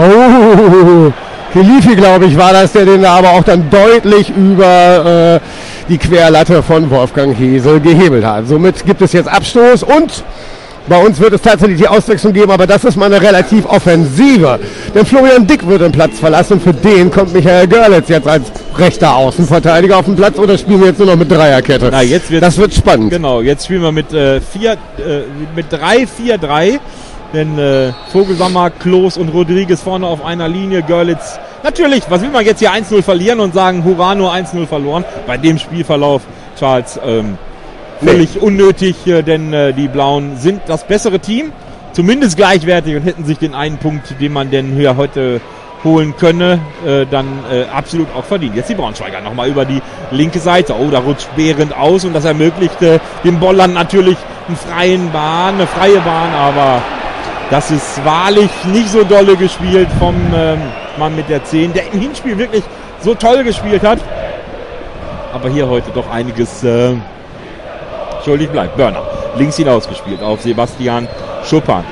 oh, Kilifi, glaube ich, war das, der den da aber auch dann deutlich über äh, die Querlatte von Wolfgang Hesel gehebelt hat. Somit gibt es jetzt Abstoß und bei uns wird es tatsächlich die Auswechslung geben, aber das ist mal eine relativ offensive. Denn Florian Dick wird den Platz verlassen und für den kommt Michael Görlitz jetzt als rechter Außenverteidiger auf den Platz oder spielen wir jetzt nur noch mit Dreierkette? Na, jetzt das wird spannend. Genau, jetzt spielen wir mit, äh, vier, äh, mit drei vier drei. Denn äh, Vogelsammer, Klos und Rodriguez vorne auf einer Linie. Görlitz, natürlich, was will man jetzt hier eins null verlieren und sagen, hurra, nur eins null verloren. Bei dem Spielverlauf, Charles, ähm, völlig nee. unnötig, äh, denn äh, die Blauen sind das bessere Team. Zumindest gleichwertig und hätten sich den einen Punkt, den man denn hier heute holen könne, äh, dann äh, absolut auch verdient. Jetzt die Braunschweiger nochmal über die linke Seite. Oh, da rutscht Behrendt aus und das ermöglichte dem Bollern natürlich einen freien Bahn, eine freie Bahn, aber das ist wahrlich nicht so dolle gespielt vom ähm, Mann mit der zehn, der im Hinspiel wirklich so toll gespielt hat. Aber hier heute doch einiges äh, schuldig bleibt. Börner, links hinausgespielt auf Sebastian Schuppan.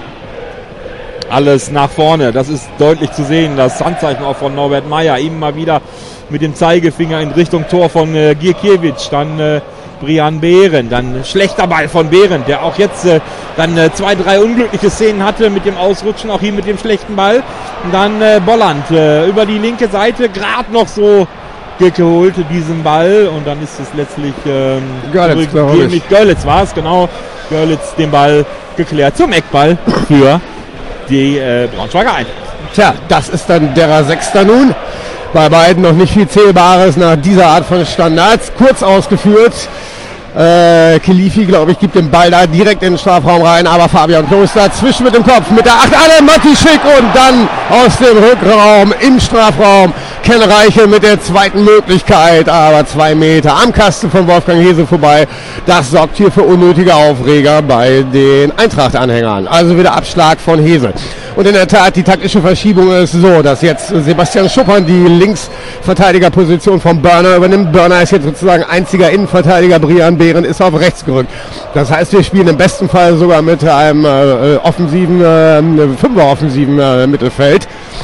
Alles nach vorne, das ist deutlich zu sehen. Das Handzeichen auch von Norbert Meyer, eben mal wieder mit dem Zeigefinger in Richtung Tor von äh, Gierkiewicz. Dann äh, Brian Behrendt, dann schlechter Ball von Behrendt, der auch jetzt äh, dann äh, zwei, drei unglückliche Szenen hatte mit dem Ausrutschen, auch hier mit dem schlechten Ball. Und dann äh, Bolland äh, über die linke Seite, gerade noch so geholt diesen Ball und dann ist es letztlich ähm, Görlitz, mit Görlitz war es, genau. Görlitz den Ball geklärt zum Eckball für die äh, Braunschweiger Eintracht. Tja, das ist dann derer Sechster nun. Bei beiden noch nicht viel Zählbares nach dieser Art von Standards. Kurz ausgeführt. Äh, Kilifi, glaube ich, gibt den Ball da direkt in den Strafraum rein, aber Fabian Klos dazwischen mit dem Kopf, mit der acht, alle Matischik und dann aus dem Rückraum im Strafraum Ken Reichel mit der zweiten Möglichkeit, aber zwei Meter am Kasten von Wolfgang Hesel vorbei. Das sorgt hier für unnötige Aufreger bei den Eintracht-Anhängern. Also wieder Abschlag von Hesel. Und in der Tat, die taktische Verschiebung ist so, dass jetzt Sebastian Schuppan die Linksverteidigerposition von Börner übernimmt. Börner ist jetzt sozusagen einziger Innenverteidiger, Brian Behrendt ist auf rechts gerückt. Das heißt, wir spielen im besten Fall sogar mit einem äh, offensiven, äh, Fünfer-offensiven äh, Mittelfeld.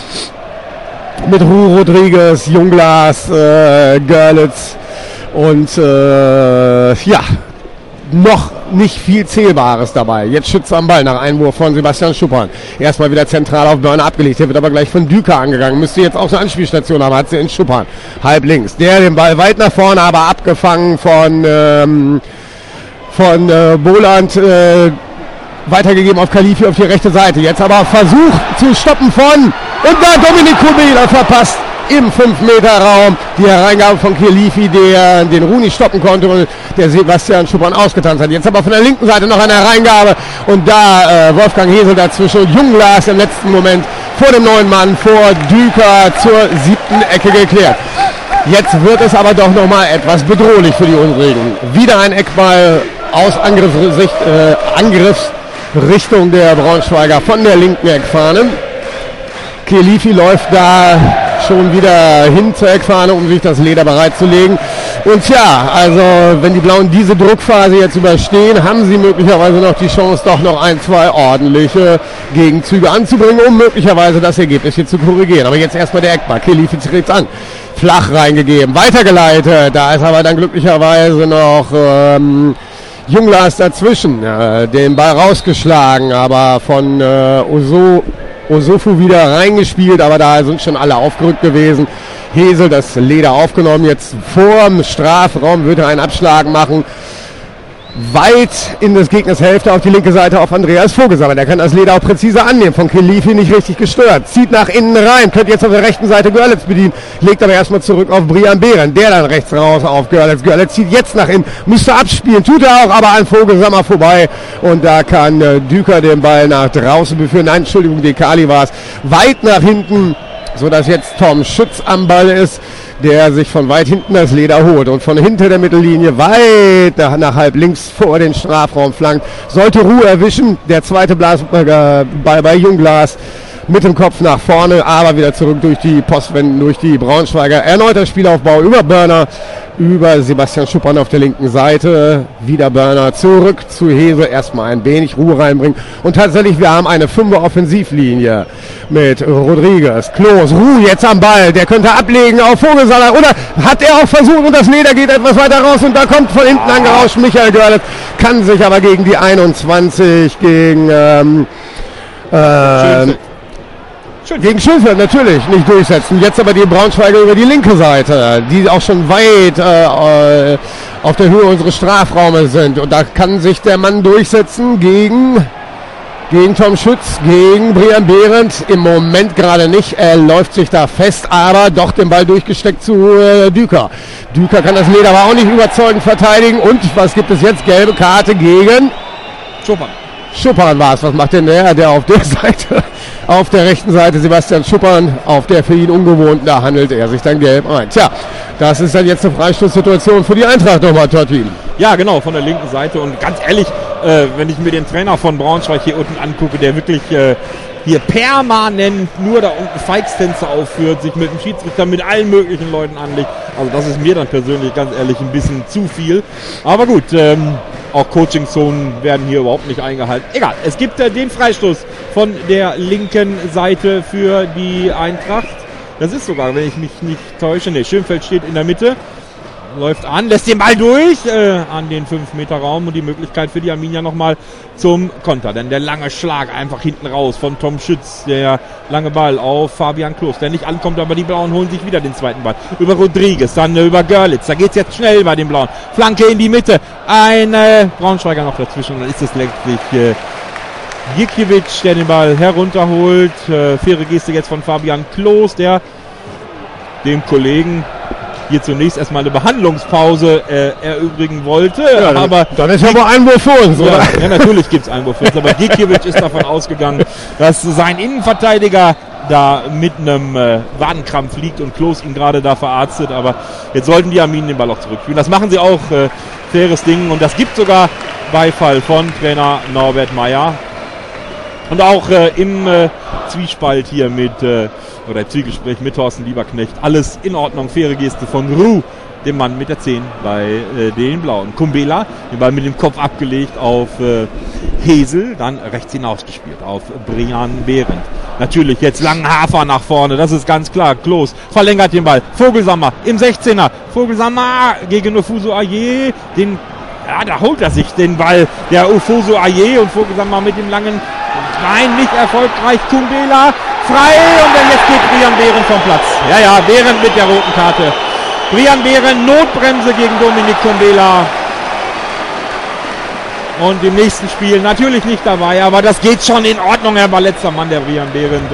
Mit Ruh Rodriguez, Junglas, äh, Görlitz und äh, ja, noch nicht viel Zählbares dabei. Jetzt Schütz am Ball nach Einwurf von Sebastian Schuppan. Erstmal wieder zentral auf Börner abgelegt. Der wird aber gleich von Düker angegangen. Müsste jetzt auch eine Anspielstation haben. Hat sie in Schuppan. Halb links. Der den Ball weit nach vorne, aber abgefangen von, ähm, von äh, Boland. Äh, weitergegeben auf Kilifi auf die rechte Seite. Jetzt aber Versuch zu stoppen von und da Dominik Kubela verpasst im fünf Meter Raum. Die Hereingabe von Kilifi, der den Rooney stoppen konnte und der Sebastian Schuppan ausgetanzt hat. Jetzt aber von der linken Seite noch eine Hereingabe und da äh, Wolfgang Hesel dazwischen und Junglas im letzten Moment vor dem neuen Mann, vor Düker zur siebten Ecke geklärt. Jetzt wird es aber doch nochmal etwas bedrohlich für die Unsrigen. Wieder ein Eckball aus Angriffsricht, äh, Angriffsrichtung der Braunschweiger von der linken Eckfahne. Kilifi läuft da schon wieder hin zur Eckfahne, um sich das Leder bereitzulegen. Und ja, also wenn die Blauen diese Druckphase jetzt überstehen, haben sie möglicherweise noch die Chance, doch noch ein, zwei ordentliche Gegenzüge anzubringen, um möglicherweise das Ergebnis hier zu korrigieren. Aber jetzt erstmal der Eckball. Kilifi tritt an. Flach reingegeben, weitergeleitet. Da ist aber dann glücklicherweise noch ähm, Junglas dazwischen. Äh, den Ball rausgeschlagen, aber von äh, Oso Osofu wieder reingespielt, aber da sind schon alle aufgerückt gewesen. Hesel das Leder aufgenommen, jetzt vorm Strafraum wird er einen Abschlag machen. Weit in des Gegners Hälfte auf die linke Seite auf Andreas Vogelsammer. Der kann das Leder auch präzise annehmen, von Kilifi nicht richtig gestört. Zieht nach innen rein, könnte jetzt auf der rechten Seite Görlitz bedienen, legt aber erstmal zurück auf Brian Behrendt, der dann rechts raus auf Görlitz. Görlitz zieht jetzt nach innen, müsste abspielen, tut er auch, aber an Vogelsammer vorbei. Und da kann äh, Düker den Ball nach draußen beführen. Nein, Entschuldigung, Dekali war es. Weit nach hinten, sodass jetzt Tom Schütz am Ball ist, der sich von weit hinten das Leder holt und von hinter der Mittellinie weit nach, nach halb links vor den Strafraum flankt. Sollte Ruhe erwischen, der zweite Blas, äh, Ball bei Jungglas mit dem Kopf nach vorne, aber wieder zurück durch die Postwenden, durch die Braunschweiger. Erneuter Spielaufbau über Börner, über Sebastian Schuppan auf der linken Seite. Wieder Börner zurück zu Hesel, erstmal ein wenig Ruhe reinbringen. Und tatsächlich, wir haben eine Fünfer-Offensivlinie mit Rodriguez, Klos, Ruh jetzt am Ball, der könnte ablegen auf Vogelsammer, oder hat er auch versucht und das Leder geht etwas weiter raus und da kommt von hinten angerauscht Michael Görlitz, kann sich aber gegen die einundzwanzig, gegen ähm, äh, Gegen Schönfeld natürlich nicht durchsetzen. Jetzt aber die Braunschweiger über die linke Seite, die auch schon weit äh, auf der Höhe unseres Strafraumes sind. Und da kann sich der Mann durchsetzen gegen, gegen Tom Schütz, gegen Brian Behrendt. Im Moment gerade nicht. Er läuft sich da fest, aber doch den Ball durchgesteckt zu äh, Düker. Düker kann das Leder aber auch nicht überzeugend verteidigen. Und was gibt es jetzt? Gelbe Karte gegen Schuppan. Schuppan war es. Was macht denn der? Der auf der Seite, auf der rechten Seite Sebastian Schuppan, auf der für ihn ungewohnten, da handelt er sich dann gelb ein. Tja, das ist dann jetzt eine Freistoßsituation für die Eintracht nochmal, Totti. Ja, genau, von der linken Seite. Und ganz ehrlich, äh, wenn ich mir den Trainer von Braunschweig hier unten angucke, der wirklich äh, hier permanent nur da unten Feigstänze aufführt, sich mit dem Schiedsrichter, mit allen möglichen Leuten anlegt. Also das ist mir dann persönlich ganz ehrlich ein bisschen zu viel. Aber gut, ähm, auch Coaching-Zonen werden hier überhaupt nicht eingehalten. Egal, es gibt äh, den Freistoß von der linken Seite für die Eintracht. Das ist sogar, wenn ich mich nicht täusche, ne, Schönfeld steht in der Mitte, läuft an, lässt den Ball durch äh, an den fünf Meter Raum und die Möglichkeit für die Arminia nochmal zum Konter. Denn der lange Schlag einfach hinten raus von Tom Schütz, der lange Ball auf Fabian Klos, der nicht ankommt, aber die Blauen holen sich wieder den zweiten Ball. Über Rodriguez, dann äh, über Görlitz, da geht's jetzt schnell bei den Blauen. Flanke in die Mitte, ein äh, Braunschweiger noch dazwischen und dann ist es letztlich äh, Gikiewicz, der den Ball herunterholt. Äh, faire Geste jetzt von Fabian Klos, der dem Kollegen hier zunächst erstmal eine Behandlungspause äh, erübrigen wollte. Ja, aber dann ist ja wohl Einwurf für uns, oder? Ja, ja, natürlich gibt es Einwurf für uns, aber Gikiewicz ist davon ausgegangen, dass sein Innenverteidiger da mit einem äh, Wadenkrampf liegt und Klos ihn gerade da verarztet, aber jetzt sollten die Arminen den Ball auch zurückspielen. Das machen sie auch, äh, faires Ding, und das gibt sogar Beifall von Trainer Norbert Meyer. Und auch äh, im äh, Zwiespalt hier mit, äh, oder im Zwiegespräch mit Thorsten Lieberknecht, alles in Ordnung, faire Geste von Ruh, dem Mann mit der zehn bei äh, den Blauen. Kumbela, den Ball mit dem Kopf abgelegt auf äh, Hesel, dann rechts hinausgespielt auf Brian Behrendt. Natürlich jetzt Langenhafer nach vorne, das ist ganz klar. Klos verlängert den Ball. Vogelsammer im sechzehner. Vogelsammer gegen Ufuso Aye, den, ja, da holt er sich den Ball, der Ufuso Aye, und Vogelsammer mit dem langen, nein, nicht erfolgreich. Kumbela frei, und dann jetzt geht Brian Behrendt vom Platz. Ja, ja, Behrendt mit der roten Karte. Brian Behrendt, Notbremse gegen Dominik Kumbela. Und im nächsten Spiel natürlich nicht dabei, aber das geht schon in Ordnung. Er war letzter Mann, der Brian Behrendt, und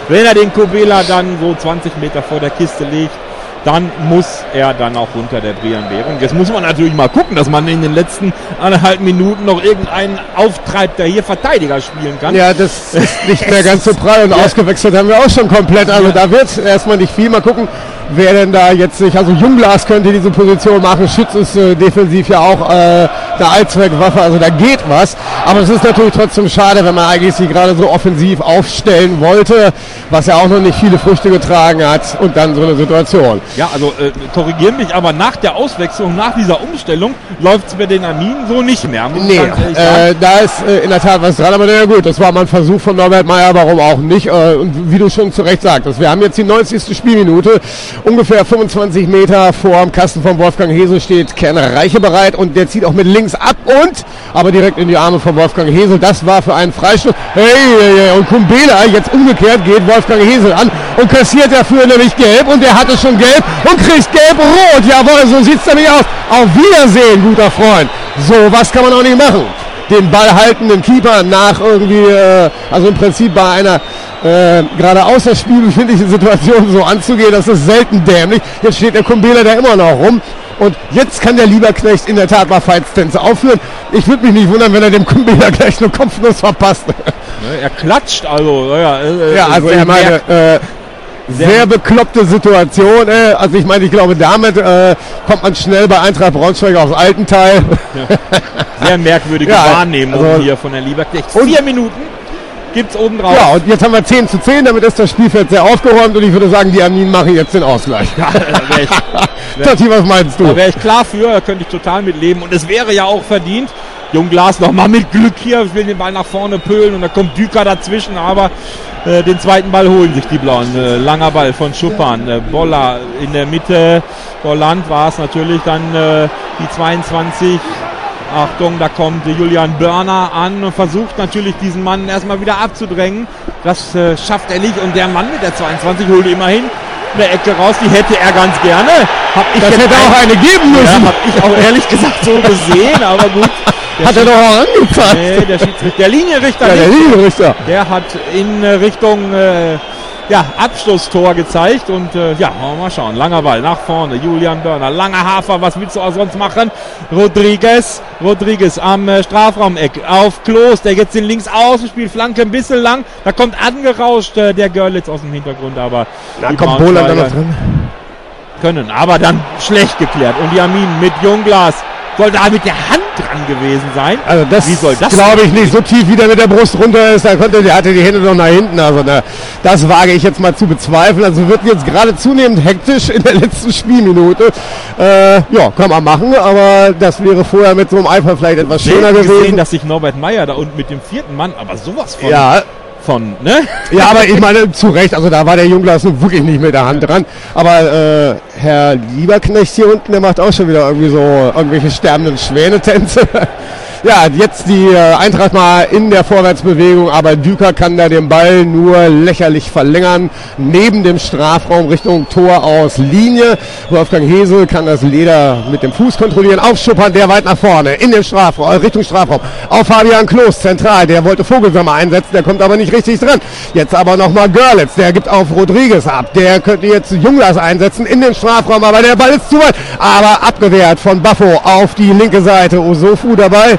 Wenn er den Kobela dann so zwanzig Meter vor der Kiste legt, dann muss er dann auch runter, der Brian Behrung. Jetzt muss man natürlich mal gucken, dass man in den letzten anderthalb Minuten noch irgendeinen auftreibt, der hier Verteidiger spielen kann. Ja, das ist nicht mehr ganz so prall und ja. Ausgewechselt haben wir auch schon komplett. Also ja. Da wird erstmal nicht viel. Mal gucken, wer denn da jetzt nicht, also Jungglas könnte diese Position machen. Schütz ist äh, defensiv ja auch äh, eine Allzweckwaffe, also da geht was. Aber es ist natürlich trotzdem schade, wenn man eigentlich sie gerade so offensiv aufstellen wollte, was ja auch noch nicht viele Früchte getragen hat und dann so eine Situation. Ja, also äh, korrigieren mich, aber nach der Auswechslung, nach dieser Umstellung läuft es bei den Arminen so nicht mehr. Nee, äh, da ist äh, in der Tat was dran, aber na gut, das war mal ein Versuch von Norbert Meyer, warum auch nicht. Äh, und wie du schon zu Recht sagtest, wir haben jetzt die neunzigste Spielminute, ungefähr fünfundzwanzig Meter vor dem Kasten von Wolfgang Hesel steht Ken Reiche bereit und der zieht auch mit links ab und, aber direkt in die Arme von Wolfgang Hesel. Das war für einen Freistoß. Hey, hey, hey, und Kumbela, jetzt umgekehrt geht Wolfgang Hesel an und kassiert dafür nämlich gelb und der hatte schon gelb und kriegt gelb-rot. Jawohl, so sieht es nämlich aus. Auf Wiedersehen, guter Freund. So, was kann man auch nicht machen. Den Ball halten, den Keeper nach irgendwie, äh, also im Prinzip bei einer äh, gerade außerspielbefindlichen Situation so anzugehen, das ist selten dämlich. Jetzt steht der Kumbela da immer noch rum. Und jetzt kann der Lieberknecht in der Tat mal Feitstänze aufführen. Ich würde mich nicht wundern, wenn er dem Kumbela gleich nur kopflos verpasst. Ja, er klatscht also. Ja, äh, ja also ich meine, äh, sehr, sehr bekloppte Situation. Äh. Also ich meine, ich glaube, damit äh, kommt man schnell bei Eintracht Braunschweig aufs Altenteil. Ja. Sehr merkwürdige ja, Wahrnehmung also hier von der Lieberknecht. Vier Minuten gibt es oben drauf. Ja, und jetzt haben wir zehn zu zehn, damit ist das Spielfeld sehr aufgeräumt und ich würde sagen, die Arminen machen jetzt den Ausgleich. Ja, da wär ich, wär, Tati, was meinst du? Da wäre ich klar für, da könnte ich total mit leben und es wäre ja auch verdient. Jungglas nochmal mit Glück hier, will den Ball nach vorne pölen und da kommt Düker dazwischen, aber äh, den zweiten Ball holen sich die Blauen. Äh, langer Ball von Schuppan, äh, Boller in der Mitte, Volland war es natürlich dann äh, die zweiundzwanzig. Achtung, da kommt Julian Börner an und versucht natürlich diesen Mann erstmal wieder abzudrängen. Das äh, schafft er nicht und der Mann mit der zweiundzwanzig holt immerhin eine Ecke raus, die hätte er ganz gerne. Hab ich das hätte auch eine geben müssen. Ja, hab ich auch ehrlich gesagt so gesehen, aber gut. Hat er doch auch angezeigt. Nee, der Schiedsrichter, der Linienrichter ja, der nicht. Linienrichter. Der hat in Richtung äh, ja, Abschlusstor gezeigt und äh, ja, mal schauen. Langer Ball nach vorne, Julian Börner, langer Hafer, was willst du auch sonst machen? Rodriguez, Rodriguez am äh, Strafraumeck auf Klos, der jetzt den links außen spielt, Flanke ein bisschen lang, da kommt angerauscht äh, der Görlitz aus dem Hintergrund, aber da kommt Boland da noch drin. Können, aber dann schlecht geklärt und die Arminen mit Jungglas soll da mit der Hand dran gewesen sein. Also das, wie soll das glaube ich nicht, so tief wie der mit der Brust runter ist, da konnte, der hatte die Hände noch nach hinten, also ne, das wage ich jetzt mal zu bezweifeln, also wird jetzt gerade zunehmend hektisch in der letzten Spielminute, äh, ja, kann man machen, aber das wäre vorher mit so einem Eifer vielleicht etwas schöner gewesen. Gesehen, dass sich Norbert Meyer da unten mit dem vierten Mann, aber sowas von... Ja, Von, ne? Ja, aber ich meine, zu Recht, also da war der Jungglas wirklich nicht mit der Hand dran. Aber äh, Herr Lieberknecht hier unten, der macht auch schon wieder irgendwie so irgendwelche sterbenden Schwänetänze. Ja, jetzt die äh, Eintracht mal in der Vorwärtsbewegung, aber Düker kann da den Ball nur lächerlich verlängern, neben dem Strafraum Richtung Tor aus Linie. Wolfgang Hesel kann das Leder mit dem Fuß kontrollieren, aufschuppern, der weit nach vorne, in den Strafraum, Richtung Strafraum, auf Fabian Klos, zentral, der wollte Vogelsammer einsetzen, der kommt aber nicht richtig dran. Jetzt aber nochmal Görlitz, der gibt auf Rodriguez ab, der könnte jetzt Jungglas einsetzen in den Strafraum, aber der Ball ist zu weit, aber abgewehrt von Baffo auf die linke Seite, Osofu dabei.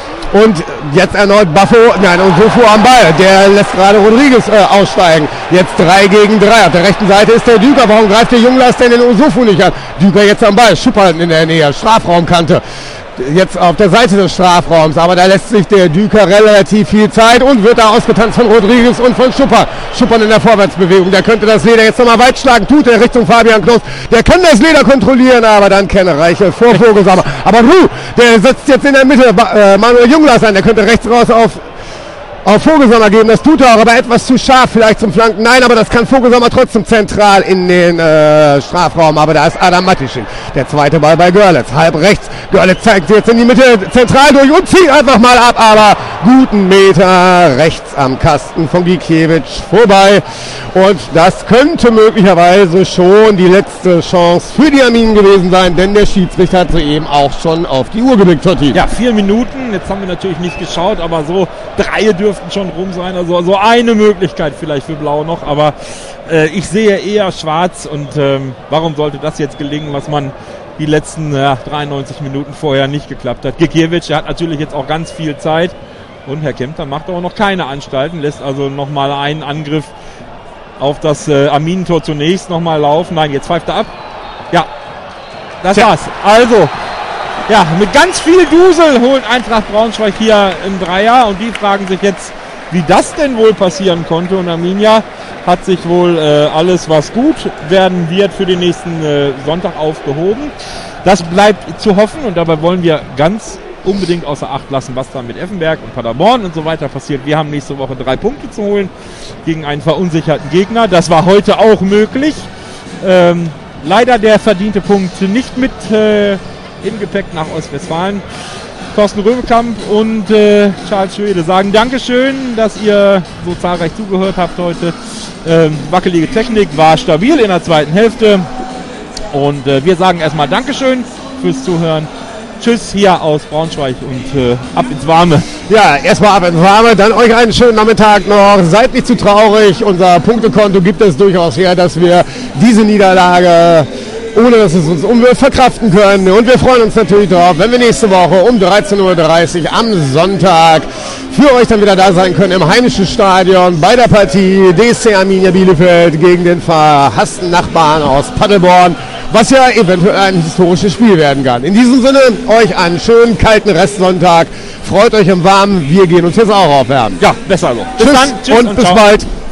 Und jetzt erneut Baffo, nein, Osofu am Ball. Der lässt gerade Rodriguez äh, aussteigen. Jetzt drei gegen drei. Auf der rechten Seite ist der Düker. Warum greift der Jungglas denn den Osofu nicht an? Düker jetzt am Ball. Schuppern in der Nähe. Strafraumkante. Jetzt auf der Seite des Strafraums, aber da lässt sich der Düker relativ viel Zeit und wird da ausgetanzt von Rodriguez und von Schuppern. Schuppern in der Vorwärtsbewegung, der könnte das Leder jetzt nochmal weit schlagen, tut er Richtung Fabian Klos, der kann das Leder kontrollieren, aber dann Ken Reiche vor Vogelsammer. Aber Ruh, der setzt jetzt in der Mitte äh, Manuel Jungglas ein, der könnte rechts raus auf auf Vogelsammer geben, das tut er auch, aber etwas zu scharf vielleicht zum Flanken. Nein, aber das kann Vogelsammer trotzdem zentral in den äh, Strafraum, aber da ist Adam Matischin. Der zweite Ball bei Görlitz, halb rechts. Görlitz zeigt jetzt in die Mitte zentral durch und zieht einfach mal ab, aber guten Meter rechts am Kasten von Gikiewicz vorbei. Und das könnte möglicherweise schon die letzte Chance für die Arminen gewesen sein, denn der Schiedsrichter hat soeben auch schon auf die Uhr geblickt. Ja, vier Minuten, jetzt haben wir natürlich nicht geschaut, aber so drei dürfen dürften schon rum sein. Also so eine Möglichkeit vielleicht für Blau noch, aber äh, ich sehe eher schwarz und ähm, warum sollte das jetzt gelingen, was man die letzten ja, dreiundneunzig Minuten vorher nicht geklappt hat. Gikiewicz, der hat natürlich jetzt auch ganz viel Zeit und Herr Kempter macht aber noch keine Anstalten, lässt also nochmal einen Angriff auf das äh, Arminentor zunächst nochmal laufen. Nein, jetzt pfeift er ab. Ja, das Tja. war's. Also, ja, mit ganz viel Dusel holt Eintracht Braunschweig hier im Dreier und die fragen sich jetzt, wie das denn wohl passieren konnte. Und Arminia hat sich wohl äh, alles, was gut werden wird, für den nächsten äh, Sonntag aufgehoben. Das bleibt zu hoffen und dabei wollen wir ganz unbedingt außer Acht lassen, was da mit Effenberg und Paderborn und so weiter passiert. Wir haben nächste Woche drei Punkte zu holen gegen einen verunsicherten Gegner. Das war heute auch möglich. Ähm, leider der verdiente Punkt nicht mit äh, im Gepäck nach Ostwestfalen. Thorsten Röbekamp und äh, Charles Schwede sagen Dankeschön, dass ihr so zahlreich zugehört habt heute. Ähm, wackelige Technik war stabil in der zweiten Hälfte. Und äh, wir sagen erstmal Dankeschön fürs Zuhören. Tschüss hier aus Braunschweig und äh, ab ins Warme. Ja, erstmal ab ins Warme, dann euch einen schönen Nachmittag noch. Seid nicht zu traurig, unser Punktekonto gibt es durchaus her, dass wir diese Niederlage, ohne dass es uns umwirft, verkraften können. Und wir freuen uns natürlich darauf, wenn wir nächste Woche um dreizehn Uhr dreißig am Sonntag für euch dann wieder da sein können im heimischen Stadion bei der Partie D S C Arminia Bielefeld gegen den verhassten Nachbarn aus Paderborn, was ja eventuell ein historisches Spiel werden kann. In diesem Sinne, euch einen schönen kalten Restsonntag. Freut euch im Warmen. Wir gehen uns jetzt auch aufwärmen. Ja, besser so. Bis tschüss dann. Tschüss und, und bis ciao. bald.